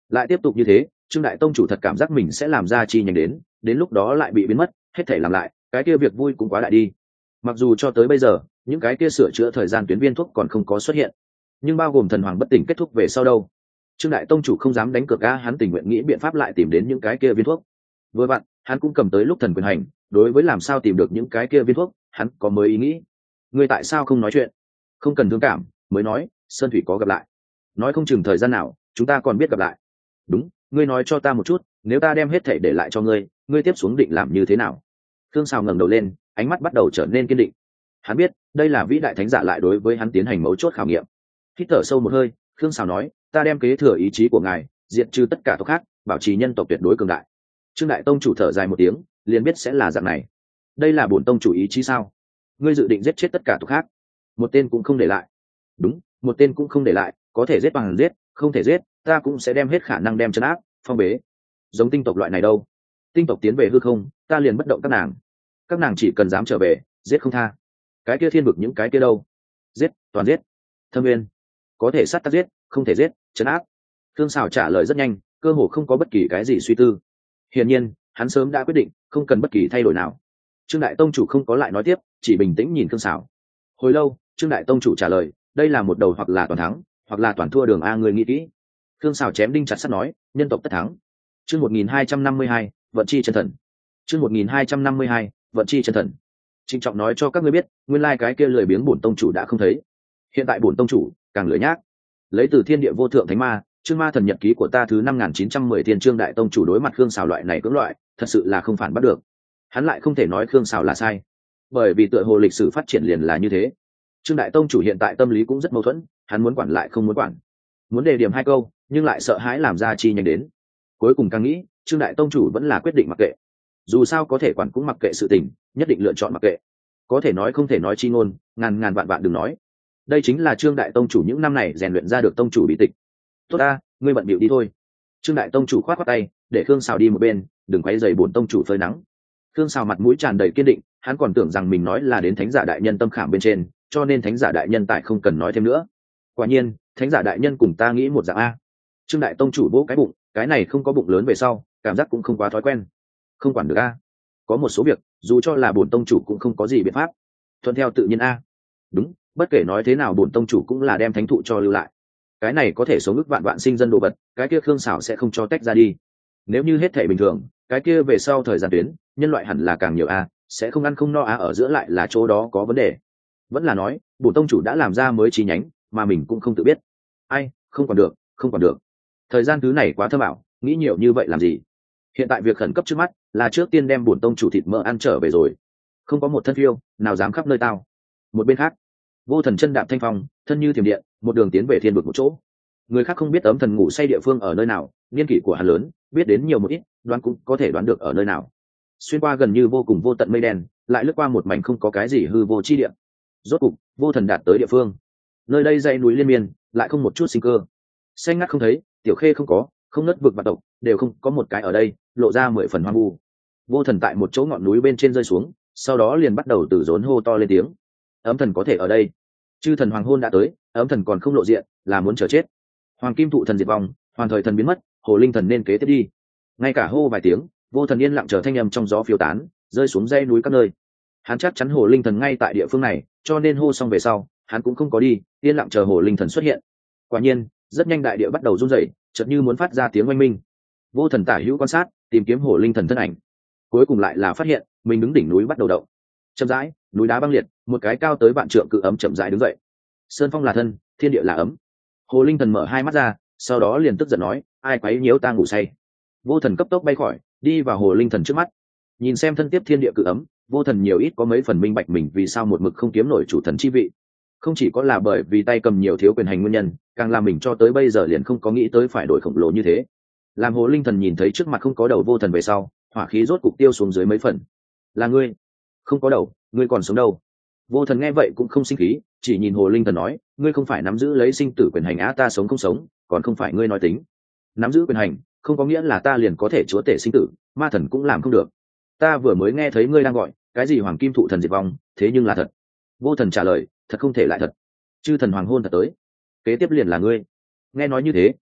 Lại tiếp tục như thế, Trương đại tông chủ thật cảm giác mình sẽ làm ra chi nhánh đến lúc đó lại bị biến mất, hết thể làm lại, cái kia việc vui cũng quá đại đi. Mặc dù cho tới bây giờ, những cái kia sửa chữa thời gian tuyến viên thuốc còn không có xuất hiện, nhưng bao gồm thần hoàng bất tỉnh kết thúc về sau đâu, Trương đại tông chủ không dám đánh cược, hắn tình nguyện nghĩ biện pháp lại tìm đến những cái kia viên thuốc. Vừa vặn, hắn cũng cầm tới lúc thần quyền hành, đối với làm sao tìm được những cái kia viên thuốc, hắn có mới ý nghĩ. Ngươi tại sao không nói chuyện? Không cần thương cảm, mới nói, Sơn Thủy có gặp lại. Nói không chừng thời gian nào, chúng ta còn biết gặp lại. Đúng, ngươi nói cho ta một chút, nếu ta đem hết thảy để lại cho ngươi, ngươi tiếp xuống định làm như thế nào? Thương Sào ngẩng đầu lên, ánh mắt bắt đầu trở nên kiên định. Hắn biết, đây là vĩ đại thánh giả lại đối với hắn tiến hành mấu chốt khảo nghiệm. Hít thở sâu một hơi, Thương Sào nói, ta đem kế thừa ý chí của ngài, diệt trừ tất cả tộc khác, bảo trì nhân tộc tuyệt đối cường đại. Trương đại tông chủ thở dài một tiếng, liền biết sẽ là dạng này. Đây là bổn tông chủ ý chí sao? Ngươi dự định giết chết tất cả tộc khác, một tên cũng không để lại. Đúng, một tên cũng không để lại, có thể giết bằng giết, không thể giết, ta cũng sẽ đem hết khả năng đem trấn áp, phong bế. Giống tinh tộc loại này đâu? Tinh tộc tiến về hư không, ta liền bất động các nàng chỉ cần dám trở về, giết không tha. Cái kia thiên vực những cái kia đâu? Giết, toàn giết. Thâm Nguyên, có thể sát tác giết, không thể giết, trấn áp. Thương Sào trả lời rất nhanh, cơ hồ không có bất kỳ cái gì suy tư. Hiển nhiên, hắn sớm đã quyết định, không cần bất kỳ thay đổi nào. Trương đại tông chủ không có lại nói tiếp, chỉ bình tĩnh nhìn Thương Sào. Hồi lâu, Trương đại tông chủ trả lời, đây là một đầu hoặc là toàn thắng, hoặc là toàn thua đường a, người nghĩ kỹ. Thương Sào chém đinh chặt sắt nói, nhân tộc tất thắng. Chương 1252, vận chi chân thần. Chương 1252, vận chi chân thần. Trịnh trọng nói cho các ngươi biết, nguyên lai cái kia lười biếng bổn tông chủ đã không thấy. Hiện tại bổn tông chủ càng lười nhác. Lấy từ thiên địa vô thượng thánh ma, chương ma thần nhật ký của ta thứ 5910 thiên Trương đại tông chủ đối mặt Khương Sào loại này cưỡng loại, thật sự là không phản bắt được. Hắn lại không thể nói Khương Sào là sai, bởi vì tựa hồ lịch sử phát triển liền là như thế. Trương đại tông chủ hiện tại tâm lý cũng rất mâu thuẫn, hắn muốn quản lại không muốn quản, muốn đề điểm hai câu nhưng lại sợ hãi làm ra chi nhanh đến. Cuối cùng càng nghĩ, Trương đại tông chủ vẫn là quyết định mặc kệ. Dù sao có thể quản cũng mặc kệ sự tình, nhất định lựa chọn mặc kệ. Có thể nói không thể nói chi ngôn, ngàn vạn vạn đừng nói. Đây chính là Trương đại tông chủ những năm này rèn luyện ra được tông chủ bí tịch. Tốt ta, ngươi bận bịu đi thôi. Trương đại tông chủ khoát khoát tay, để Khương Sào đi một bên, đừng quấy rầy bổn tông chủ phơi nắng. Khương Sào mặt mũi tràn đầy kiên định, hắn còn tưởng rằng mình nói là đến thánh giả đại nhân tâm khảm bên trên, cho nên thánh giả đại nhân tại không cần nói thêm nữa. Quả nhiên, thánh giả đại nhân cùng ta nghĩ một dạng a. Trương đại tông chủ vỗ cái bụng, cái này không có bụng lớn về sau, cảm giác cũng không quá thói quen. Không quản được a. Có một số việc, dù cho là bổn tông chủ cũng không có gì biện pháp. Thuận theo tự nhiên a. Đúng, bất kể nói thế nào bổn tông chủ cũng là đem thánh thụ cho lưu lại. Cái này có thể sống ức vạn vạn sinh dân đồ vật, cái kia Khương Sảo sẽ không cho tách ra đi. Nếu như hết thể bình thường, cái kia về sau thời gian tuyến, nhân loại hẳn là càng nhiều a, sẽ không ăn không no a, ở giữa lại là chỗ đó có vấn đề. Vẫn là nói, bổn tông chủ đã làm ra mới chi nhánh, mà mình cũng không tự biết. Ai, không còn được, không còn được. Thời gian thứ này quá thơm ảo, nghĩ nhiều như vậy làm gì? Hiện tại việc khẩn cấp trước mắt là trước tiên đem bổn tông chủ thịt mỡ ăn trở về rồi. Không có một thân phiêu nào dám khắp nơi tao. Một bên khác, Vô Thần chân đạp thanh phong, thân như thiểm điện, một đường tiến về thiên vực một chỗ. Người khác không biết Ấm Thần ngủ say địa phương ở nơi nào, niên kỷ của hắn lớn, biết đến nhiều một ít, đoán cũng có thể đoán được ở nơi nào. Xuyên qua gần như vô cùng vô tận mây đen, lại lướt qua một mảnh không có cái gì hư vô chi địa. Rốt cục, Vô Thần đạt tới địa phương. Nơi đây dãy núi liên miên, lại không một chút sinh cơ. Xanh ngắt không thấy, tiểu khê không có, không nứt vực vạn tộc, đều không có một cái ở đây, lộ ra 10 phần hoang vu. Vô Thần tại một chỗ ngọn núi bên trên rơi xuống, sau đó liền bắt đầu từ rốn hô to lên tiếng. Ấm Thần có thể ở đây. Chư thần hoàng hôn đã tới, Ấm Thần còn không lộ diện, là muốn chờ chết. Hoàng kim thụ thần diệt vong, hoàn thời thần biến mất, hồ linh thần nên kế tiếp đi. Ngay cả hô vài tiếng, Vô Thần yên lặng chờ thanh âm trong gió phiêu tán, rơi xuống dãy núi các nơi. Hắn chắc chắn hồ linh thần ngay tại địa phương này, cho nên hô xong về sau, hắn cũng không có đi, yên lặng chờ hồ linh thần xuất hiện. Quả nhiên, rất nhanh đại địa bắt đầu rung rẩy, chợt như muốn phát ra tiếng oanh minh. Vô Thần tả hữu quan sát, tìm kiếm hồ linh thần thân ảnh. Cuối cùng lại là phát hiện, mình đứng đỉnh núi bắt đầu động. Chậm rãi, núi đá băng liệt, một cái cao tới vạn trượng cự ấm chậm rãi đứng dậy. Sơn phong là thân, thiên địa là ấm. Hồ linh thần mở hai mắt ra, sau đó liền tức giận nói, ai quấy nhiễu ta ngủ say. Vô Thần cấp tốc bay khỏi, đi vào hồ linh thần trước mắt. Nhìn xem thân tiếp thiên địa cự ấm, Vô Thần nhiều ít có mấy phần minh bạch mình vì sao một mực không kiếm nổi chủ thần chi vị. Không chỉ có là bởi vì tay cầm nhiều thiếu quyền hành nguyên nhân, càng làm mình cho tới bây giờ liền không có nghĩ tới phải đổi khổng lồ như thế. Làm hồ linh thần nhìn thấy trước mặt không có đầu Vô Thần về sau, hỏa khí rốt cục tiêu xuống dưới mấy phần. Là ngươi? Không có đầu, ngươi còn sống đâu? Vô Thần nghe vậy cũng không sinh khí, chỉ nhìn hồ linh thần nói, ngươi không phải nắm giữ lấy sinh tử quyền hành á, ta sống không sống còn không phải ngươi nói tính. Nắm giữ quyền hành không có nghĩa là ta liền có thể chúa tể sinh tử, ma thần cũng làm không được. Ta vừa mới nghe thấy ngươi đang gọi cái gì hoàng kim thụ thần diệt vong, thế nhưng là thật. Vô Thần trả lời, thật không thể lại thật. Chư thần hoàng hôn thật tới, kế tiếp liền là ngươi. Nghe nói như thế,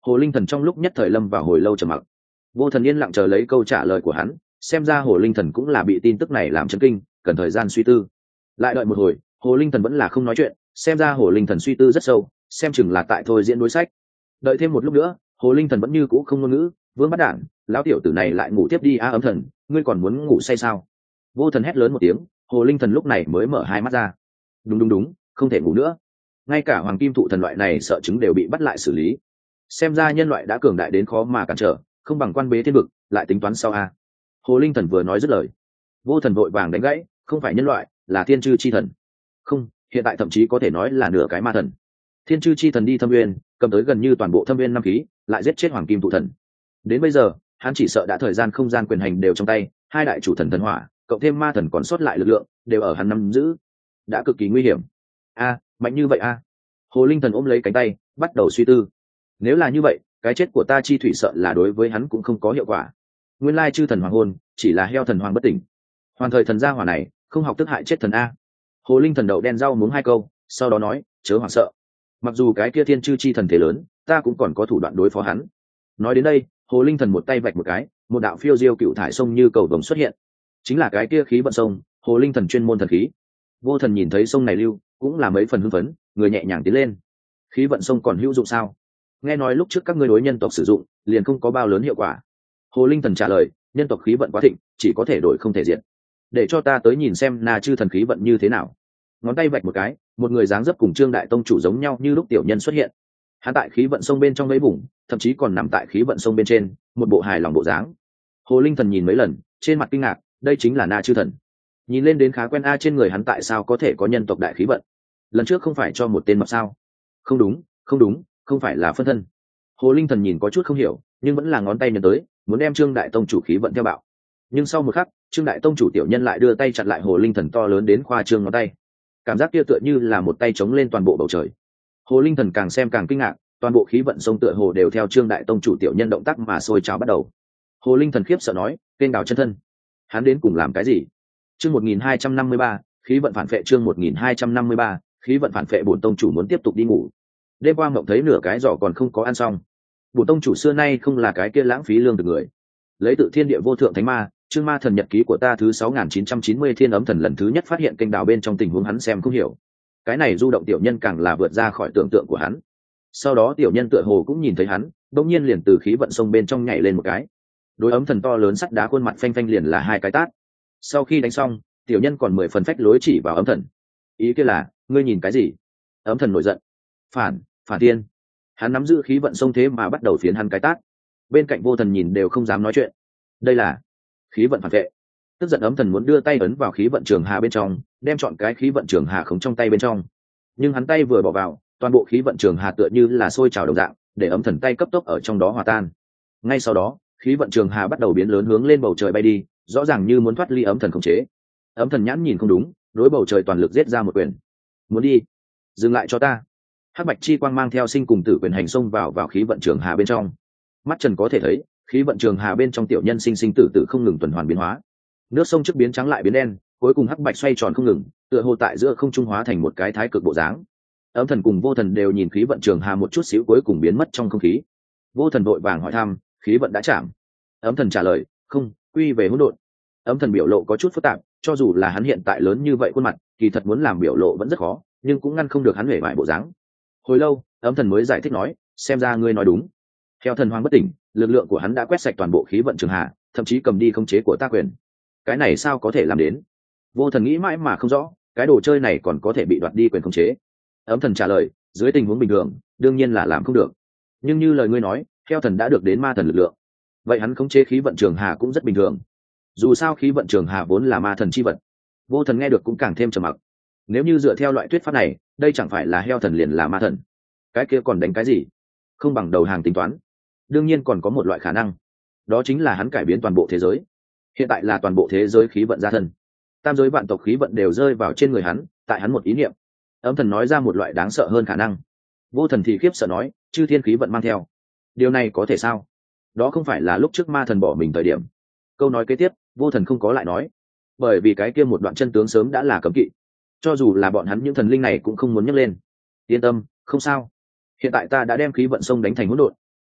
Hồ Linh Thần trong lúc nhất thời lâm vào hồi lâu trầm mặc. Vô Thần yên lặng chờ lấy câu trả lời của hắn, xem ra Hồ Linh Thần cũng là bị tin tức này làm chấn kinh, cần thời gian suy tư. Lại đợi một hồi, Hồ Linh Thần vẫn là không nói chuyện, xem ra Hồ Linh Thần suy tư rất sâu, xem chừng là tại thôi diễn đối sách. Đợi thêm một lúc nữa, Hồ Linh Thần vẫn như cũ không ngôn ngữ, vương bắt đản, lão tiểu tử này lại ngủ tiếp đi a Ấm Thần, ngươi còn muốn ngủ say sao? Vô Thần hét lớn một tiếng, Hồ Linh Thần lúc này mới mở hai mắt ra. Đúng, không thể ngủ nữa. Ngay cả hoàng kim thụ thần loại này sợ chứng đều bị bắt lại xử lý. Xem ra nhân loại đã cường đại đến khó mà cản trở, không bằng quan bế thiên vực, lại tính toán sau a. Hồ Linh Thần vừa nói dứt lời, Vô Thần vội vàng đánh gãy, không phải nhân loại, là thiên chư chi thần. Không, hiện tại thậm chí có thể nói là nửa cái ma thần. Thiên chư chi thần đi thâm nguyên, cầm tới gần như toàn bộ thâm nguyên năm khí, lại giết chết hoàng kim thụ thần. Đến bây giờ, hắn chỉ sợ đã thời gian không gian quyền hành đều trong tay, hai đại chủ thần thần hỏa, cộng thêm ma thần còn sót lại lực lượng, đều ở hắn nắm giữ, đã cực kỳ nguy hiểm. Mạnh như vậy a. Hồ Linh Thần ôm lấy cánh tay, bắt đầu suy tư. Nếu là như vậy, cái chết của ta chi thủy sợ là đối với hắn cũng không có hiệu quả. Nguyên lai chư thần hoàng hôn, chỉ là heo thần hoàng bất tỉnh. Hoàn thời thần gia hỏa này, không học tức hại chết thần a. Hồ Linh Thần đậu đen rau muống hai câu, sau đó nói, chớ hoảng sợ. Mặc dù cái kia thiên chư chi thần thế lớn, ta cũng còn có thủ đoạn đối phó hắn. Nói đến đây, Hồ Linh Thần một tay vạch một cái, một đạo phiêu diêu cựu thải sông như cầu vồng xuất hiện. Chính là cái kia khí vận sông, Hồ Linh Thần chuyên môn thần khí. Vô Thần nhìn thấy sông này lưu, cũng là mấy phần hưng phấn, người nhẹ nhàng tiến lên. Khí vận sông còn hữu dụng sao? Nghe nói lúc trước các ngươi đối nhân tộc sử dụng, liền không có bao lớn hiệu quả. Hồ Linh Thần trả lời, nhân tộc khí vận quá thịnh, chỉ có thể đổi không thể diệt. Để cho ta tới nhìn xem Na chư thần khí vận như thế nào. Ngón tay vạch một cái, một người dáng dấp cùng Trương đại tông chủ giống nhau như lúc tiểu nhân xuất hiện. Hắn tại khí vận sông bên trong lấy vùng, thậm chí còn nằm tại khí vận sông bên trên, một bộ hài lòng bộ dáng. Hồ Linh Thần nhìn mấy lần, trên mặt kinh ngạc, đây chính là Na chư thần. Nhìn lên đến khá quen a, trên người hắn tại sao có thể có nhân tộc đại khí vận? Lần trước không phải cho một tên mập sao? Không đúng, không phải là phân thân. Hồ Linh Thần nhìn có chút không hiểu, nhưng vẫn là ngón tay nhấn tới, muốn đem Trương đại tông chủ khí vận theo bạo. Nhưng sau một khắc, Trương đại tông chủ tiểu nhân lại đưa tay chặn lại Hồ Linh Thần to lớn đến khoa trương ngón tay. Cảm giác kia tựa như là một tay chống lên toàn bộ bầu trời. Hồ Linh Thần càng xem càng kinh ngạc, toàn bộ khí vận sông tựa hồ đều theo Trương đại tông chủ tiểu nhân động tác mà sôi trào bắt đầu. Hồ Linh Thần khiếp sợ nói, kênh đào chân thân, hắn đến cùng làm cái gì? Chương 1253, khí vận phản phệ. Chương 1253, khí vận phản phệ. Bổn tông chủ muốn tiếp tục đi ngủ. Đêm qua mộng thấy nửa cái giỏ còn không có ăn xong. Bổn tông chủ xưa nay không là cái kia lãng phí lương thực người. Lấy tự thiên địa vô thượng thánh ma, chương ma thần nhật ký của ta thứ 6990 thiên ấm thần lần thứ nhất phát hiện kênh đào bên trong tình huống hắn xem không hiểu. Cái này du động tiểu nhân càng là vượt ra khỏi tưởng tượng của hắn. Sau đó tiểu nhân tựa hồ cũng nhìn thấy hắn, đột nhiên liền từ khí vận sông bên trong nhảy lên một cái. Đối ấm thần to lớn sắt đá khuôn mặt phanh phanh liền là hai cái tát. Sau khi đánh xong, tiểu nhân còn 10 phần phách lối chỉ vào ấm thần. Ý kia là, ngươi nhìn cái gì? Ấm thần nổi giận. Phản tiên. Hắn nắm giữ khí vận sông thế mà bắt đầu phiến hắn cái tát. Bên cạnh Vô Thần nhìn đều không dám nói chuyện. Đây là khí vận phản vệ. Tức giận ấm thần muốn đưa tay ấn vào khí vận trường hà bên trong, đem chọn cái khí vận trường hà khống trong tay bên trong. Nhưng hắn tay vừa bỏ vào, toàn bộ khí vận trường hà tựa như là sôi trào đồng dạng, để ấm thần tay cấp tốc ở trong đó hòa tan. Ngay sau đó, khí vận trường hà bắt đầu biến lớn hướng lên bầu trời bay đi, rõ ràng như muốn thoát ly ấm thần khống chế. Ấm thần nhãn nhìn không đúng, đối bầu trời toàn lực giết ra một quyền. Muốn đi, dừng lại cho ta. Hắc bạch chi quang mang theo sinh cùng tử quyền hành xông vào khí vận trường hà bên trong. Mắt trần có thể thấy, khí vận trường hà bên trong tiểu nhân sinh sinh tử tử không ngừng tuần hoàn biến hóa. Nước sông trước biến trắng lại biến đen, cuối cùng hắc bạch xoay tròn không ngừng, tựa hồ tại giữa không trung hóa thành một cái thái cực bộ dáng. Ấm thần cùng Vô Thần đều nhìn khí vận trường hà một chút xíu cuối cùng biến mất trong không khí. Vô Thần vội vàng hỏi thăm, khí vận đã chạm? Ấm thần trả lời, không, quy về hỗn độn. Ấm thần biểu lộ có chút phức tạp, cho dù là hắn hiện tại lớn như vậy khuôn mặt, kỳ thật muốn làm biểu lộ vẫn rất khó, nhưng cũng ngăn không được hắn hề bại bộ dáng. Hồi lâu, ấm thần mới giải thích nói, xem ra ngươi nói đúng. Theo thần hoàng bất tỉnh, lực lượng của hắn đã quét sạch toàn bộ khí vận trường hà, thậm chí cầm đi khống chế của ta quyền. Cái này sao có thể làm đến? Vô Thần nghĩ mãi mà không rõ, cái đồ chơi này còn có thể bị đoạt đi quyền khống chế. Ấm thần trả lời, dưới tình huống bình thường, đương nhiên là làm không được. Nhưng như lời ngươi nói, theo thần đã được đến ma thần lực lượng, vậy hắn khống chế khí vận trường hà cũng rất bình thường. Dù sao khí vận trường hà vốn là ma thần chi vật. Vô Thần nghe được cũng càng thêm trầm mặc. Nếu như dựa theo loại thuyết pháp này, đây chẳng phải là heo thần liền là ma thần? Cái kia còn đánh cái gì? Không bằng đầu hàng tính toán. Đương nhiên còn có một loại khả năng, đó chính là hắn cải biến toàn bộ thế giới. Hiện tại là toàn bộ thế giới khí vận gia thân, tam giới vạn tộc khí vận đều rơi vào trên người hắn, tại hắn một ý niệm. Ấm thần nói ra một loại đáng sợ hơn khả năng. Vô Thần thì khiếp sợ nói, chư thiên khí vận mang theo. Điều này có thể sao? Đó không phải là lúc trước ma thần bỏ mình thời điểm. Câu nói kế tiếp, Vô Thần không có lại nói, bởi vì cái kia một đoạn chân tướng sớm đã là cấm kỵ, cho dù là bọn hắn những thần linh này cũng không muốn nhắc lên. Yên tâm, không sao. Hiện tại ta đã đem khí vận sông đánh thành hỗn độn.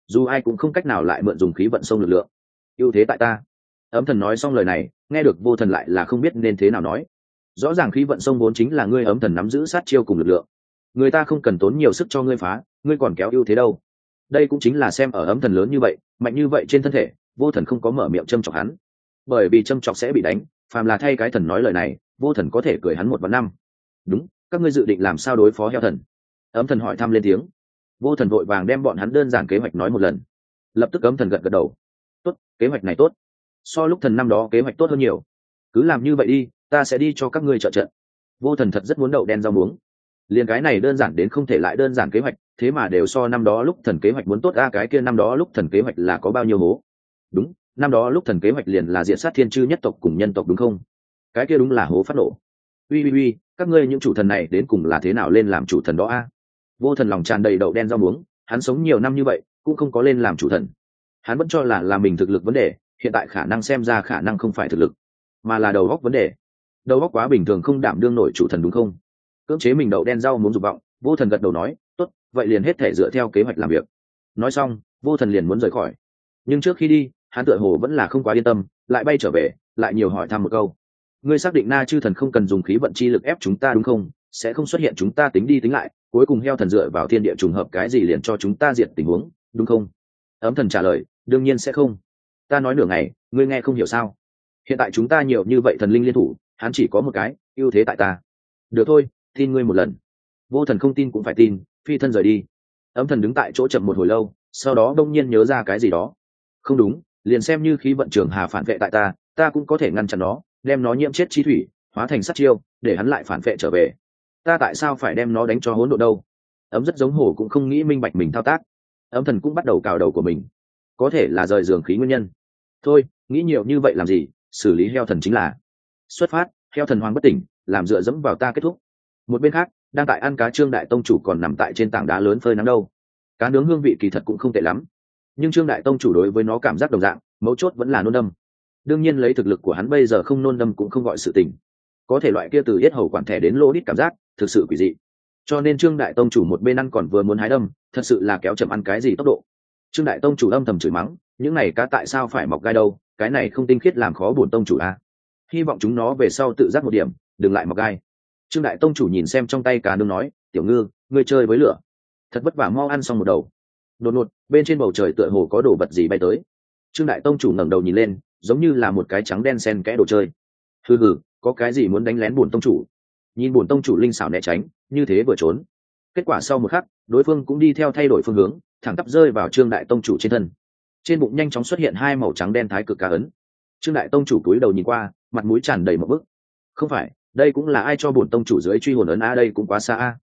dù ai cũng không cách nào lại mượn dùng khí vận sông lực lượng. Ưu thế tại ta. Ấm thần nói xong lời này, nghe được vô thần lại là không biết nên thế nào nói. Rõ ràng khí vận sông vốn chính là ngươi ấm thần nắm giữ sát chiêu cùng lực lượng, người ta không cần tốn nhiều sức cho ngươi phá, ngươi còn kéo ưu thế đâu. Đây cũng chính là xem ở ấm thần lớn như vậy, mạnh như vậy trên thân thể, vô thần không có mở miệng châm chọc hắn, bởi vì châm chọc sẽ bị đánh. Phàm là thay cái thần nói lời này, vô thần có thể cười hắn 1 và 5. Đúng, các ngươi dự định làm sao đối phó heo thần? Ấm thần hỏi thăm lên tiếng. Vô thần vội vàng đem bọn hắn đơn giản kế hoạch nói một lần. Lập tức ấm thần gật gật đầu. Tốt, kế hoạch này tốt, so lúc thần năm đó kế hoạch tốt hơn nhiều. Cứ làm như vậy đi, ta sẽ đi cho các ngươi trợ trận. Vô thần thật rất muốn đậu đen rau muống. Liên cái này đơn giản đến không thể lại đơn giản kế hoạch, thế mà đều so năm đó lúc thần kế hoạch muốn tốt. Cái kia năm đó lúc thần kế hoạch là có bao nhiêu hố? Đúng, năm đó lúc thần kế hoạch liền là diện sát thiên chư nhất tộc cùng nhân tộc đúng không? Cái kia đúng là hố phát nổ. Uy, các ngươi những chủ thần này đến cùng là thế nào lên làm chủ thần đó a? Vô thần lòng tràn đầy đậu đen rau muống, hắn sống nhiều năm như vậy cũng không có lên làm chủ thần. Hắn vẫn cho là mình thực lực vấn đề, hiện tại khả năng xem ra khả năng không phải thực lực, mà là đầu óc vấn đề. Đầu óc quá bình thường không đảm đương nổi chủ thần đúng không? Cưỡng chế mình đậu đen rau muống dục vọng, vô thần gật đầu nói, tốt, vậy liền hết thể dựa theo kế hoạch làm việc. Nói xong, vô thần liền muốn rời khỏi, nhưng trước khi đi, hắn tựa hồ vẫn là không quá yên tâm, lại bay trở về, lại nhiều hỏi thăm một câu. Ngươi xác định Na chư thần không cần dùng khí vận chi lực ép chúng ta đúng không? Sẽ không xuất hiện chúng ta tính đi tính lại, cuối cùng heo thần dựa vào thiên địa trùng hợp cái gì liền cho chúng ta diệt tình huống, đúng không? Ấm thần trả lời, đương nhiên sẽ không. Ta nói nửa ngày, ngươi nghe không hiểu sao? Hiện tại chúng ta nhiều như vậy thần linh liên thủ, hắn chỉ có một cái, ưu thế tại ta. Được thôi, tin ngươi một lần. Vô thần không tin cũng phải tin, phi thân rời đi. Ấm thần đứng tại chỗ chậm một hồi lâu, sau đó đông nhiên nhớ ra cái gì đó. Không đúng, liền xem như khí vận trường hà phản vệ tại ta cũng có thể ngăn chặn nó, đem nó nhiễm chết chi thủy, hóa thành sát chiêu, để hắn lại phản vệ trở về. Ta tại sao phải đem nó đánh cho hỗn độn đâu? Ấm rất giống hổ cũng không nghĩ minh bạch mình thao tác. Ấm thần cũng bắt đầu cào đầu của mình, có thể là rời giường khí nguyên nhân. Thôi, nghĩ nhiều như vậy làm gì, xử lý heo thần chính là. Xuất phát, heo thần hoàng bất tỉnh, làm dựa dẫm vào ta kết thúc. Một bên khác, đang tại ăn cá Trương đại tông chủ còn nằm tại trên tảng đá lớn phơi nắng đâu. Cá nướng hương vị kỳ thật cũng không tệ lắm, nhưng Trương đại tông chủ đối với nó cảm giác đồng dạng, mấu chốt vẫn là nôn đâm. Đương nhiên lấy thực lực của hắn bây giờ không nôn đâm cũng không gọi sự tình, có thể loại kia từ yết hầu quản thẻ đến lỗ đít cảm giác thực sự quỷ dị. Cho nên Trương đại tông chủ một bên ăn còn vừa muốn hái đâm, thật sự là kéo chậm ăn cái gì tốc độ. Trương đại tông chủ âm thầm chửi mắng, những này cá tại sao phải mọc gai đâu, cái này không tinh khiết làm khó bổn tông chủ à? Hy vọng chúng nó về sau tự giác một điểm, đừng lại mọc gai. Trương đại tông chủ nhìn xem trong tay cá nướng nói, tiểu ngư, ngươi chơi với lửa thật vất vả, mau ăn xong một đầu. Đột ngột bên trên bầu trời tựa hồ có đồ vật gì bay tới. Trương đại tông chủ ngẩng đầu nhìn lên, giống như là một cái trắng đen xen kẽ đồ chơi. Hừ, có cái gì muốn đánh lén bổn tông chủ? Nhìn bổn tông chủ linh xảo né tránh, như thế vừa trốn. Kết quả sau một khắc, đối phương cũng đi theo thay đổi phương hướng, thẳng tắp rơi vào Trương đại tông chủ trên thân. Trên bụng nhanh chóng xuất hiện 2 màu trắng đen thái cực cá ấn. Trương đại tông chủ cúi đầu nhìn qua, mặt mũi tràn đầy một bức. Không phải, đây cũng là ai cho bổn tông chủ dưới truy hồn ấn a, đây cũng quá xa a.